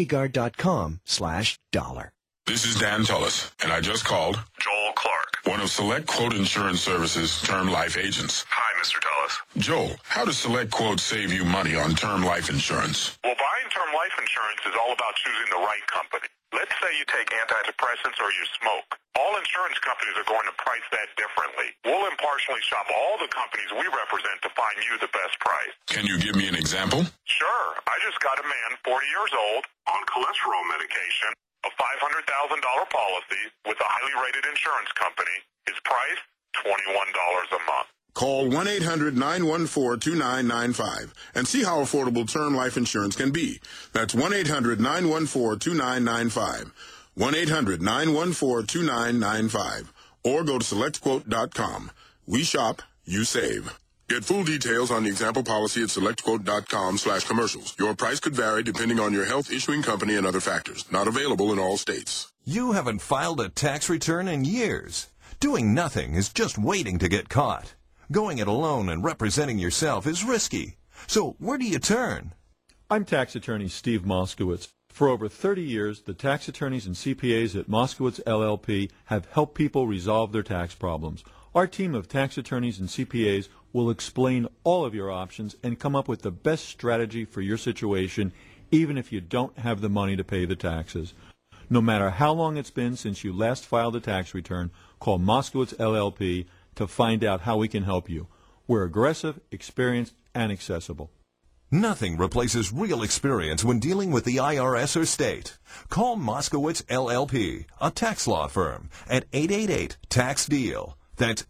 IdentityGuard.com/dollar. This is Dan Tullis, and I just called Joel Clark, one of Select Quote Insurance Services' term life agents. Hi, Mr. Tullis. Joel, how does Select Quote save you money on term life insurance? Well, buying term life insurance is all about choosing the right company. Let's say you take antidepressants or you smoke. All insurance companies are going to price that differently. We'll impartially shop all the companies we represent to find you the best price. Can you give me an example? Sure. I just got a man, 40 years old, on cholesterol medication, a $500,000 policy with a highly rated insurance company. His price, $21 a month. Call 1-800-914-2995 and see how affordable term life insurance can be. That's 1-800-914-2995. 1-800-914-2995. Or go to SelectQuote.com. We shop, you save. Get full details on the example policy at selectquote.com/commercials. Your price could vary depending on your health, issuing company, and other factors. Not available in all states. You haven't filed a tax return in years. Doing nothing is just waiting to get caught. Going it alone and representing yourself is risky. So where do you turn? I'm tax attorney Steve Moskowitz. For over 30 years, the tax attorneys and CPAs at Moskowitz LLP have helped people resolve their tax problems. Our team of tax attorneys and CPAs will explain all of your options and come up with the best strategy for your situation, even if you don't have the money to pay the taxes. No matter how long it's been since you last filed a tax return, call Moskowitz LLP to find out how we can help you. We're aggressive, experienced, and accessible. Nothing replaces real experience when dealing with the IRS or state. Call Moskowitz LLP, a tax law firm, at 888-TAX-DEAL. That's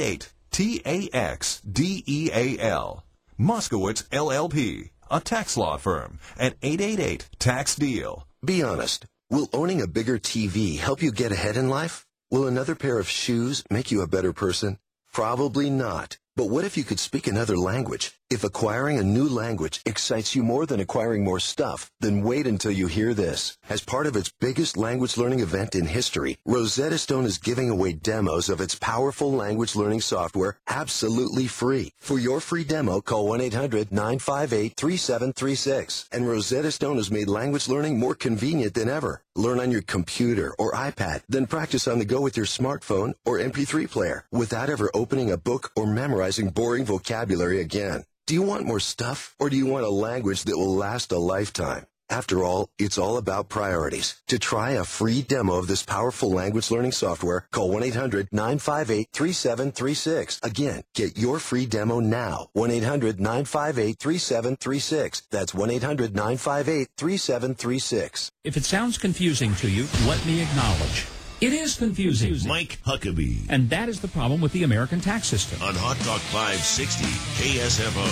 888-TAX-DEAL. Moskowitz LLP, a tax law firm, at 888-TAX-DEAL. Be honest. Will owning a bigger TV help you get ahead in life? Will another pair of shoes make you a better person? Probably not. But what if you could speak another language? If acquiring a new language excites you more than acquiring more stuff, then wait until you hear this. As part of its biggest language learning event in history, Rosetta Stone is giving away demos of its powerful language learning software absolutely free. For your free demo, call 1-800-958-3736. And Rosetta Stone has made language learning more convenient than ever. Learn on your computer or iPad, then practice on the go with your smartphone or MP3 player without ever opening a book or memorizing boring vocabulary again. Do you want more stuff, or do you want a language that will last a lifetime? After all, it's all about priorities. To try a free demo of this powerful language learning software, call 1-800-958-3736. Again, get your free demo now. 1-800-958-3736. That's 1-800-958-3736. If it sounds confusing to you, let me acknowledge. It is confusing. Mike Huckabee. And that is the problem with the American tax system. On Hot Talk 560, KSFO.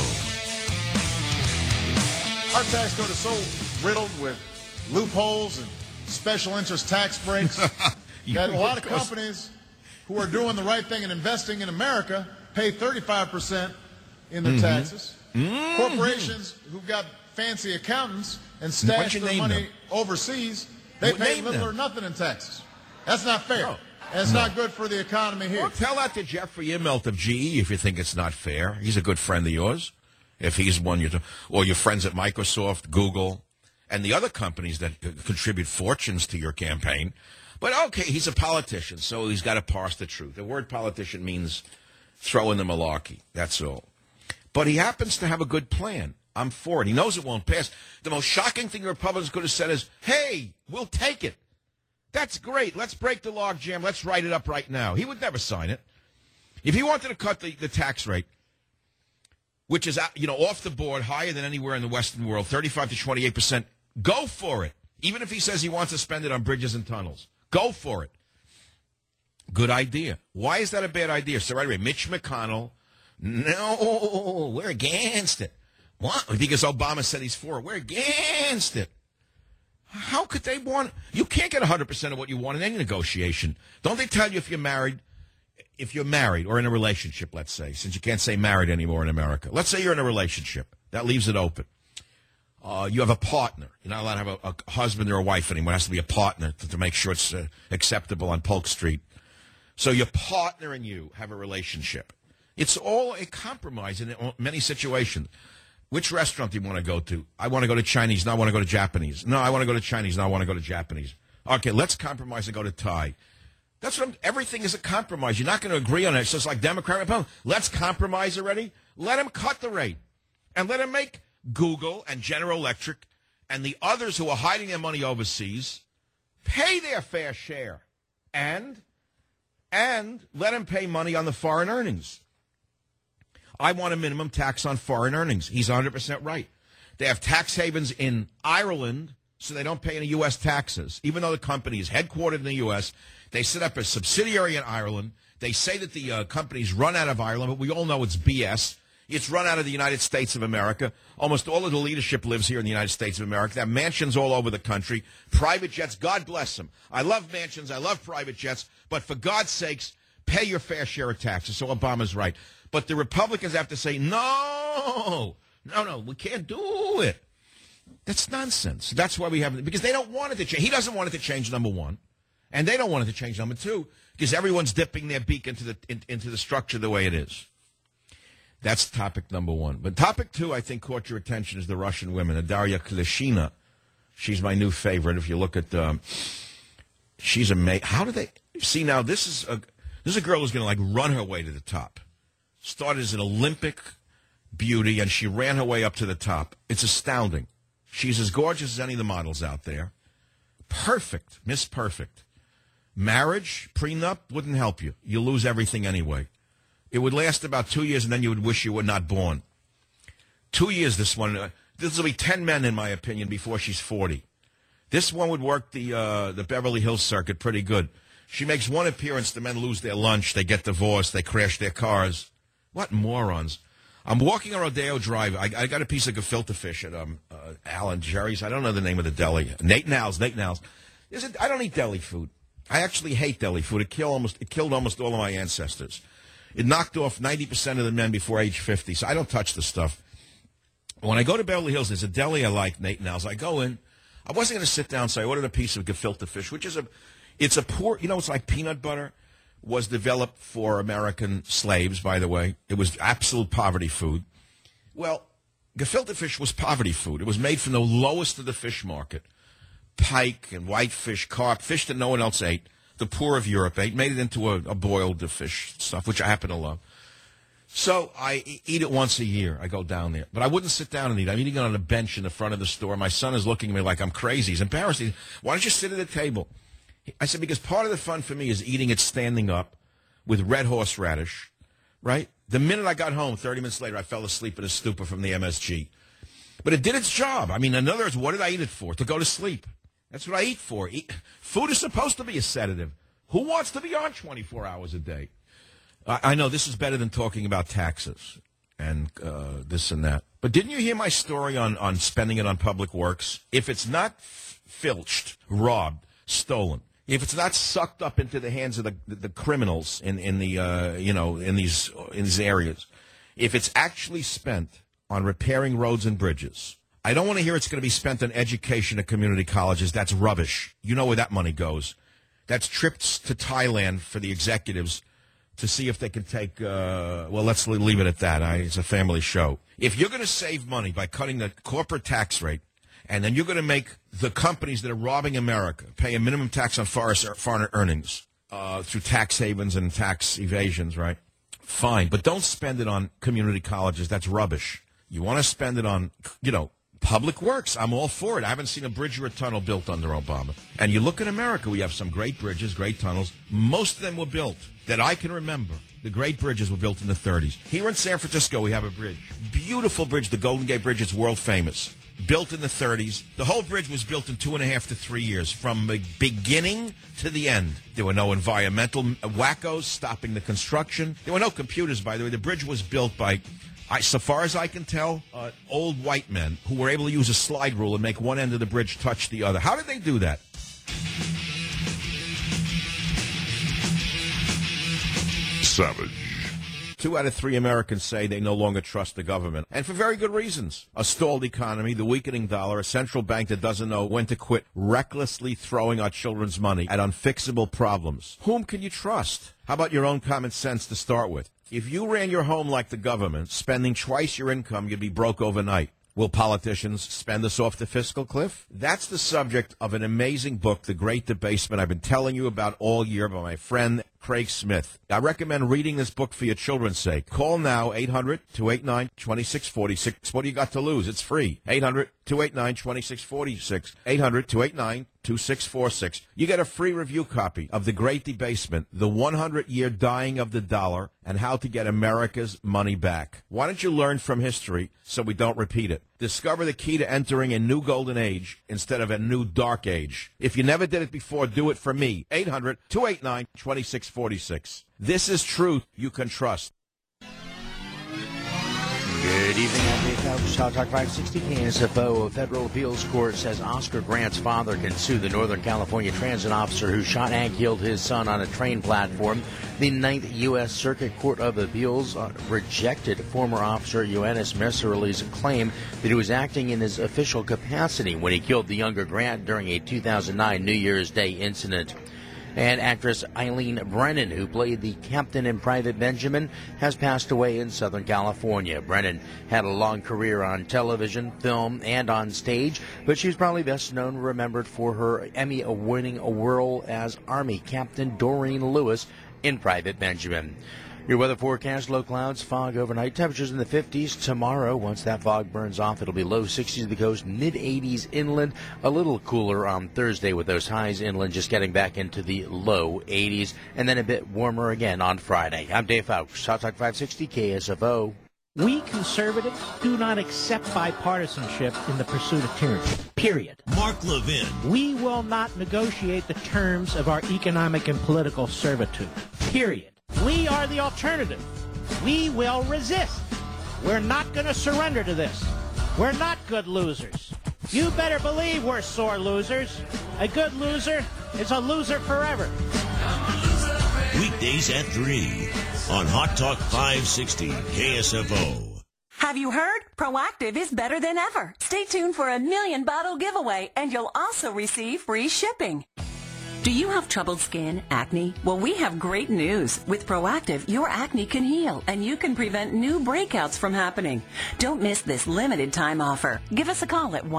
Our tax code is so riddled with loopholes and special interest tax breaks that a lot of companies who are doing the right thing and investing in America pay 35% in their taxes. Corporations who've got fancy accountants and stash their money overseas, they pay little or nothing in taxes. That's not fair. And it's not good for the economy here. Well, tell that to Jeffrey Immelt of GE if you think it's not fair. He's a good friend of yours. If he's one or your friends at Microsoft, Google, and the other companies that contribute fortunes to your campaign. But, okay, he's a politician, so he's got to parse the truth. The word politician means throw in the malarkey. That's all. But he happens to have a good plan. I'm for it. He knows it won't pass. The most shocking thing the Republicans could have said is, hey, we'll take it. That's great. Let's break the logjam. Let's write it up right now. He would never sign it. If he wanted to cut the tax rate, which is off the board, higher than anywhere in the Western world, 35 to 28%, go for it. Even if he says he wants to spend it on bridges and tunnels, go for it. Good idea. Why is that a bad idea? So right away, Mitch McConnell, no, we're against it. What? Because Obama said he's for it. We're against it. How could they want? You can't get 100% of what you want in any negotiation. Don't they tell you if you're married or in a relationship, let's say, since you can't say married anymore in America. Let's say you're in a relationship. That leaves it open. You have a partner. You're not allowed to have a husband or a wife anymore. It has to be a partner to make sure it's acceptable on Polk Street. So your partner and you have a relationship. It's all a compromise in many situations. Which restaurant do you want to go to? I want to go to Chinese. No, I want to go to Japanese. No, I want to go to Chinese. No, I want to go to Japanese. Okay, let's compromise and go to Thai. That's what everything is a compromise. You're not going to agree on it. It's just like Democrat Republican. Let's compromise already. Let them cut the rate. And let them make Google and General Electric and the others who are hiding their money overseas pay their fair share. And let them pay money on the foreign earnings. I want a minimum tax on foreign earnings. He's 100% right. They have tax havens in Ireland, so they don't pay any U.S. taxes. Even though the company is headquartered in the U.S., they set up a subsidiary in Ireland. They say that the company's run out of Ireland, but we all know it's BS. It's run out of the United States of America. Almost all of the leadership lives here in the United States of America. They have mansions all over the country, private jets. God bless them. I love mansions. I love private jets. But for God's sakes, pay your fair share of taxes. So Obama's right. But the Republicans have to say, no, we can't do it. That's nonsense. That's why we have, because they don't want it to change. He doesn't want it to change, number one. And they don't want it to change, number two, because everyone's dipping their beak into the structure the way it is. That's topic number one. But topic two, I think, caught your attention is the Russian women. Daria Klishina. She's my new favorite. If you look at, she's amazing. How do they see now? This is a girl who's going to like run her way to the top. Started as an Olympic beauty, and she ran her way up to the top. It's astounding. She's as gorgeous as any of the models out there. Perfect, Miss Perfect. Marriage, prenup wouldn't help you. You lose everything anyway. It would last about 2 years, and then you would wish you were not born. 2 years, this one. This will be 10 men, in my opinion, before she's 40. This one would work the Beverly Hills circuit pretty good. She makes one appearance, the men lose their lunch, they get divorced, they crash their cars. What morons. I'm walking on Rodeo Drive. I got a piece of gefilte fish at Alan Jerry's. I don't know the name of the deli. Nate Now's. I don't eat deli food. I actually hate deli food. It killed almost all of my ancestors. It knocked off 90% of the men before age 50, so I don't touch the stuff. When I go to Beverly Hills, there's a deli I like, Nate Now's. I go in. I wasn't going to sit down, so I ordered a piece of gefilte fish, which is it's like peanut butter. Was developed for American slaves, by the way. It was absolute poverty food. Well, gefilte fish was poverty food. It was made from the lowest of the fish market. Pike and whitefish, carp, fish that no one else ate. The poor of Europe ate, made it into a boiled fish stuff, which I happen to love. So I eat it once a year. I go down there. But I wouldn't sit down and eat. I'm eating it on a bench in the front of the store. My son is looking at me like I'm crazy. He's embarrassed. Why don't you sit at the table? I said, because part of the fun for me is eating it standing up with red horseradish, right? The minute I got home, 30 minutes later, I fell asleep in a stupor from the MSG. But it did its job. I mean, in other words, what did I eat it for? To go to sleep. That's what I eat for. Food is supposed to be a sedative. Who wants to be on 24 hours a day? I know this is better than talking about taxes and this and that. But didn't you hear my story on spending it on public works? If it's not filched, robbed, stolen, if it's not sucked up into the hands of the criminals in these areas, if it's actually spent on repairing roads and bridges, I don't want to hear it's going to be spent on education at community colleges. That's rubbish. You know where that money goes. That's trips to Thailand for the executives to see if they can take, let's leave it at that. It's a family show. If you're going to save money by cutting the corporate tax rate, and then you're going to make the companies that are robbing America pay a minimum tax on foreign earnings through tax havens and tax evasions, right? Fine. But don't spend it on community colleges. That's rubbish. You want to spend it on, public works. I'm all for it. I haven't seen a bridge or a tunnel built under Obama. And you look at America, we have some great bridges, great tunnels. Most of them were built that I can remember. The great bridges were built in the 30s. Here in San Francisco, we have a bridge. Beautiful bridge, the Golden Gate Bridge. It's world famous. Built in the 30s. The whole bridge was built in 2.5 to 3 years, from the beginning to the end. There were no environmental wackos stopping the construction. There were no computers, by the way. The bridge was built by, so far as I can tell, old white men who were able to use a slide rule and make one end of the bridge touch the other. How did they do that? Savage. 2 out of 3 Americans say they no longer trust the government, and for very good reasons. A stalled economy, the weakening dollar, a central bank that doesn't know when to quit recklessly throwing our children's money at unfixable problems. Whom can you trust? How about your own common sense to start with? If you ran your home like the government, spending twice your income, you'd be broke overnight. Will politicians spend us off the fiscal cliff? That's the subject of an amazing book, The Great Debasement, I've been telling you about all year by my friend Craig Smith. I recommend reading this book for your children's sake. Call now, 800-289-2646. What do you got to lose? It's free. 800-289-2646. 800-289-2646. You get a free review copy of The Great Debasement, The 100-Year Dying of the Dollar, and How to Get America's Money Back. Why don't you learn from history so we don't repeat it? Discover the key to entering a new golden age instead of a new dark age. If you never did it before, do it for me. 800-289-2646. This is truth you can trust. Good evening, I'm Dave Couch, Talk 560 KSFO. A federal appeals court says Oscar Grant's father can sue the Northern California transit officer who shot and killed his son on a train platform. The 9th U.S. Circuit Court of Appeals rejected former officer Yoenis Messerly's claim that he was acting in his official capacity when he killed the younger Grant during a 2009 New Year's Day incident. And actress Eileen Brennan, who played the captain in Private Benjamin, has passed away in Southern California. Brennan had a long career on television, film, and on stage, but she's probably best known and remembered for her Emmy-winning role as Army Captain Doreen Lewis in Private Benjamin. Your weather forecast, low clouds, fog overnight, temperatures in the 50s. Tomorrow, once that fog burns off, it'll be low 60s to the coast, mid-80s inland, a little cooler on Thursday with those highs inland just getting back into the low 80s, and then a bit warmer again on Friday. I'm Dave Fouch, Talk 560 KSFO. We conservatives do not accept bipartisanship in the pursuit of tyranny, period. Mark Levin. We will not negotiate the terms of our economic and political servitude, period. We are the alternative. We will resist. We're not going to surrender to this. We're not good losers. You better believe we're sore losers. A good loser is a loser forever. Weekdays at 3 on Hot Talk 560 KSFO. Have you heard? Proactive is better than ever. Stay tuned for a 1,000,000 bottle giveaway, and you'll also receive free shipping. Do you have troubled skin, acne? Well, we have great news. With Proactive, your acne can heal, and you can prevent new breakouts from happening. Don't miss this limited time offer. Give us a call at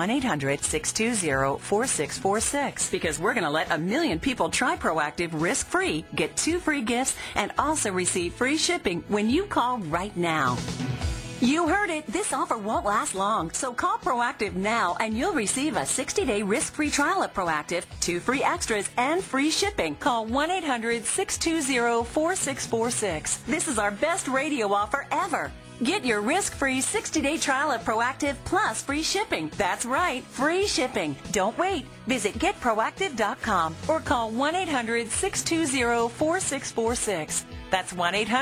1-800-620-4646, because we're going to let 1,000,000 people try Proactive risk-free, get 2 free gifts, and also receive free shipping when you call right now. You heard it. This offer won't last long, so call Proactive now and you'll receive a 60-day risk-free trial of Proactive, 2 free extras, and free shipping. Call 1-800-620-4646. This is our best radio offer ever. Get your risk-free 60-day trial of Proactive plus free shipping. That's right, free shipping. Don't wait. Visit getproactive.com or call 1-800-620-4646. That's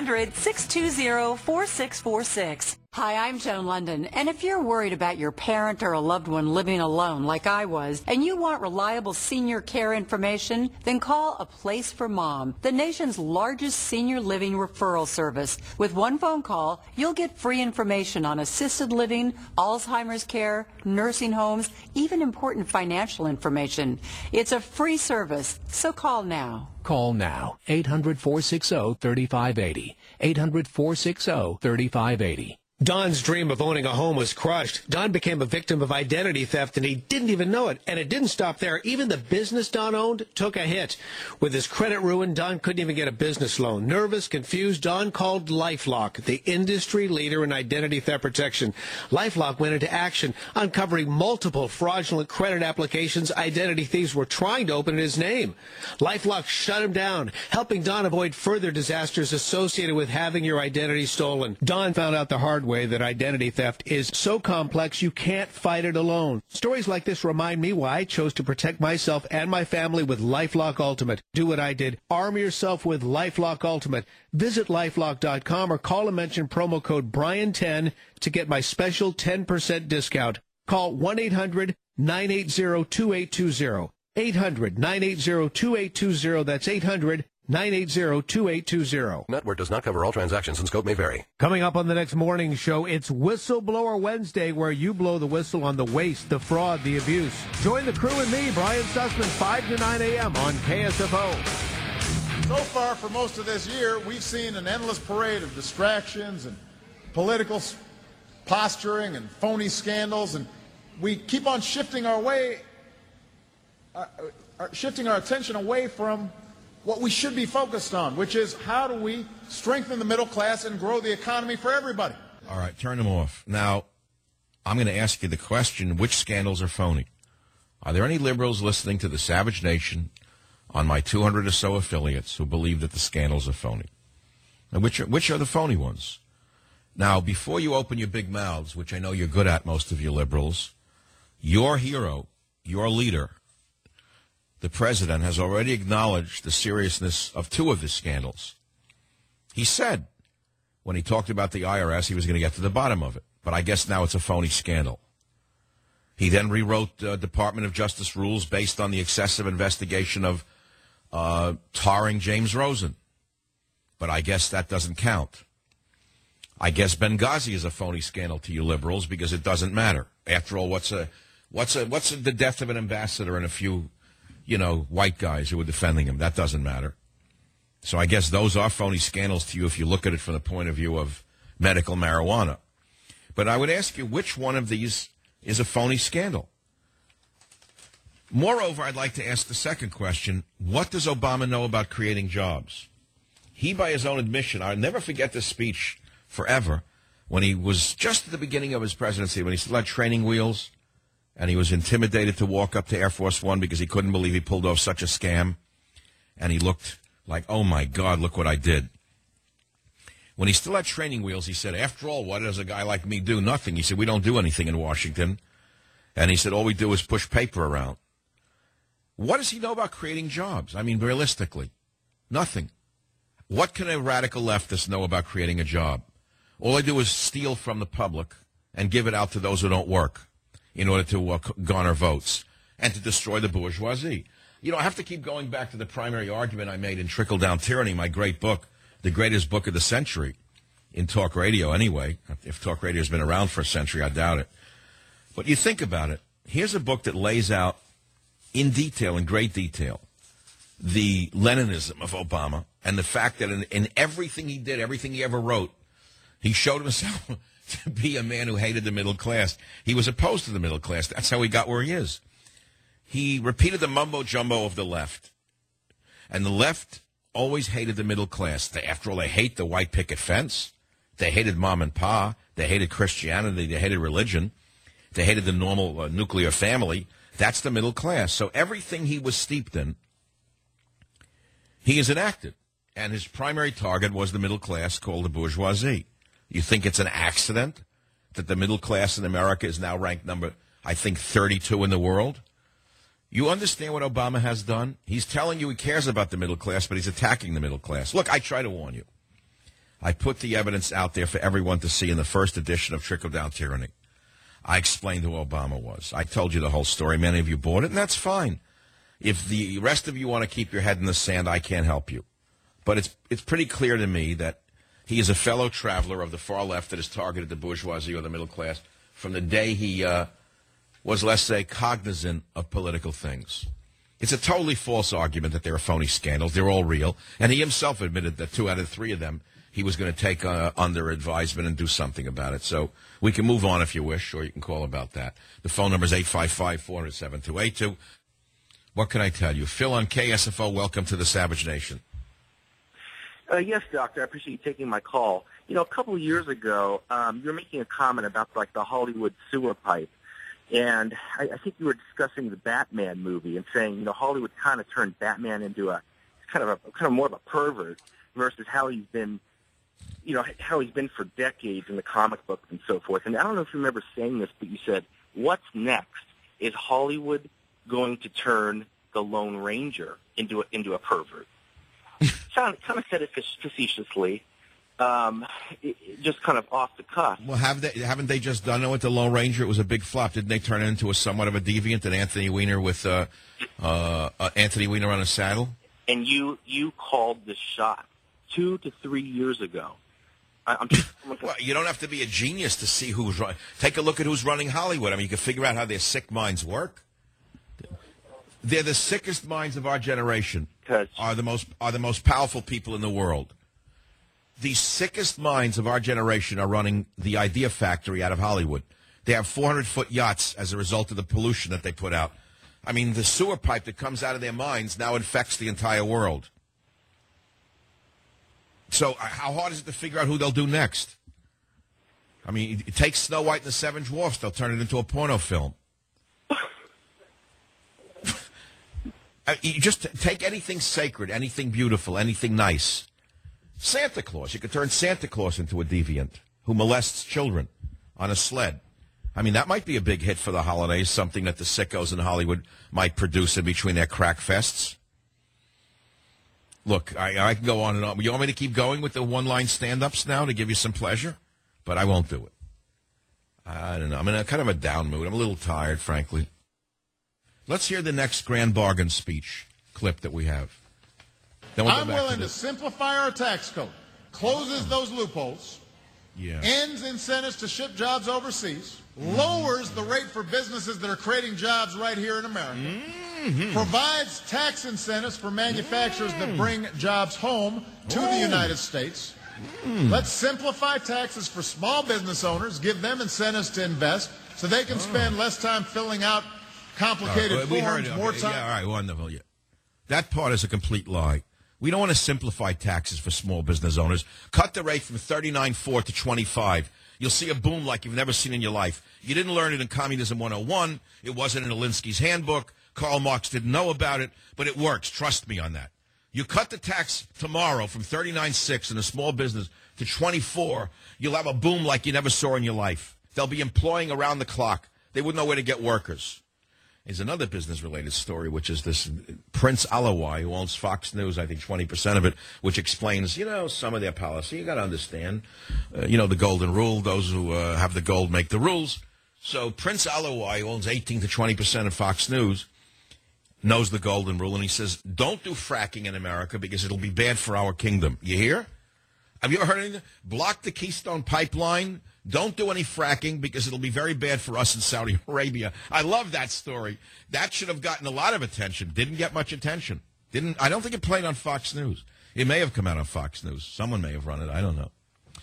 1-800-620-4646. Hi, I'm Joan London, and if you're worried about your parent or a loved one living alone like I was, and you want reliable senior care information, then call A Place for Mom, the nation's largest senior living referral service. With one phone call, you'll get free information on assisted living, Alzheimer's care, nursing homes, even important financial information. It's a free service, so call now. Call now. 800-460-3580. 800-460-3580. Don's dream of owning a home was crushed. Don became a victim of identity theft, and he didn't even know it. And it didn't stop there. Even the business Don owned took a hit. With his credit ruined, Don couldn't even get a business loan. Nervous, confused, Don called LifeLock, the industry leader in identity theft protection. LifeLock went into action, uncovering multiple fraudulent credit applications identity thieves were trying to open in his name. LifeLock shut him down, helping Don avoid further disasters associated with having your identity stolen. Don found out the hard way that identity theft is so complex you can't fight it alone. Stories like this remind me why I chose to protect myself and my family with LifeLock Ultimate. Do what I did. Arm yourself with LifeLock Ultimate. Visit LifeLock.com or call and mention promo code Brian10 to get my special 10% discount. Call 1-800-980-2820. 800-980-2820. That's 800-980-2820. Network does not cover all transactions and scope may vary. Coming up on the next morning show, it's Whistleblower Wednesday, where you blow the whistle on the waste, the fraud, the abuse. Join the crew and me, Brian Sussman, 5 to 9 a.m. on KSFO. So far, for most of this year, we've seen an endless parade of distractions and political posturing and phony scandals, and we keep on shifting our attention away from what we should be focused on, which is how do we strengthen the middle class and grow the economy for everybody. All right, turn them off. Now, I'm going to ask you the question, which scandals are phony? Are there any liberals listening to the Savage Nation on my 200 or so affiliates who believe that the scandals are phony? And which are the phony ones? Now, before you open your big mouths, which I know you're good at, most of you liberals, your hero, your leader, the president, has already acknowledged the seriousness of 2 of the scandals. He said, when he talked about the IRS, he was going to get to the bottom of it. but I guess now it's a phony scandal. He then rewrote Department of Justice rules based on the excessive investigation of tarring James Rosen. But I guess that doesn't count. I guess Benghazi is a phony scandal to you liberals because it doesn't matter. After all, what's the death of an ambassador and a few, white guys who are defending him? That doesn't matter. So I guess those are phony scandals to you if you look at it from the point of view of medical marijuana. But I would ask you, which one of these is a phony scandal? Moreover, I'd like to ask the second question, what does Obama know about creating jobs? He, by his own admission, I'll never forget this speech forever, when he was just at the beginning of his presidency, when he still had training wheels, and he was intimidated to walk up to Air Force One because he couldn't believe he pulled off such a scam, and he looked like, oh my God, look what I did. When he still had training wheels, he said, after all, what does a guy like me do? Nothing. He said, we don't do anything in Washington. And he said, all we do is push paper around. What does he know about creating jobs? I mean, realistically, nothing. What can a radical leftist know about creating a job? All they do is steal from the public and give it out to those who don't work in order to garner votes and to destroy the bourgeoisie. I have to keep going back to the primary argument I made in Trickle-Down Tyranny, my great book, the greatest book of the century, in talk radio anyway. If talk radio has been around for a century, I doubt it. But you think about it. Here's a book that lays out in detail, in great detail, the Leninism of Obama and the fact that in everything he did, everything he ever wrote, he showed himself to be a man who hated the middle class. He was opposed to the middle class. That's how he got where he is. He repeated the mumbo-jumbo of the left. And the left always hated the middle class. After all, they hate the white picket fence. They hated mom and pa. They hated Christianity. They hated religion. They hated the normal nuclear family. That's the middle class. So everything he was steeped in, he has enacted. And his primary target was the middle class, called the bourgeoisie. You think it's an accident that the middle class in America is now ranked number, I think, 32 in the world? You understand what Obama has done? He's telling you he cares about the middle class, but he's attacking the middle class. Look, I try to warn you. I put the evidence out there for everyone to see in the first edition of Trickle-Down Tyranny. I explained who Obama was. I told you the whole story. Many of you bought it, and that's fine. If the rest of you want to keep your head in the sand, I can't help you. But it's pretty clear to me that he is a fellow traveler of the far left that has targeted the bourgeoisie or the middle class from the day he was, let's say, cognizant of political things. It's a totally false argument that there are phony scandals. They're all real. And he himself admitted that 2 out of 3 of them he was going to take under advisement and do something about it. So we can move on if you wish, or you can call about that. The phone number is 855-400-7282. What can I tell you? Phil on KSFO, welcome to the Savage Nation. Yes, Doctor. I appreciate you taking my call. A couple of years ago, you were making a comment about the Hollywood sewer pipe. And I think you were discussing the Batman movie and saying, Hollywood kind of turned Batman into a kind of more of a pervert versus how he's been, how he's been for decades in the comic books and so forth. And I don't know if you remember saying this, but you said, what's next? Is Hollywood going to turn the Lone Ranger into a pervert? Kind of said it facetiously, just kind of off the cuff. Well, haven't they just done it with the Lone Ranger? It was a big flop. Didn't they turn it into somewhat of a deviant and Anthony Weiner with Anthony Weiner on a saddle? And you called the shot 2 to 3 years ago. Well, you don't have to be a genius to see who's running. Take a look at who's running Hollywood. I mean, you can figure out how their sick minds work. They're the sickest minds of our generation. Are the most powerful people in the world. The sickest minds of our generation are running the idea factory out of Hollywood. They have 400-foot yachts as a result of the pollution that they put out. I mean, the sewer pipe that comes out of their minds now infects the entire world. So how hard is it to figure out who they'll do next? I mean, it takes Snow White and the Seven Dwarfs. They'll turn it into a porno film. You just take anything sacred, anything beautiful, anything nice. Santa Claus. You could turn Santa Claus into a deviant who molests children on a sled. I mean, that might be a big hit for the holidays, something that the sickos in Hollywood might produce in between their crack fests. Look, I can go on and on. You want me to keep going with the one-line stand-ups now to give you some pleasure? But I won't do it. I don't know. I'm in kind of a down mood. I'm a little tired, frankly. Let's hear the next grand bargain speech clip that we have. Then we'll go I'm back willing to to simplify our tax code, closes those loopholes, ends incentives to ship jobs overseas, lowers the rate for businesses that are creating jobs right here in America, provides tax incentives for manufacturers that bring jobs home to the United States. Let's simplify taxes for small business owners, give them incentives to invest so they can spend less time filling out complicated forms, more time. Yeah, all right, wonderful. Yeah. That part is a complete lie. We don't want to simplify taxes for small business owners. Cut the rate from 39.4 to 25. You'll see a boom like you've never seen in your life. You didn't learn it in Communism 101. It wasn't in Alinsky's handbook. Karl Marx didn't know about it, but it works. Trust me on that. You cut the tax tomorrow from 39.6 in a small business to 24, you'll have a boom like you never saw in your life. They'll be employing around the clock. They wouldn't know where to get workers. There's another business-related story, which is this Prince Alawai, who owns Fox News, I think 20% of it, which explains, some of their policy. You got to understand, the golden rule. Those who have the gold make the rules. So Prince Alawai, who owns 18 to 20% of Fox News, knows the golden rule, and he says, don't do fracking in America because it'll be bad for our kingdom. You hear? Have you ever heard anything? Block the Keystone Pipeline. Don't do any fracking because it'll be very bad for us in Saudi Arabia. I love that story. That should have gotten a lot of attention. Didn't get much attention. I don't think it played on Fox News. It may have come out on Fox News. Someone may have run it. I don't know.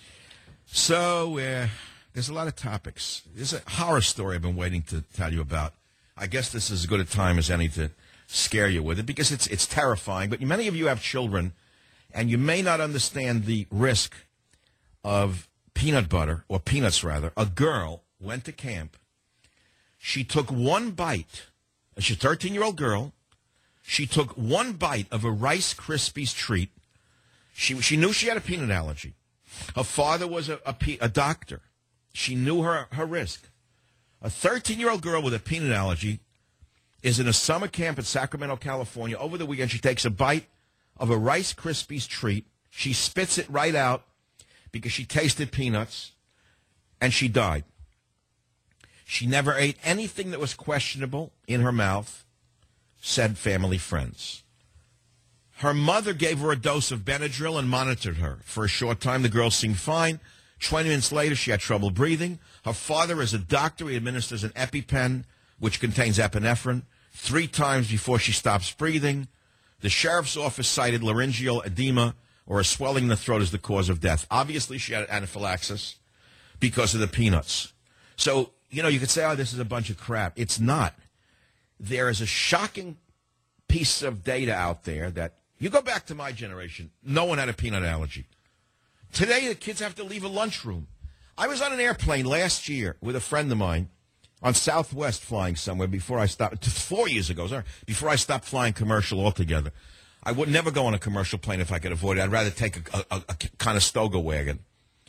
So there's a lot of topics. There's a horror story I've been waiting to tell you about. I guess this is as good a time as any to scare you with it because it's terrifying. But many of you have children, and you may not understand the risk of peanut butter, or peanuts rather. A girl went to camp. She took one bite. She's a 13-year-old girl. She took one bite of a Rice Krispies treat. She knew she had a peanut allergy. Her father was a doctor. She knew her risk. A 13-year-old girl with a peanut allergy is in a summer camp in Sacramento, California. Over the weekend, she takes a bite of a Rice Krispies treat. She spits it right out because she tasted peanuts, and she died. She never ate anything that was questionable in her mouth, said family friends. Her mother gave her a dose of Benadryl and monitored her. For a short time, the girl seemed fine. 20 minutes later, she had trouble breathing. Her father is a doctor. He administers an EpiPen, which contains epinephrine, 3 times before she stops breathing. The sheriff's office cited laryngeal edema, or a swelling in the throat, as the cause of death. Obviously, she had anaphylaxis because of the peanuts. So, you could say, this is a bunch of crap. It's not. There is a shocking piece of data out there that, you go back to my generation, no one had a peanut allergy. Today, the kids have to leave a lunchroom. I was on an airplane last year with a friend of mine on Southwest flying somewhere before I stopped, 4 years ago, before I stopped flying commercial altogether. I would never go on a commercial plane if I could avoid it. I'd rather take a Conestoga wagon.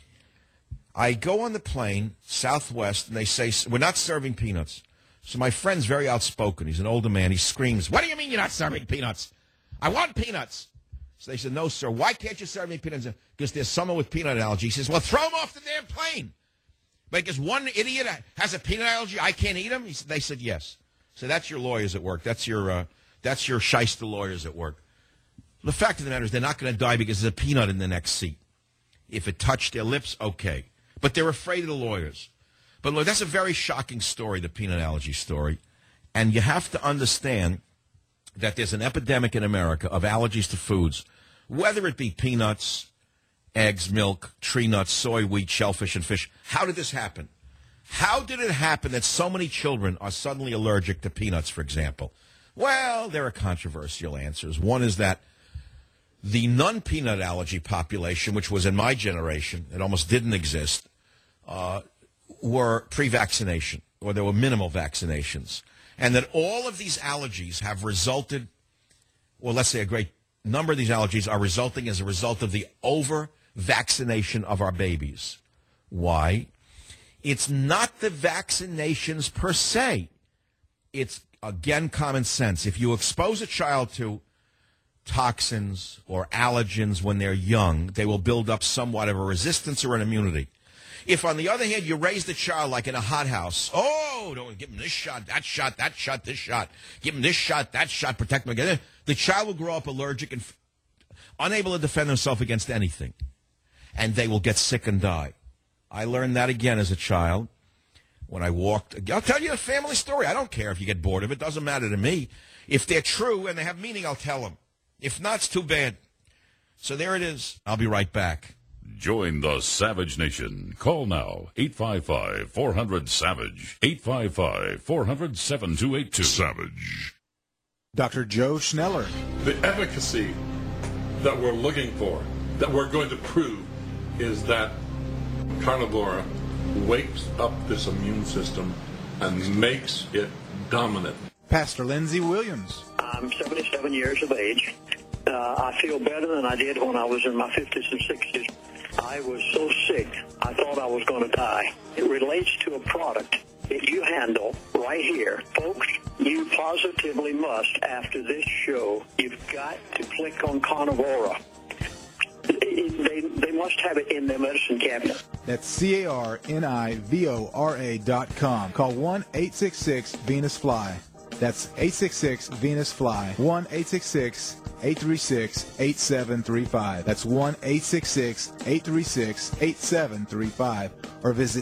I go on the plane, Southwest, and they say, we're not serving peanuts. So my friend's very outspoken. He's an older man. He screams, what do you mean you're not serving peanuts? I want peanuts. So they said, no, sir. Why can't you serve me peanuts? Because there's someone with peanut allergy. He says, well, throw him off the damn plane. But because one idiot has a peanut allergy, I can't eat him? They said, yes. So that's your lawyers at work. That's your shyster lawyers at work. The fact of the matter is they're not going to die because there's a peanut in the next seat. If it touched their lips, okay. But they're afraid of the lawyers. But look, that's a very shocking story, the peanut allergy story. And you have to understand that there's an epidemic in America of allergies to foods, whether it be peanuts, eggs, milk, tree nuts, soy, wheat, shellfish, and fish. How did this happen? How did it happen that so many children are suddenly allergic to peanuts, for example? Well, there are controversial answers. One is that the non-peanut allergy population, which was in my generation, it almost didn't exist, were pre-vaccination, or there were minimal vaccinations. And that all of these allergies have resulted, well, let's say a great number of these allergies are resulting as a result of the over-vaccination of our babies. Why? It's not the vaccinations per se. It's, again, common sense. If you expose a child to toxins or allergens when they're young, they will build up somewhat of a resistance or an immunity. If, on the other hand, you raise the child like in a hothouse, don't give him this shot, that shot, this shot, give him this shot, that shot, protect him again, the child will grow up allergic and unable to defend himself against anything. And they will get sick and die. I learned that again as a child when I walked. I'll tell you a family story. I don't care if you get bored of it. It doesn't matter to me. If they're true and they have meaning, I'll tell them. If not, it's too bad. So there it is. I'll be right back. Join the Savage Nation. Call now, 855-400-SAVAGE, 855-400-7282. Savage. Dr. Joe Schneller. The efficacy that we're looking for, that we're going to prove, is that Carnivora wakes up this immune system and makes it dominant. Pastor Lindsey Williams. I'm 77 years of age. I feel better than I did when I was in my 50s and 60s. I was so sick, I thought I was going to die. It relates to a product that you handle right here. Folks, you positively must, after this show, you've got to click on Carnivora. They must have it in their medicine cabinet. That's CARNIVORA.com. Call 1-866-VENUS-FLY. That's 866-VENUS-FLY. 1-866-836-8735. That's 1-866-836-8735. Or visit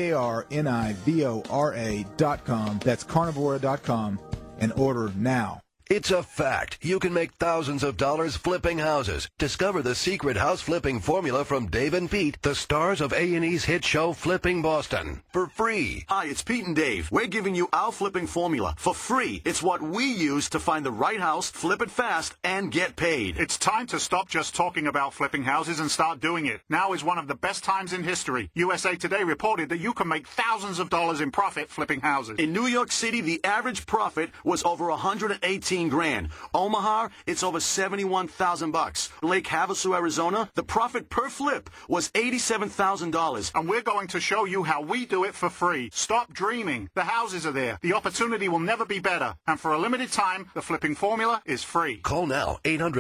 CARNIVORA.com. That's carnivora.com and order now. It's a fact. You can make thousands of dollars flipping houses. Discover the secret house flipping formula from Dave and Pete, the stars of A&E's hit show Flipping Boston, for free. Hi, it's Pete and Dave. We're giving you our flipping formula for free. It's what we use to find the right house, flip it fast, and get paid. It's time to stop just talking about flipping houses and start doing it. Now is one of the best times in history. USA Today reported that you can make thousands of dollars in profit flipping houses. In New York City, the average profit was over $118,000. Omaha, it's over $71,000. Lake Havasu, Arizona, the profit per flip was $87,000. And we're going to show you how we do it for free. Stop dreaming. The houses are there. The opportunity will never be better. And for a limited time, the flipping formula is free. Call now,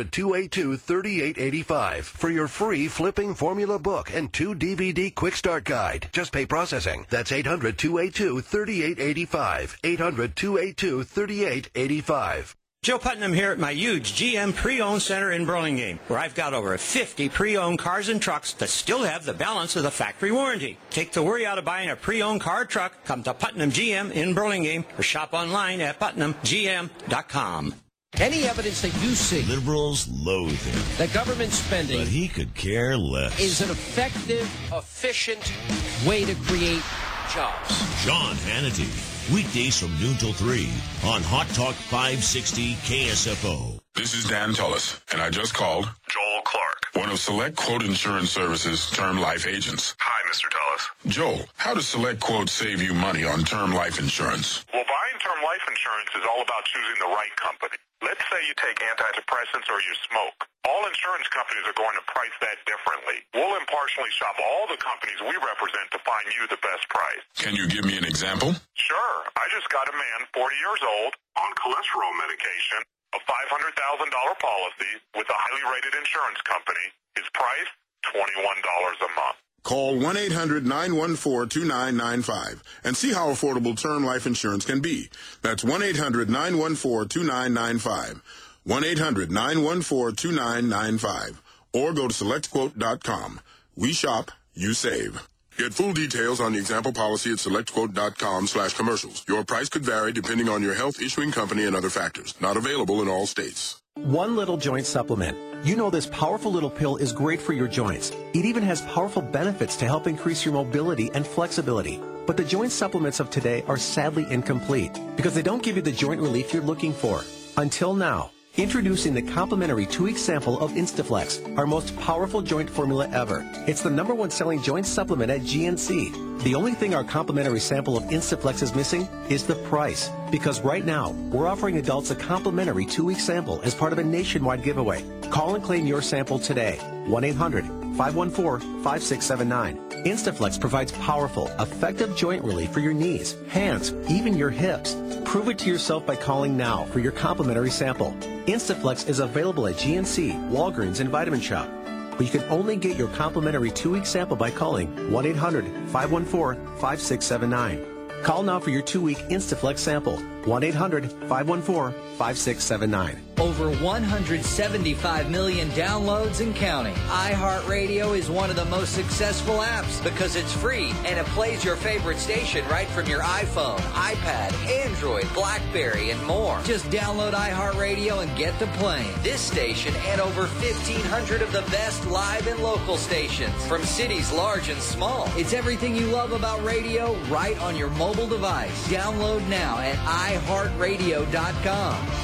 800-282-3885 for your free flipping formula book and 2 DVD quick start guide. Just pay processing. That's 800-282-3885. 800-282-3885. Joe Putnam here at my huge GM pre-owned center in Burlingame, where I've got over 50 pre-owned cars and trucks that still have the balance of the factory warranty. Take the worry out of buying a pre-owned car or truck. Come to Putnam GM in Burlingame or shop online at PutnamGM.com. Any evidence that you see, liberals loathe him. The government spending, but he could care less, is an effective, efficient way to create jobs. Sean Hannity, weekdays from noon till 3 on Hot Talk 560 KSFO. This is Dan Tullis, and I just called Joel Clark, one of Select Quote Insurance Services' term life agents. Hi, Mr. Tullis. Joel, how does Select Quote save you money on term life insurance? Well, buying term life insurance is all about choosing the right company. Let's say you take antidepressants or you smoke. All insurance companies are going to price that differently. We'll impartially shop all the companies we represent to find you the best price. Can you give me an example? Sure. I just got a man, 40 years old, on cholesterol medication, a $500,000 policy with a highly rated insurance company. His price, $21 a month. Call 1-800-914-2995 and see how affordable term life insurance can be. That's 1-800-914-2995. 1-800-914-2995. Or go to SelectQuote.com. We shop, you save. Get full details on the example policy at SelectQuote.com/commercials. Your price could vary depending on your health, issuing company, and other factors. Not available in all states. One Little Joint Supplement. You know this powerful little pill is great for your joints. It even has powerful benefits to help increase your mobility and flexibility. But the joint supplements of today are sadly incomplete because they don't give you the joint relief you're looking for. Until now. Introducing the complimentary 2-week sample of Instaflex, our most powerful joint formula ever. It's the #1 selling joint supplement at GNC. The only thing our complimentary sample of Instaflex is missing is the price. Because right now, we're offering adults a complimentary 2-week sample as part of a nationwide giveaway. Call and claim your sample today. 1-800-514-5679. Instaflex provides powerful, effective joint relief for your knees, hands, even your hips. Prove it to yourself by calling now for your complimentary sample. Instaflex is available at GNC, Walgreens, and Vitamin Shop. but you can only get your complimentary 2-week sample by calling 1-800-514-5679. Call now for your 2-week Instaflex sample. 1-800-514-5679. Over 175 million downloads and counting. iHeartRadio is one of the most successful apps because it's free and it plays your favorite station right from your iPhone, iPad, Android, BlackBerry, and more. Just download iHeartRadio and get to playing. This station and over 1,500 of the best live and local stations from cities large and small. It's everything you love about radio right on your mobile device. Download now at iHeartRadio.com.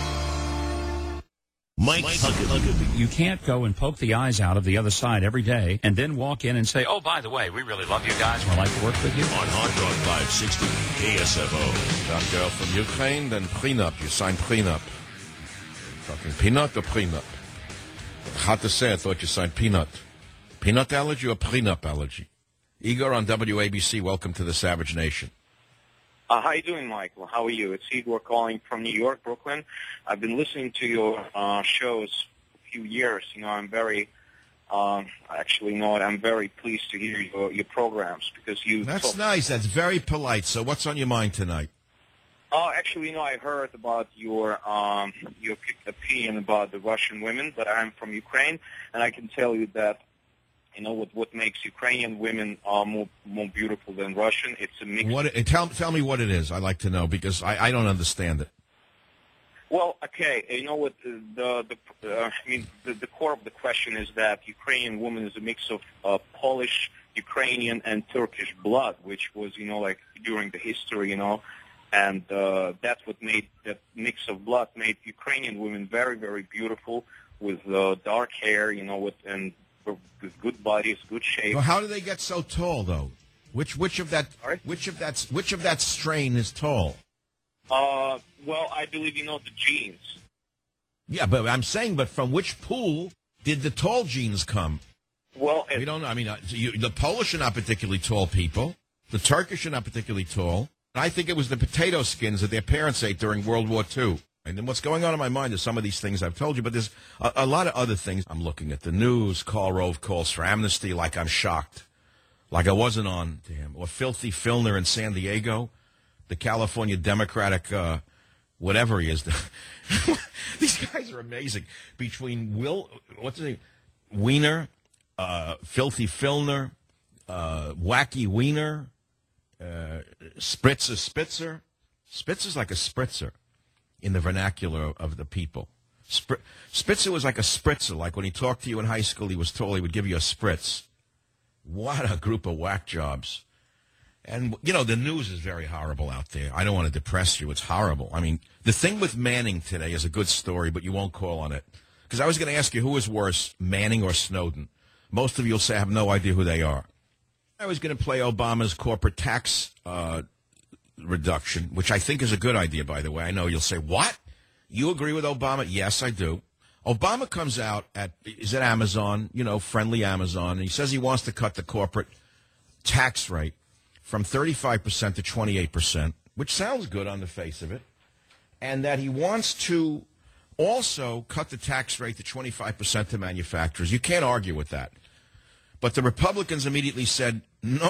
Mike Huckabee. You can't go and poke the eyes out of the other side every day and then walk in and say, oh, by the way, we really love you guys. We'd like to work with you. On Hot Dog 560 KSFO. That girl from Ukraine, then prenup. You signed prenup. Talking peanut or prenup? Hard to say. I thought you signed peanut. Peanut allergy or prenup allergy? Igor on WABC. Welcome to the Savage Nation. How you doing, Michael? How are you? It's Igor calling from New York, Brooklyn. I've been listening to your shows a few years. I'm very, I'm very pleased to hear your programs because you. That's nice. That's very polite. So, what's on your mind tonight? I heard about your opinion about the Russian women, but I'm from Ukraine, and I can tell you that. What makes Ukrainian women more beautiful than Russian? It's a mix. Tell me what it is. I'd like to know because I don't understand it. Well, okay. The core of the question is that Ukrainian woman is a mix of Polish, Ukrainian, and Turkish blood, which was during the history, and that's what made that mix of blood made Ukrainian women very, very beautiful with dark hair, with good bodies, good shape. Well, how do they get so tall, though? Which of that strain is tall? Well, I believe the genes. Yeah, but I'm saying, from which pool did the tall genes come? Well, we don't know. I mean, the Polish are not particularly tall people. The Turkish are not particularly tall. I think it was the potato skins that their parents ate during World War II. And then what's going on in my mind is some of these things I've told you, but there's a lot of other things. I'm looking at the news. Karl Rove calls for amnesty like I'm shocked, like I wasn't on to him. Or Filthy Filner in San Diego, the California Democratic, whatever he is. These guys are amazing. Between what's his name? Wiener, Filthy Filner, Wacky Wiener, Spitzer. Spitzer's like a spritzer. In the vernacular of the people. Spitzer was like a spritzer. Like when he talked to you in high school, he was told he would give you a spritz. What a group of whack jobs. And, the news is very horrible out there. I don't want to depress you. It's horrible. I mean, the thing with Manning today is a good story, but you won't call on it. Because I was going to ask you who is worse, Manning or Snowden. Most of you will say I have no idea who they are. I was going to play Obama's corporate tax reduction, which I think is a good idea, by the way. I know you'll say, what? You agree with Obama? Yes, I do. Obama comes out at Amazon, friendly Amazon, and he says he wants to cut the corporate tax rate from 35% to 28%, which sounds good on the face of it, and that he wants to also cut the tax rate to 25% to manufacturers. You can't argue with that. But the Republicans immediately said,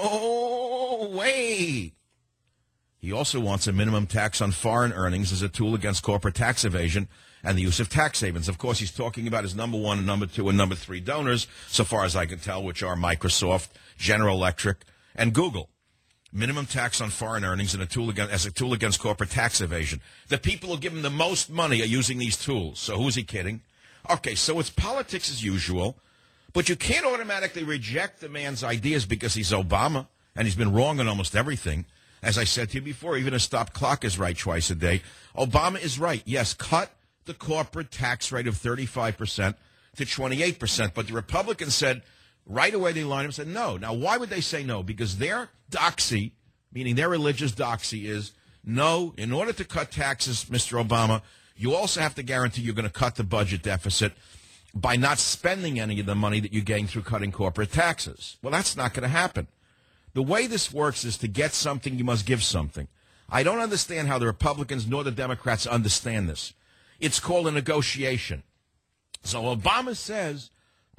no way. He also wants a minimum tax on foreign earnings as a tool against corporate tax evasion and the use of tax havens. Of course, he's talking about his number one, number two, and number three donors, so far as I can tell, which are Microsoft, General Electric, and Google. Minimum tax on foreign earnings and as a tool against corporate tax evasion. The people who give him the most money are using these tools. So who's he kidding? Okay, so it's politics as usual, but you can't automatically reject the man's ideas because he's Obama, and he's been wrong on almost everything. As I said to you before, even a stop clock is right twice a day. Obama is right. Yes, cut the corporate tax rate of 35% to 28%. But the Republicans said, right away they lined up and said no. Now, why would they say no? Because their doxy, meaning their religious doxy, is no, in order to cut taxes, Mr. Obama, you also have to guarantee you're going to cut the budget deficit by not spending any of the money that you gain through cutting corporate taxes. Well, that's not going to happen. The way this works is to get something, you must give something. I don't understand how the Republicans nor the Democrats understand this. It's called a negotiation. So Obama says,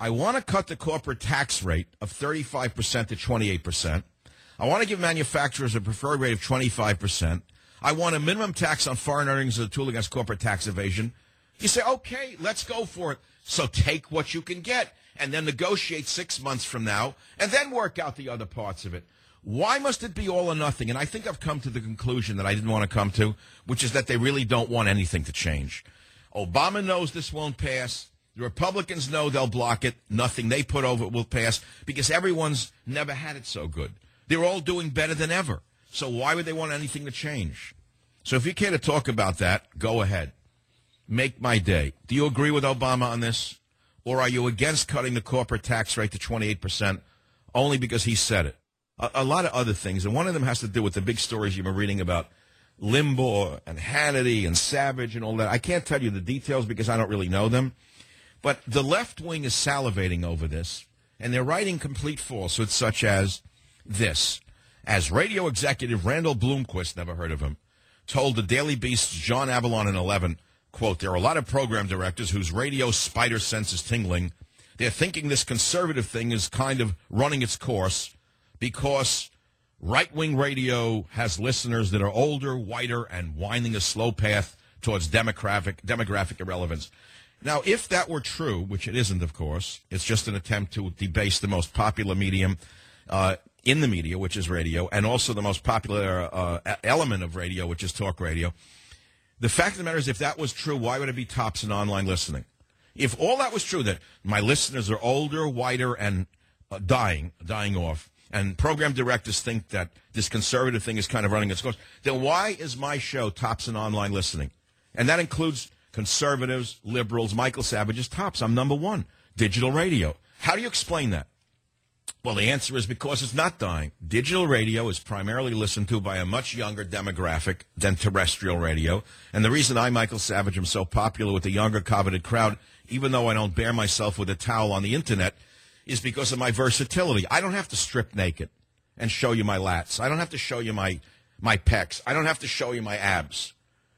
I want to cut the corporate tax rate of 35% to 28%. I want to give manufacturers a preferred rate of 25%. I want a minimum tax on foreign earnings as a tool against corporate tax evasion. You say, okay, let's go for it. So take what you can get and then negotiate 6 months from now and then work out the other parts of it. Why must it be all or nothing? And I think I've come to the conclusion that I didn't want to come to, which is that they really don't want anything to change. Obama knows this won't pass. The Republicans know they'll block it. Nothing they put over it will pass because everyone's never had it so good. They're all doing better than ever. So why would they want anything to change? So if you care to talk about that, go ahead. Make my day. Do you agree with Obama on this? Or are you against cutting the corporate tax rate to 28% only because he said it? A lot of other things, and one of them has to do with the big stories you've been reading about Limbaugh and Hannity and Savage and all that. I can't tell you the details because I don't really know them. But the left wing is salivating over this, and they're writing complete falsehoods such as this. As radio executive Randall Bloomquist, never heard of him, told the Daily Beast's John Avalon in 11, quote, there are a lot of program directors whose radio spider sense is tingling. They're thinking this conservative thing is kind of running its course because right-wing radio has listeners that are older, whiter, and winding a slow path towards demographic irrelevance. Now, if that were true, which it isn't, of course, it's just an attempt to debase the most popular medium in the media, which is radio, and also the most popular element of radio, which is talk radio. The fact of the matter is, if that was true, why would it be tops in online listening? If all that was true, that my listeners are older, whiter, and dying off, and program directors think that this conservative thing is kind of running its course, then why is my show tops in online listening? And that includes conservatives, liberals, Michael Savage is tops. I'm number one. Digital radio. How do you explain that? Well, the answer is because it's not dying. Digital radio is primarily listened to by a much younger demographic than terrestrial radio. And the reason I, Michael Savage, am so popular with the younger, coveted crowd, even though I don't bare myself with a towel on the Internet, is because of my versatility. I don't have to strip naked and show you my lats. I don't have to show you my pecs. I don't have to show you my abs.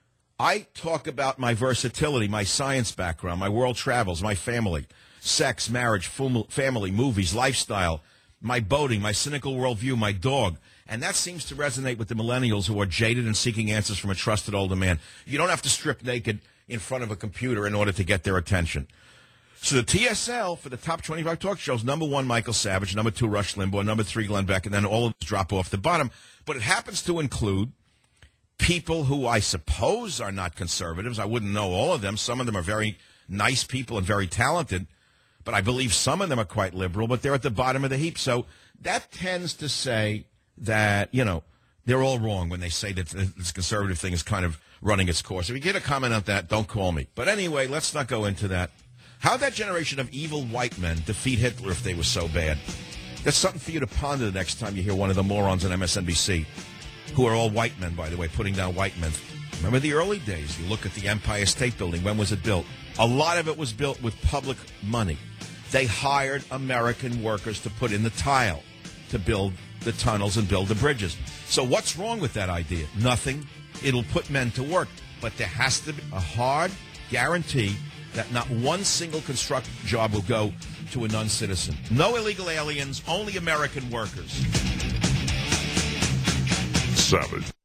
I talk about my versatility, my science background, my world travels, my family, sex, marriage, family, movies, lifestyle, my boating, my cynical worldview, my dog. And that seems to resonate with the millennials who are jaded and seeking answers from a trusted older man. You don't have to strip naked in front of a computer in order to get their attention. So the TSL for the top 25 talk shows, number one, Michael Savage, number two, Rush Limbaugh, number three, Glenn Beck, and then all of these drop off the bottom. But it happens to include people who I suppose are not conservatives. I wouldn't know all of them. Some of them are very nice people and very talented. But I believe some of them are quite liberal, but they're at the bottom of the heap. So that tends to say that, you know, they're all wrong when they say that this conservative thing is kind of running its course. If you get a comment on that, don't call me. But anyway, let's not go into that. How'd that generation of evil white men defeat Hitler if they were so bad? That's something for you to ponder the next time you hear one of the morons on MSNBC, who are all white men, by the way, putting down white men. Remember the early days? You look at the Empire State Building. When was it built? A lot of it was built with public money. They hired American workers to put in the tile, to build the tunnels and build the bridges. So what's wrong with that idea? Nothing. It'll put men to work. But there has to be a hard guarantee that not one single construction job will go to a non-citizen. No illegal aliens, only American workers. Savage.